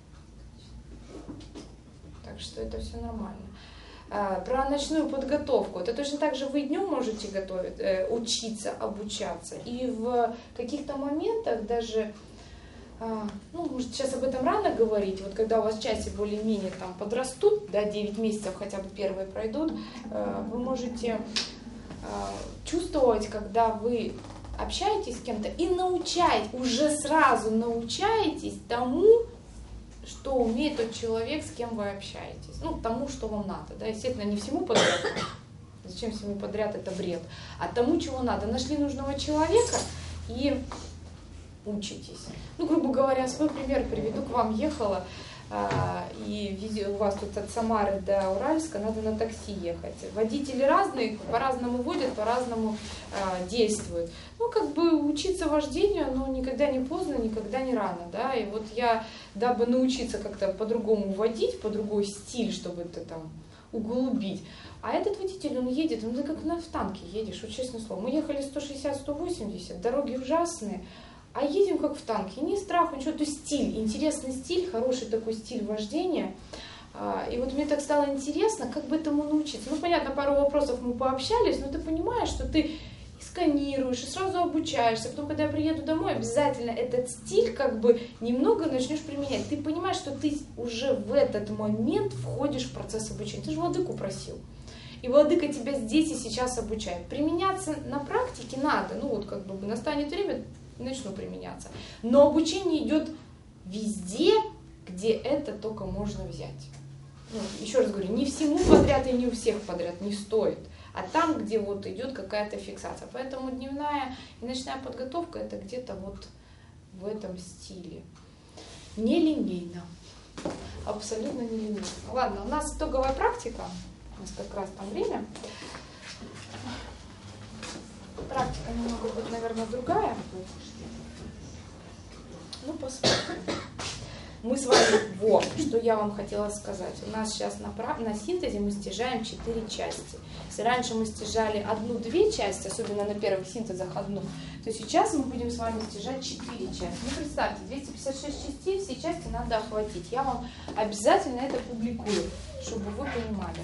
Так что это все нормально. Про ночную подготовку. Это точно так же вы днем можете готовить, учиться, обучаться. И в каких-то моментах даже, ну, может, сейчас об этом рано говорить, вот когда у вас части более-менее там подрастут, да, 9 месяцев хотя бы первые пройдут, вы можете чувствовать, когда вы общаетесь с кем-то и уже сразу научаетесь тому, что умеет тот человек, с кем вы общаетесь. Ну, тому, что вам надо. Да? Естественно, не всему подряд. Зачем всему подряд, это бред. А тому, чего надо. Нашли нужного человека и учитесь. Ну, грубо говоря, свой пример приведу. К вам ехала, и у вас тут от Самары до Уральска надо на такси ехать. Водители разные, по-разному водят, по-разному действуют. Ну, как бы учиться вождению, но никогда не поздно, никогда не рано, да. И вот я, дабы научиться как-то по-другому водить, по другой стиль, чтобы это там углубить. А этот водитель, он едет, ну, ты как в танке едешь, вот честное слово. Мы ехали 160-180, дороги ужасные. А едем как в танке, ни страха, ничего, то есть стиль, интересный стиль, хороший такой стиль вождения. И вот мне так стало интересно, как бы этому научиться. Ну, понятно, пару вопросов мы пообщались, но ты понимаешь, что ты сканируешь и сразу обучаешься. Потом, когда я приеду домой, обязательно этот стиль как бы немного начнешь применять. Ты понимаешь, что ты уже в этот момент входишь в процесс обучения. Ты же владыку просил. И владыка тебя здесь и сейчас обучает. Применяться на практике надо. Ну, вот как бы настанет время, начну применяться. Но обучение идет везде, где это только можно взять. Ну, еще раз говорю, не всему подряд и не у всех подряд не стоит. А там, где вот идет какая-то фиксация. Поэтому дневная и ночная подготовка это где-то вот в этом стиле. Не линейно. Абсолютно не линейно. Ладно, у нас итоговая практика. У нас как раз там время. Практика немного будет, наверное, другая. Ну, посмотрим. Мы с вами, что я вам хотела сказать. У нас сейчас на синтезе мы стяжаем 4 части. Если раньше мы стяжали 1-2 части, особенно на первых синтезах одну, то сейчас мы будем с вами стяжать 4 части. Ну, представьте, 256 частей, все части надо охватить. Я вам обязательно это публикую, чтобы вы понимали,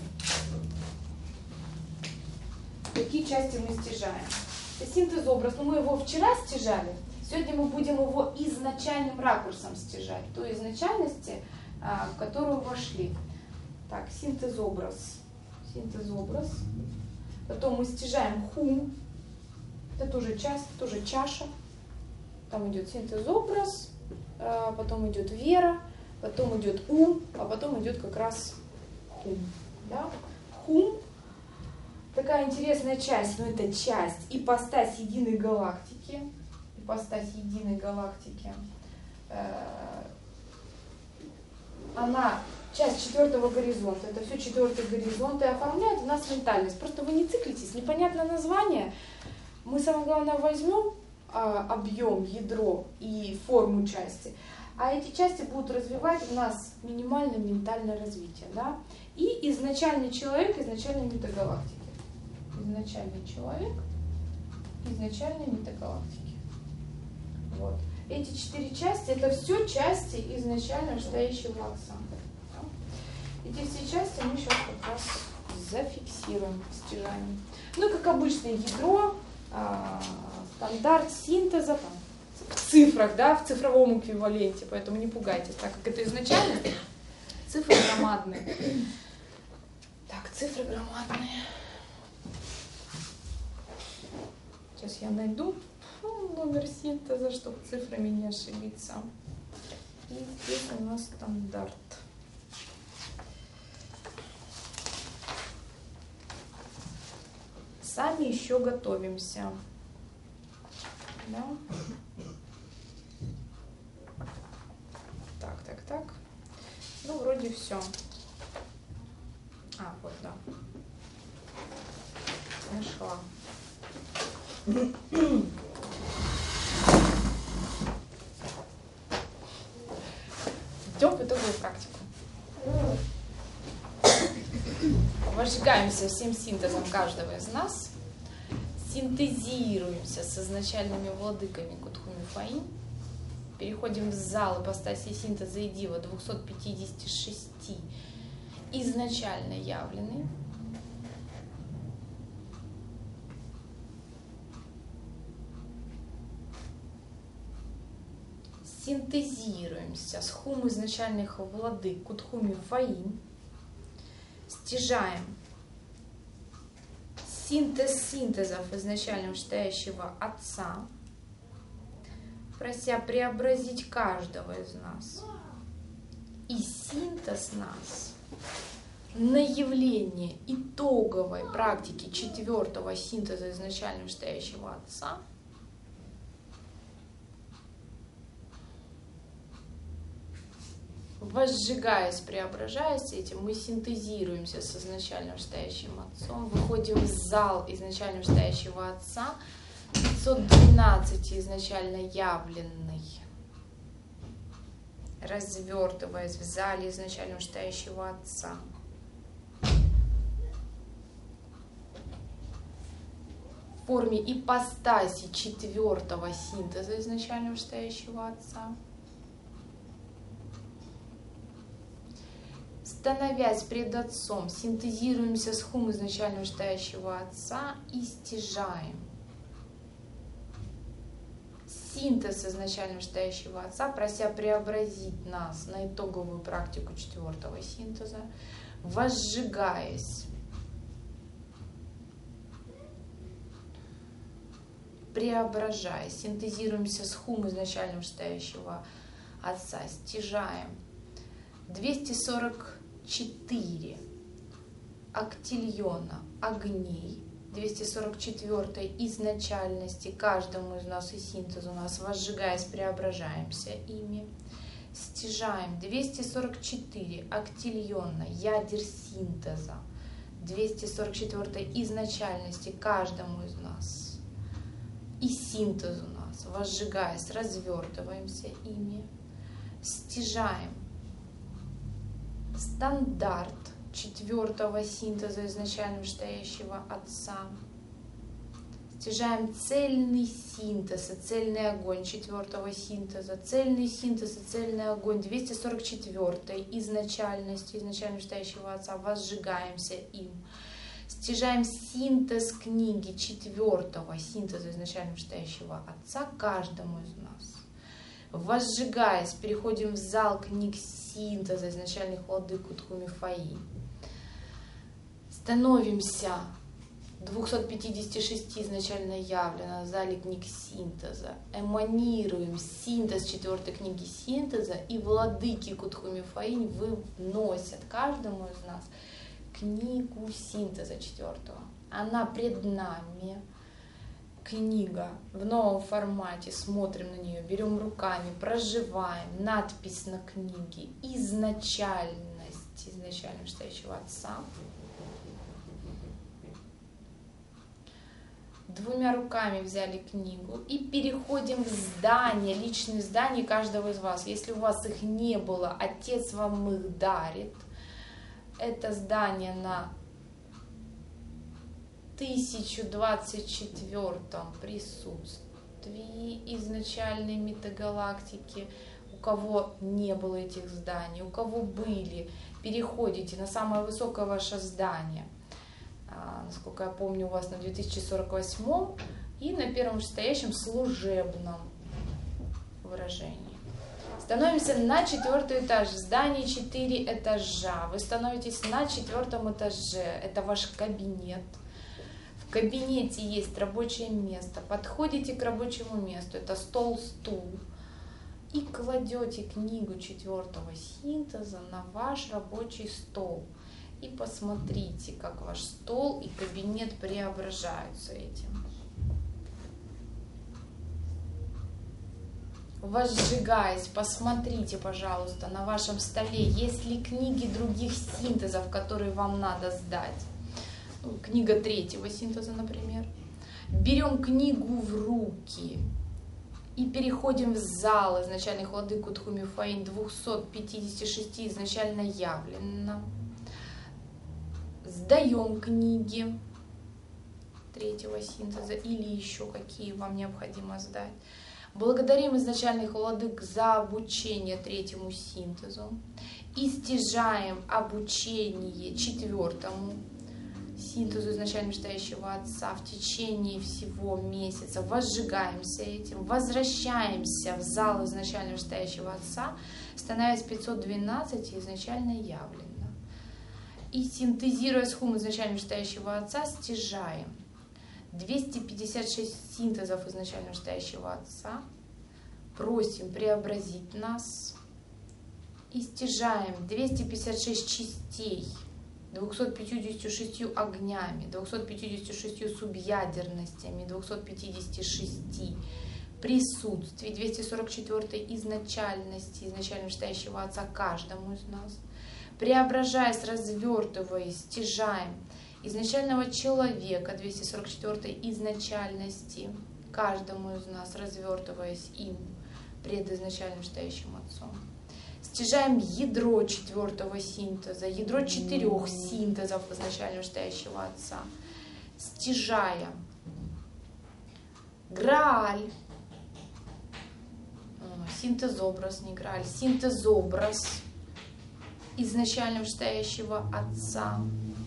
какие части мы стяжаем. Синтез-образ, ну, мы его вчера стяжали. Сегодня мы будем его изначальным ракурсом стяжать, той изначальности, в которую вошли. Так, синтез-образ. Синтез-образ. Потом мы стяжаем хум. Это тоже часть, тоже чаша. Там идет синтез-образ, потом идет вера, потом идет ум, а потом идет как раз хум. Да? Хум. Такая интересная часть, но это часть, ипостась единой галактики. Ипостась единой галактики. Она часть 4-го горизонта. Это все 4-й горизонт и оформляет в нас ментальность. Просто вы не циклитесь, непонятно название. Мы самое главное возьмем объем, ядро и форму части, а эти части будут развивать в нас минимальное ментальное развитие. Да? И изначальный человек, изначальной метагалактики. Изначальный человек, изначальной метагалактики. Вот. Эти 4 части, это все части изначально стоящего отца. Эти все части мы сейчас как раз зафиксируем в стяжании. Ну и как обычно ядро, стандарт синтеза там, в цифрах, да, в цифровом эквиваленте, поэтому не пугайтесь, так как это изначально цифры громадные. Так, цифры громадные. Сейчас я найду номер синтеза, чтобы цифрами не ошибиться. И здесь у нас стандарт. Сами еще готовимся. Да? Так. Ну, вроде все. Вот, да. Нашла. Идем в итоговую практику. Возжигаемся всем синтезом каждого из нас. Синтезируемся с изначальными владыками Кутхуми Фаин. Переходим в зал ипостаси синтеза и дива 256 изначально явленные. Синтезируемся с хум изначальных владык Кутхуми Фаин. Стяжаем синтез синтезов изначально вышестоящего Отца, прося преобразить каждого из нас. И синтез нас на явление итоговой практики 4-го синтеза изначально вышестоящего Отца возжигаясь, преображаясь этим, мы синтезируемся с изначально вышестоящим Отцом, выходим в зал изначально вышестоящего Отца, 512 изначально явленный, развертываясь в зале изначально вышестоящего Отца. В форме ипостаси 4-го синтеза изначально вышестоящего Отца. Становясь пред Отцом, синтезируемся с хум изначально вышестоящего Отца и стяжаем синтез изначально вышестоящего Отца, прося преобразить нас на итоговую практику 4-го синтеза, возжигаясь, преображаясь, синтезируемся с хум изначально вышестоящего Отца, стяжаем 244 актильона огней, 244 изначальности каждому из нас и синтезу нас, возжигаясь, преображаемся ими, стяжаем 244 актильона ядер синтеза, 244 изначальности каждому из нас и синтезу нас, возжигаясь, развертываемся ими, стяжаем стандарт 4-го синтеза изначально вышестоящего Отца. Стяжаем цельный синтез и цельный огонь 4-го синтеза. Цельный синтез и цельный огонь 244-й изначальности, изначально вышестоящего Отца. Возжигаемся им. Стяжаем синтез книги 4-го синтеза изначально вышестоящего Отца каждому из нас. Возжигаясь, переходим в зал книг синтеза изначальных владык Кутхуми Фаин. Становимся 256 изначально явлено в зале книг синтеза. Эманируем синтез 4-й книги синтеза, и владыки Кутхуми Фаин выносят каждому из нас книгу синтеза 4-го. Она пред нами. Книга в новом формате, смотрим на нее, берем руками, проживаем, надпись на книге, изначальность изначально вышестоящего отца. Двумя руками взяли книгу и переходим в здание, личные здания каждого из вас. Если у вас их не было, Отец вам их дарит. Это здание на 1024 присутствии изначальной метагалактики. У кого не было этих зданий, у кого были, переходите на самое высокое ваше здание. Насколько я помню, у вас на 2048 и на первом вышестоящем служебном выражении. Становимся на 4-й этаж. Здание 4 этажа. Вы становитесь на 4-м этаже. Это ваш кабинет. В кабинете есть рабочее место. Подходите к рабочему месту. Это стол, стул. И кладете книгу 4-го синтеза на ваш рабочий стол. И посмотрите, как ваш стол и кабинет преображаются этим. Возжигаясь, посмотрите, пожалуйста, на вашем столе, есть ли книги других синтезов, которые вам надо сдать. Книга 3-го синтеза, например. Берем книгу в руки и переходим в зал изначальных владык Кутхуми Фаин 256 изначально явлено. Сдаем книги 3-го синтеза или еще какие вам необходимо сдать. Благодарим изначальных владык за обучение 3-му синтезу. И стяжаем обучение 4-му синтезу изначально вышестоящего Отца в течение всего месяца. Возжигаемся этим, возвращаемся в зал изначально вышестоящего Отца, становясь 512 изначально явлено. И синтезируя схему изначально вышестоящего Отца, стяжаем 256 синтезов изначально вышестоящего Отца, просим преобразить нас и стяжаем 256 частей 256 огнями, 256 субъядерностями, 256 присутствий, 244 изначальности изначально вышестоящего Отца каждому из нас, преображаясь, развертываясь, стяжаем изначального человека 244 изначальности каждому из нас, развертываясь им пред изначальным вышестоящим Отцом. Стяжаем ядро 4-го синтеза, ядро 4 синтезов изначально вышестоящего Отца. Стяжаем Грааль, синтезобраз, не Грааль, синтезобраз изначально вышестоящего Отца.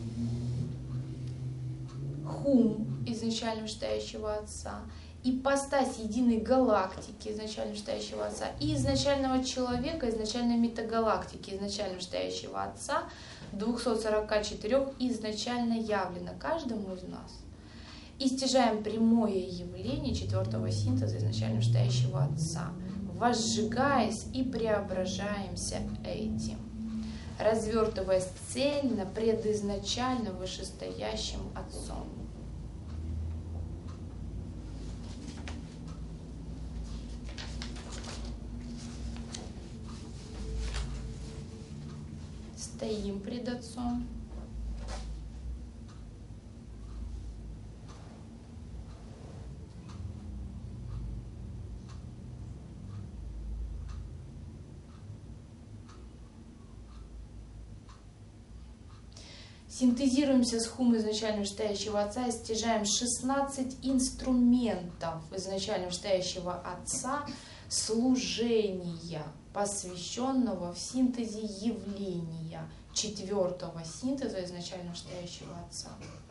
Хум изначально вышестоящего Отца. Ипостась единой галактики изначально вышестоящего Отца и изначального человека, изначальной метагалактики изначально вышестоящего Отца 244 изначально явлено каждому из нас. И стяжаем прямое явление 4-го синтеза изначально вышестоящего Отца, возжигаясь и преображаемся этим, развертываясь цельно пред изначально вышестоящим Отцом. Стоим пред Отцом. Синтезируемся с хум изначально вышестоящего Отца и стяжаем 16 инструментов изначально вышестоящего Отца служения, посвященного в синтезе явления 4-го синтеза изначально вышестоящего Отца.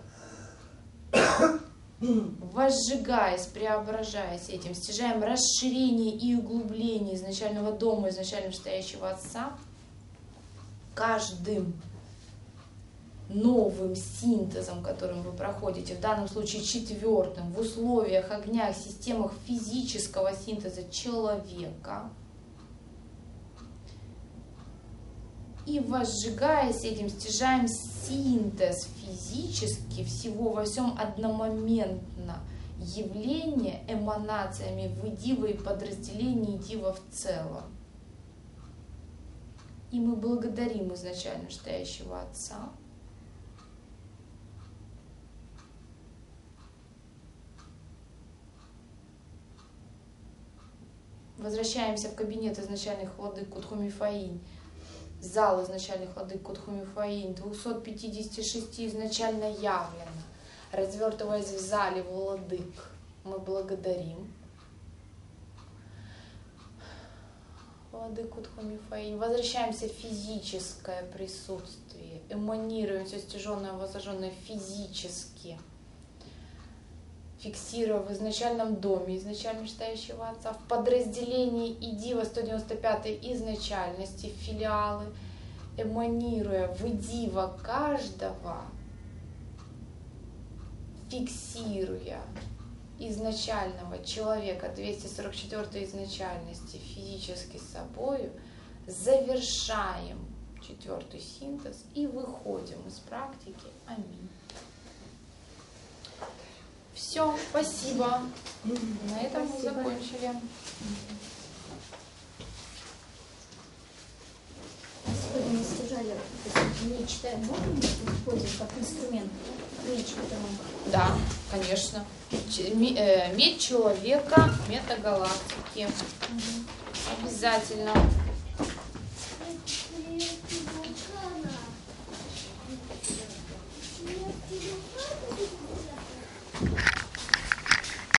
Возжигаясь, преображаясь этим, стяжаем расширение и углубление изначального дома изначально вышестоящего Отца каждым новым синтезом, которым вы проходите, в данном случае 4-м, в условиях, огнях, системах физического синтеза человека. И возжигаясь этим, стяжаем синтез физически всего во всем одномоментно явление эманациями в Дива и подразделении Дива в целом. И мы благодарим изначально стоящего Отца. Возвращаемся в кабинет изначальных владык Кудху-Мифаинь, зал изначальных владык Кудху-Мифаинь, 256 изначально явлено. Развертываясь в зале владык, мы благодарим владык Кудху-Мифаинь. Возвращаемся в физическое присутствие, эманируем все стяженное, возложенное физически, фиксируя в изначальном доме изначально стоящего Отца, в подразделении Идива 195 изначальности, филиалы, эманируя в Идива каждого, фиксируя изначального человека 244 изначальности физически с собою, завершаем 4-й синтез и выходим из практики. Аминь. Все, спасибо. На этом мы закончили. Сегодня мы стяжали меч, да, можно использовать как инструмент? Меч, который... Да, конечно. Медь человека, метагалактики. Обязательно. Нет,